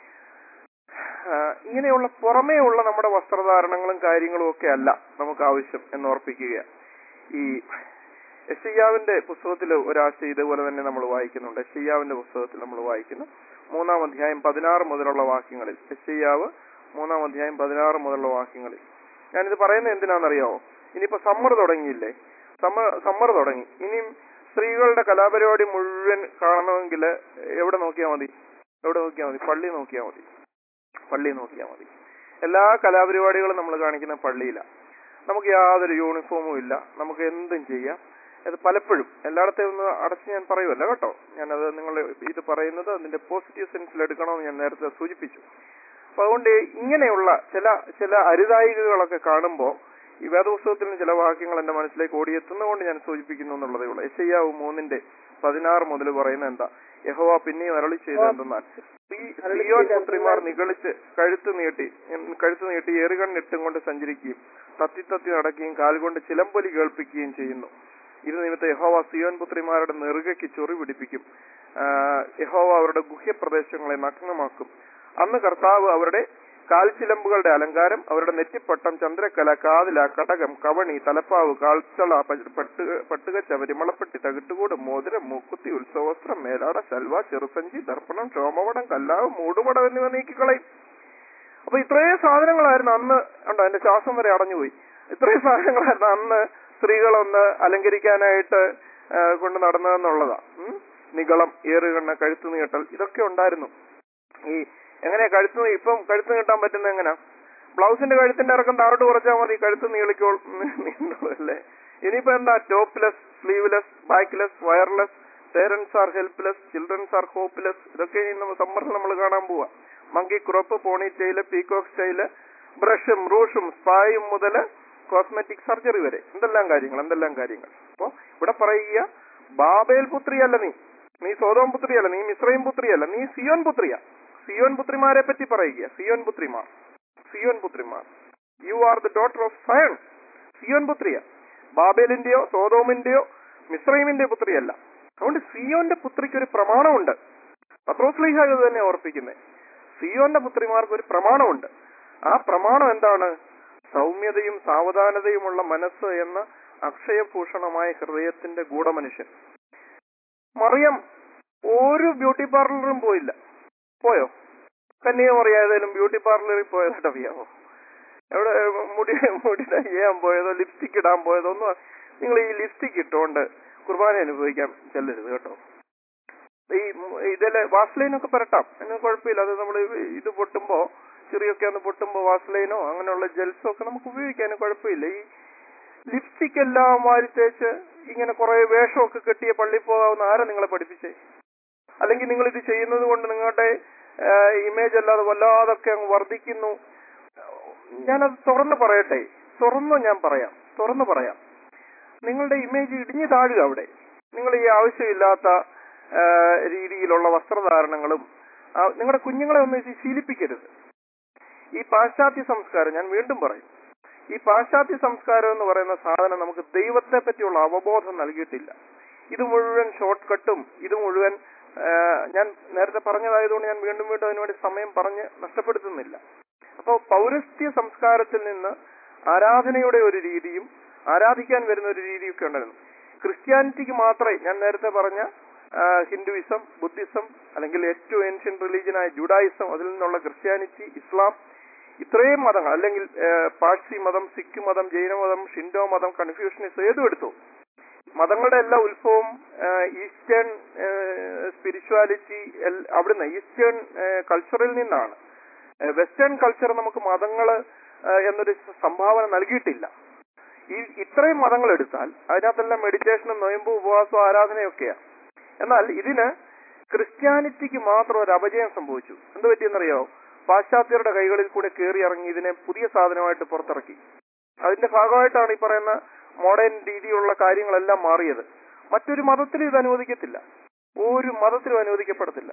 ഇങ്ങനെയുള്ള പുറമേ ഉള്ള നമ്മുടെ വസ്ത്രധാരണങ്ങളും കാര്യങ്ങളും ഒക്കെ അല്ല നമുക്ക് ആവശ്യം എന്ന് ഓർപ്പിക്കുക. ഈ യെശയ്യാവിന്റെ പുസ്തകത്തിൽ ഒരാശയം ഇതുപോലെ തന്നെ നമ്മൾ വായിക്കുന്നുണ്ട്. യെശയ്യാവിന്റെ പുസ്തകത്തിൽ നമ്മൾ വായിക്കുന്നു മൂന്നാം അധ്യായം പതിനാറ് മുതലുള്ള വാക്യങ്ങളിൽ. യെശയ്യാവ് മൂന്നാം അധ്യായം പതിനാറ് മുതലുള്ള വാക്യങ്ങളിൽ. ഞാനിത് പറയുന്നത് എന്തിനാണെന്നറിയാമോ? ഇനിയിപ്പോ സമ്മർ തുടങ്ങിയില്ലേ? സമ്മർ സമ്മർ തുടങ്ങി. ഇനിയും സ്ത്രീകളുടെ കലാപരിപാടി മുഴുവൻ കാണണമെങ്കിൽ എവിടെ നോക്കിയാൽ മതി? എവിടെ നോക്കിയാൽ മതി? പള്ളി നോക്കിയാൽ മതി. പള്ളി നോക്കിയാൽ മതി. എല്ലാ കലാപരിപാടികളും നമ്മൾ കാണിക്കുന്ന പള്ളിയിലാണ്. നമുക്ക് യാതൊരു യൂണിഫോമും ഇല്ല, നമുക്ക് എന്തും ചെയ്യാം. അത് പലപ്പോഴും എല്ലായിടത്തെയും ഒന്ന് അടച്ച് ഞാൻ പറയുമല്ല കേട്ടോ. ഞാനത് നിങ്ങൾ ഇത് പറയുന്നത് അതിന്റെ പോസിറ്റീവ് സെൻസിൽ എടുക്കണമെന്ന് ഞാൻ നേരത്തെ സൂചിപ്പിച്ചു. അപ്പൊ അതുകൊണ്ട് ഇങ്ങനെയുള്ള ചില ചില അരുതായികകളൊക്കെ കാണുമ്പോൾ ഈ വേദപുസ്തകത്തിലും ചില വാക്യങ്ങൾ എന്റെ മനസ്സിലേക്ക് ഓടിയെത്തുന്നതുകൊണ്ട് ഞാൻ സൂചിപ്പിക്കുന്നു എന്നുള്ളതേ ഉള്ളൂ. യെശയ്യാവ് മൂന്നിന്റെ പതിനാറ് മുതൽ പറയുന്ന എന്താ? യഹോവ പിന്നെയും അരുളി ചെയ്തത് എന്തെന്നാൽ, സിയോൻ പുത്രിമാർ നിഗളിച്ച് കഴുത്ത് നീട്ടി കഴുത്ത് നീട്ടി ഏറുകണ്ണിട്ടും കൊണ്ട് സഞ്ചരിക്കുകയും തത്തി തത്തി നടക്കുകയും കാൽകൊണ്ട് ചിലമ്പൊലി കേൾപ്പിക്കുകയും ചെയ്യുന്നു. ഇത് നിമിത്തം യഹോവ സിയോൻ പുത്രിമാരുടെ നെറുകയ്ക്ക് ചൊറി പിടിപ്പിക്കും. യഹോവ അവരുടെ ഗുഹ്യപ്രദേശങ്ങളെ നഗ്നമാക്കും. അന്ന് കർത്താവ് അവരുടെ കാൽച്ചിലമ്പുകളുടെ അലങ്കാരം, അവരുടെ നെറ്റിപ്പട്ടം, ചന്ദ്രക്കല, കാതില, കടകം, കവണി, തലപ്പാവ്, കാൽച്ചള, പട്ടുക പട്ടുകച്ചവരി, മുളപ്പെട്ടി, തകിട്ടുകൂട്, മോതിരം, മൂക്കുത്തി, ഉത്സവസ്ത്രം, മേലാട, ശൽവ, ചെറുസഞ്ചി, ദർപ്പണം, രോമവടം, കല്ലാവ്, മൂടുപടം എന്നിവ നീക്കിക്കളയും. അപ്പൊ ഇത്രയും സാധനങ്ങളായിരുന്നു അന്ന്. ഉണ്ടോ, എന്റെ ശ്വാസം വരെ അടഞ്ഞുപോയി. ഇത്രയും സാധനങ്ങളായിരുന്നു അന്ന് സ്ത്രീകളൊന്ന് അലങ്കരിക്കാനായിട്ട് കൊണ്ട് നടന്നതെന്നുള്ളതാ. ഉം നിഗളം, ഏറുകണ്ണ്, കഴുത്തു നീട്ടൽ, ഇതൊക്കെ ഉണ്ടായിരുന്നു. ഈ എങ്ങനെയാ കഴുത്ത്, ഇപ്പം കഴുത്ത് നീട്ടാൻ പറ്റുന്നത് എങ്ങനെയാ? ബ്ലൗസിന്റെ കഴുത്തിന്റെ ഇറക്കം താഴോട്ട് കുറച്ചാൽ മതി, കഴുത്ത് നീളിക്കോൾ നീണ്ടല്ലേ. ഇനിയിപ്പോ എന്താ? Topless, sleeveless, backless, wireless, parents are helpless, childrens are hopeless, ഇതൊക്കെ സമ്മറിൽ നമ്മൾ കാണാൻ പോവാ. Monkey crop, pony tail, peacock style, ബ്രഷും റൂഷും സ്പായും മുതൽ കോസ്മെറ്റിക് സർജറി വരെ എന്തെല്ലാം കാര്യങ്ങൾ എന്തെല്ലാം കാര്യങ്ങൾ അപ്പൊ ഇവിടെ പറയുക, ബാബേൽ പുത്രിയല്ല നീ, നീ സോദോം പുത്രിയല്ല, നീ മിസ്രൈം പുത്രിയല്ല, നീ സിയോൻ പുത്രിയ. സിയോൻ പുത്രിമാരെ പറ്റി പറയുക. സിയോൻ പുത്രിമാർ, സിയോൻ പുത്രിമാർ, you are the daughter of Zion. Zion പുത്രിയ, ബാബേലിന്റെയോ സോദോമിന്റെയോ മിസ്രൈമിന്റെയോ പുത്രിയല്ല. അതുകൊണ്ട് സിയോന്റെ പുത്രിക്ക് ഒരു പ്രമാണമുണ്ട്. പത്രോസ്ലീഹ ഇത് തന്നെ ഓർപ്പിക്കുന്നത്. സിയോന്റെ പുത്രിമാർക്ക് ഒരു പ്രമാണമുണ്ട്. ആ പ്രമാണം എന്താണ്? സൗമ്യതയും സാവധാനതയുമുള്ള മനസ്സ് എന്ന അക്ഷയഭൂഷണമായ ഹൃദയത്തിന്റെ ഗൂഢമനുഷ്യൻ. മറിയം ഒരു ബ്യൂട്ടി പാർലറും പോയില്ല. പോയോ? കന്യാകുമാരി ഏതായാലും ബ്യൂട്ടി പാർലറിൽ പോയതായിട്ട് അറിയാമോ? എവിടെ മുടി മുടി ചെയ്യാൻ പോയതോ ലിപ്സ്റ്റിക് ഇടാൻ പോയതോ ഒന്നും. നിങ്ങൾ ഈ ലിപ്സ്റ്റിക് ഇട്ടുകൊണ്ട് കുർബാന അനുഭവിക്കാൻ ചെല്ലരുത് കേട്ടോ. ഈ ഇതിലെ വാസ്ലൈനൊക്കെ പുരട്ടാം, അതിന് കുഴപ്പമില്ല. അത് നമ്മൾ ഇത് പൊട്ടുമ്പോ, ചെറിയൊക്കെ ഒന്ന് പൊട്ടുമ്പോ വാസ്ലൈനോ അങ്ങനെയുള്ള ജെൽസോ ഒക്കെ നമുക്ക് ഉപയോഗിക്കാനും കുഴപ്പമില്ല. ഈ ലിപ്സ്റ്റിക് എല്ലാം വാരി തേച്ച് ഇങ്ങനെ കുറെ വേഷമൊക്കെ കെട്ടിയ പള്ളി പോകാവുന്ന ആരാ നിങ്ങളെ പഠിപ്പിച്ചേ? അല്ലെങ്കിൽ നിങ്ങൾ ഇത് ചെയ്യുന്നത് കൊണ്ട് നിങ്ങളുടെ ഇമേജ് അല്ലാതെ വല്ലാതൊക്കെ അങ്ങ് വർദ്ധിക്കുന്നു. ഞാനത് തുറന്നു പറയട്ടെ, തുറന്നു ഞാൻ പറയാം, തുറന്നു പറയാം. നിങ്ങളുടെ ഇമേജ് ഇടിഞ്ഞു താഴുക അവിടെ. നിങ്ങൾ ഈ ആവശ്യമില്ലാത്ത രീതിയിലുള്ള വസ്ത്രധാരണങ്ങളും നിങ്ങളുടെ കുഞ്ഞുങ്ങളെ ഒന്നും ഇത് ശീലിപ്പിക്കരുത്. ഈ പാശ്ചാത്യ സംസ്കാരം, ഞാൻ വീണ്ടും പറയും, ഈ പാശ്ചാത്യ സംസ്കാരം എന്ന് പറയുന്ന സാധനം നമുക്ക് ദൈവത്തെ പറ്റിയുള്ള അവബോധം നൽകിയിട്ടില്ല. ഇത് മുഴുവൻ ഷോർട്ട് കട്ടും, ഇത് മുഴുവൻ ഞാൻ നേരത്തെ പറഞ്ഞതായതുകൊണ്ട് ഞാൻ വീണ്ടും വീണ്ടും അതിനുവേണ്ടി സമയം പറഞ്ഞ് നഷ്ടപ്പെടുത്തുന്നില്ല. അപ്പോൾ പൗരസ്ത്യ സംസ്കാരത്തിൽ നിന്ന് ആരാധനയുടെ ഒരു രീതിയും ആരാധിക്കാൻ വരുന്ന ഒരു രീതിയൊക്കെ ഉണ്ടായിരുന്നു. ക്രിസ്ത്യാനിറ്റിക്ക് മാത്രമേ, ഞാൻ നേരത്തെ പറഞ്ഞ ഹിന്ദുയിസം, ബുദ്ധിസം, അല്ലെങ്കിൽ ഏറ്റവും ഏൻഷ്യൻ റിലീജിയനായ ജൂഡായിസം, അതിൽ നിന്നുള്ള ക്രിസ്ത്യാനിറ്റി, ഇസ്ലാം, ഇത്രയും മതങ്ങൾ, അല്ലെങ്കിൽ പാഴ്സി മതം, സിഖ് മതം, ജൈനമതം, ഷിൻഡോ മതം, കൺഫ്യൂഷനിസം, ഏതും എടുത്തു. മതങ്ങളുടെ എല്ലാ ഉത്ഭവം ഈസ്റ്റേൺ സ്പിരിച്വാലിറ്റി അവിടുന്ന്, ഈസ്റ്റേൺ കൾച്ചറിൽ നിന്നാണ്. വെസ്റ്റേൺ കൾച്ചർ നമുക്ക് മതങ്ങള് എന്നൊരു സംഭാവന നൽകിയിട്ടില്ല. ഈ ഇത്രയും മതങ്ങൾ എടുത്താൽ അതിനകത്തെല്ലാം മെഡിറ്റേഷനും നൊയമ്പും ഉപവാസവും ആരാധനയൊക്കെയാണ്. എന്നാൽ ഇതിന് ക്രിസ്ത്യാനിറ്റിക്ക് മാത്രം ഒരു അപജയം സംഭവിച്ചു. എന്ത് പറ്റിയെന്നറിയോ? പാശ്ചാത്യരുടെ കൈകളിൽ കൂടെ കയറി ഇറങ്ങി ഇതിനെ പുതിയ സാധനമായിട്ട് പുറത്തിറക്കി. അതിന്റെ ഭാഗമായിട്ടാണ് ഈ പറയുന്ന മോഡേൺ രീതിയിലുള്ള കാര്യങ്ങളെല്ലാം മാറിയത്. മറ്റൊരു മതത്തിലും ഇത് അനുവദിക്കത്തില്ല. ഒരു മതത്തിലും അനുവദിക്കപ്പെടത്തില്ല.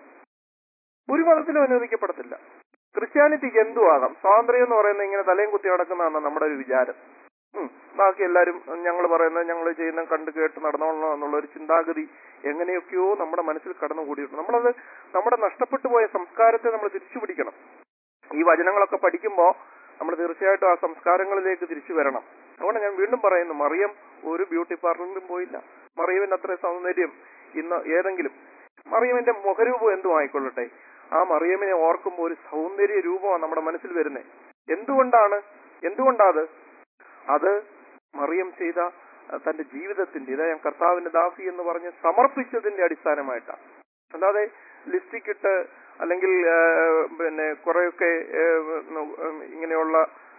ഒരു മതത്തിലും അനുവദിക്കപ്പെടത്തില്ല. ക്രിസ്ത്യാനിറ്റിക്ക് എന്തു ആകാം. സ്വാതന്ത്ര്യം എന്ന് പറയുന്നത് ഇങ്ങനെ തലയും കുത്തി നടക്കുന്നതാണ് നമ്മുടെ ഒരു വിചാരം. ഉം ബാക്കി എല്ലാവരും ഞങ്ങൾ പറയുന്നത് ഞങ്ങൾ ചെയ്യുന്ന കണ്ടു കേട്ട് നടന്നോളണം എന്നുള്ള ഒരു ചിന്താഗതി എങ്ങനെയൊക്കെയോ നമ്മുടെ മനസ്സിൽ കടന്നുകൂടിയിട്ടുണ്ട്. നമ്മളത് നമ്മുടെ നഷ്ടപ്പെട്ടു പോയ സംസ്കാരത്തെ നമ്മൾ തിരിച്ചു പിടിക്കണം. ഈ വചനങ്ങളൊക്കെ പഠിക്കുമ്പോൾ നമ്മൾ തീർച്ചയായിട്ടും ആ സംസ്കാരങ്ങളിലേക്ക് തിരിച്ചു വരണം. അതുകൊണ്ട് ഞാൻ വീണ്ടും പറയുന്നു, മറിയം ഒരു ബ്യൂട്ടി പാർലറിലും പോയില്ല. മറിയമിന് അത്ര സൗന്ദര്യം ഇന്ന് ഏതെങ്കിലും, മറിയമിന്റെ മുഖരൂപം എന്തും ആയിക്കൊള്ളട്ടെ, ആ മറിയമിനെ ഓർക്കുമ്പോൾ ഒരു സൗന്ദര്യ രൂപമാണ് നമ്മുടെ മനസ്സിൽ വരുന്നത്. എന്തുകൊണ്ടാണ് എന്തുകൊണ്ടാത് അത് മറിയം ചെയ്ത തന്റെ ജീവിതത്തിന്റെ, ഇതാ ഞാൻ കർത്താവിന്റെ ദാസി എന്ന് പറഞ്ഞ് സമർപ്പിച്ചതിന്റെ അടിസ്ഥാനമായിട്ടാണ്. അല്ലാതെ ലിപ്സ്റ്റിക് ഇട്ട് അല്ലെങ്കിൽ പിന്നെ കുറെയൊക്കെ ഇങ്ങനെയുള്ള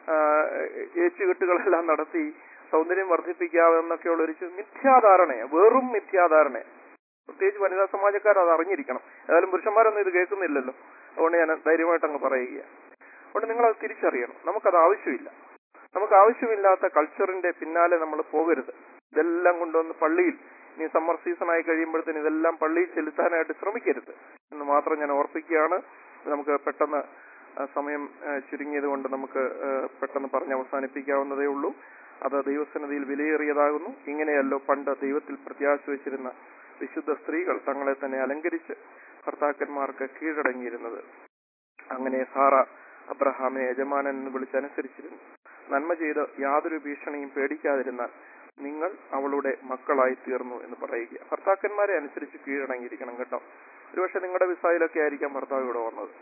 ഏച്ചുകെട്ടുകളെല്ലാം നടത്തി സൗന്ദര്യം വർദ്ധിപ്പിക്കാമെന്നൊക്കെയുള്ള ഒരു മിഥ്യാധാരണയാണ്, വെറും മിഥ്യാധാരണ. പ്രത്യേകിച്ച് വനിതാ സമാജക്കാർ അത് അറിഞ്ഞിരിക്കണം. ഏതായാലും പുരുഷന്മാരൊന്നും ഇത് കേൾക്കുന്നില്ലല്ലോ, അതുകൊണ്ട് ഞാൻ ധൈര്യമായിട്ട് അങ്ങ് പറയുക. അതുകൊണ്ട് നിങ്ങളത് തിരിച്ചറിയണം. നമുക്കത് ആവശ്യമില്ല. നമുക്ക് ആവശ്യമില്ലാത്ത കൾച്ചറിന്റെ പിന്നാലെ നമ്മൾ പോകരുത്. ഇതെല്ലാം കൊണ്ടുവന്ന് പള്ളിയിൽ, ഇനി സമ്മർ സീസൺ ആയി കഴിയുമ്പോഴത്തേന് ഇതെല്ലാം പള്ളിയിൽ ചെലുത്താനായിട്ട് ശ്രമിക്കരുത് എന്ന് മാത്രം ഞാൻ ഓർപ്പിക്കുകയാണ്. നമുക്ക് പെട്ടെന്ന് ആ, സമയം ആ, ചുരുങ്ങിയത് കൊണ്ട് നമുക്ക് ആ, പെട്ടെന്ന് പറഞ്ഞ് അവസാനിപ്പിക്കാവുന്നതേ ഉള്ളൂ. അത് ദൈവസന്നിധിയിൽ വിലയേറിയതാകുന്നു. ഇങ്ങനെയല്ലോ പണ്ട് ദൈവത്തിൽ പ്രത്യാശ വെച്ചിരുന്ന വിശുദ്ധ സ്ത്രീകൾ തങ്ങളെ തന്നെ അലങ്കരിച്ച് ഭർത്താക്കന്മാർക്ക് കീഴടങ്ങിയിരുന്നത്. അങ്ങനെ സാറ അബ്രഹാമിനെ യജമാനൻ എന്ന് വിളിച്ചനുസരിച്ചിരുന്നു. നന്മ ചെയ്ത് യാതൊരു ഭീഷണിയും പേടിക്കാതിരുന്നാൽ നിങ്ങൾ അവളുടെ മക്കളായി തീർന്നു എന്ന് പറയുക. ഭർത്താക്കന്മാരെ അനുസരിച്ച് കീഴടങ്ങിയിരിക്കണം കേട്ടോ. ഒരുപക്ഷെ നിങ്ങളുടെ വിസായിലൊക്കെ ആയിരിക്കാം ഭർത്താവ് ഇവിടെ വന്നത്,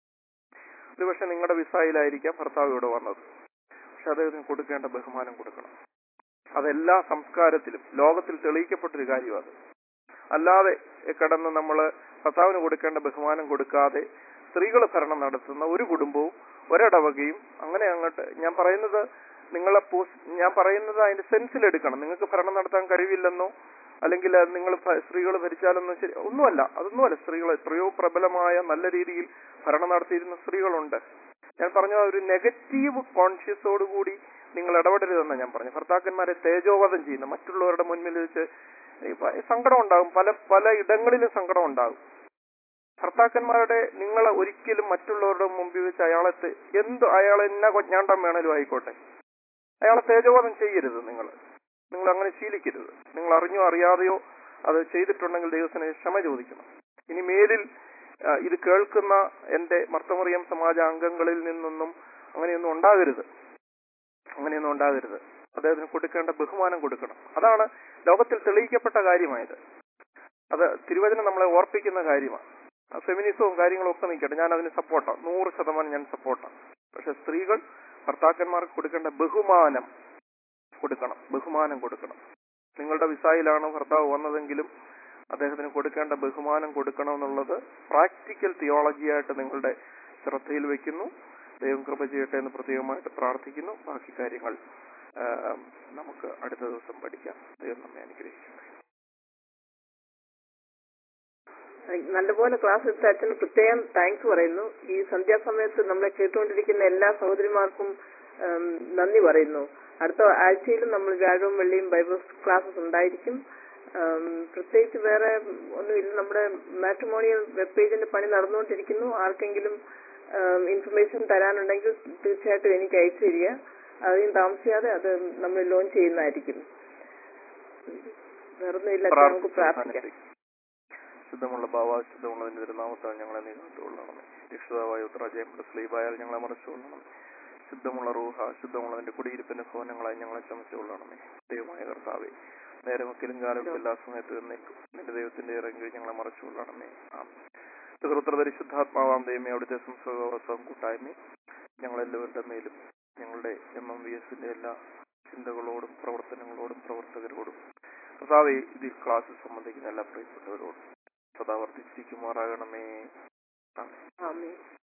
ഒരുപക്ഷെ നിങ്ങളുടെ വിസായിലായിരിക്കാം ഭർത്താവ് ഇവിടെ വന്നത്. പക്ഷെ അദ്ദേഹത്തിന് കൊടുക്കേണ്ട ബഹുമാനം കൊടുക്കണം. അതെല്ലാ സംസ്കാരത്തിലും ലോകത്തിൽ തെളിയിക്കപ്പെട്ടൊരു കാര്യമാണ്. അല്ലാതെ കിടന്ന് നമ്മൾ ഭർത്താവിന് കൊടുക്കേണ്ട ബഹുമാനം കൊടുക്കാതെ സ്ത്രീകൾ ഭരണം നടത്തുന്ന ഒരു കുടുംബവും ഒരിടവകയും അങ്ങനെ അങ്ങോട്ട്, ഞാൻ പറയുന്നത് നിങ്ങളെ പോസ് ഞാൻ പറയുന്നത് അതിന്റെ സെൻസിലെടുക്കണം. നിങ്ങൾക്ക് ഭരണം നടത്താൻ കഴിവില്ലെന്നോ അല്ലെങ്കിൽ നിങ്ങൾ സ്ത്രീകൾ ഭരിച്ചാലൊന്നും ശരി ഒന്നുമല്ല, അതൊന്നുമല്ല. സ്ത്രീകൾ എത്രയോ പ്രബലമായ നല്ല രീതിയിൽ ഭരണം നടത്തിയിരുന്ന സ്ത്രീകളുണ്ട്. ഞാൻ പറഞ്ഞ ഒരു നെഗറ്റീവ് കോൺഷ്യസോടുകൂടി നിങ്ങൾ ഇടപെടരുതെന്ന് ഞാൻ പറഞ്ഞു. ഭർത്താക്കന്മാരെ തേജോവധം ചെയ്യുന്ന, മറ്റുള്ളവരുടെ മുൻപിൽ വെച്ച് സങ്കടം ഉണ്ടാകും, പല പല ഇടങ്ങളിലും സങ്കടം ഉണ്ടാകും. ഭർത്താക്കന്മാരുടെ നിങ്ങൾ ഒരിക്കലും മറ്റുള്ളവരുടെ മുമ്പിൽ വെച്ച് അയാളെ എന്ത് അയാൾ എന്നാ കൊഞ്ഞാണ്ടം വേണേലും ആയിക്കോട്ടെ അയാളെ തേജോവധം ചെയ്യരുത്. നിങ്ങൾ നിങ്ങൾ അങ്ങനെ ശീലിക്കരുത്. നിങ്ങൾ അറിഞ്ഞോ അറിയാതെയോ അത് ചെയ്തിട്ടുണ്ടെങ്കിൽ ദൈവത്തിന് ക്ഷമ ചോദിക്കണം. ഇനി മേലിൽ ഇത് കേൾക്കുന്ന എന്റെ മർത്തമറിയം സമാജ അംഗങ്ങളിൽ നിന്നൊന്നും അങ്ങനെയൊന്നും ഉണ്ടാകരുത്, അങ്ങനെയൊന്നും ഉണ്ടാകരുത്. അദ്ദേഹത്തിന് കൊടുക്കേണ്ട ബഹുമാനം കൊടുക്കണം. അതാണ് ലോകത്തിൽ തെളിയിക്കപ്പെട്ട കാര്യമായത്. അത് തിരുവചനം നമ്മളെ ഓർപ്പിക്കുന്ന കാര്യമാണ്. ഫെമിനിസവും കാര്യങ്ങളും ഒക്കെ നിൽക്കട്ടെ, ഞാൻ അതിന് സപ്പോർട്ടാണ്, നൂറ് ശതമാനം ഞാൻ സപ്പോർട്ടാണ്. പക്ഷെ സ്ത്രീകൾ ഭർത്താക്കന്മാർക്ക് കൊടുക്കേണ്ട ബഹുമാനം കൊടുക്കണം, ബഹുമാനം കൊടുക്കണം. നിങ്ങളുടെ വിസായിലാണ് ഭർത്താവ് വന്നതെങ്കിലും അദ്ദേഹത്തിന് കൊടുക്കേണ്ട ബഹുമാനം കൊടുക്കണം എന്നുള്ളത് പ്രാക്ടിക്കൽ തിയോളജിയായിട്ട് നിങ്ങളുടെ ശ്രദ്ധയിൽ വെക്കുന്നു. ദൈവം കൃപ ചെയ്യട്ടെ എന്ന് പ്രത്യേകമായിട്ട് പ്രാർത്ഥിക്കുന്നു. ബാക്കി കാര്യങ്ങൾ നമുക്ക് അടുത്ത ദിവസം പഠിക്കാം. ദൈവം നമ്മെ അനുഗ്രഹിക്കട്ടെ. നല്ലപോലെ ക്ലാസ് എടുത്ത അച്ഛന് പ്രത്യേകം താങ്ക്സ് പറയുന്നു. ഈ സന്ധ്യാസമയത്ത് നമ്മളെ കേട്ടുകൊണ്ടിരിക്കുന്ന എല്ലാ സഹോദരിമാർക്കും നന്ദി പറയുന്നു. അടുത്ത ആഴ്ചയിലും നമ്മൾ വ്യാഴവും വെള്ളിയും ബൈബിൾ ക്ലാസ്സസ് ഉണ്ടായിരിക്കും. പ്രത്യേകിച്ച് വേറെ ഒന്നുമില്ല. നമ്മുടെ മാട്രിമോണിയൽ വെബ് പേജിന്റെ പണി നടന്നുകൊണ്ടിരിക്കുന്നു. ആർക്കെങ്കിലും ഇൻഫർമേഷൻ തരാനുണ്ടെങ്കിൽ തീർച്ചയായിട്ടും എനിക്ക് അയച്ചു തരിക. അധികം താമസിയാതെ അത് നമ്മൾ ലോഞ്ച് ചെയ്യുന്നതായിരിക്കും. വേറൊന്നുമില്ല, നമുക്ക് പ്രാർത്ഥിക്കാം. ശുദ്ധമുള്ള ഭാവ ശുദ്ധമുള്ളതിന്റെ തിരുനാമത്താൽ ഞങ്ങളെ നീ കാത്തുകൊള്ളണമേ. രക്ഷിതാവായ ഉത്തരാജയമുള്ള സ്ലീബായാൽ ഞങ്ങളെ മറച്ചുകൊള്ളണം. ശുദ്ധമുള്ള റൂഹ ശുദ്ധമുള്ളതിന്റെ കുടിയിരിപ്പിന്റെ ഭവനങ്ങളായി ഞങ്ങളെ ചമച്ചുകൊള്ളണമേ. ദൈവമായ കർത്താവേ, നേരമൊക്കെയും കാലത്തും എല്ലാ സമയത്തും എന്നേക്കും നിന്റെ ദൈവത്തിന്റെ ഇറങ്ങി ഞങ്ങളെ മറച്ചുകൊള്ളണമേ. പരിശുദ്ധാത്മാവാം ദൈവമേ, അവിടുത്തെ സംസർഗവസം കൂട്ടായ്മയും ഞങ്ങളെല്ലാവരുടെ മേലും ഞങ്ങളുടെ എം എം വി എസിന്റെ എല്ലാ ചിന്തകളോടും പ്രവർത്തനങ്ങളോടും പ്രവർത്തകരോടും കർത്താവേ, ഇതിൽ ക്ലാസ്സിൽ സംബന്ധിക്കുന്ന എല്ലാ പ്രിയപ്പെട്ടവരോടും സദാ വർദ്ധിച്ചിരിക്കുമാറാകണമേ. ആമേൻ.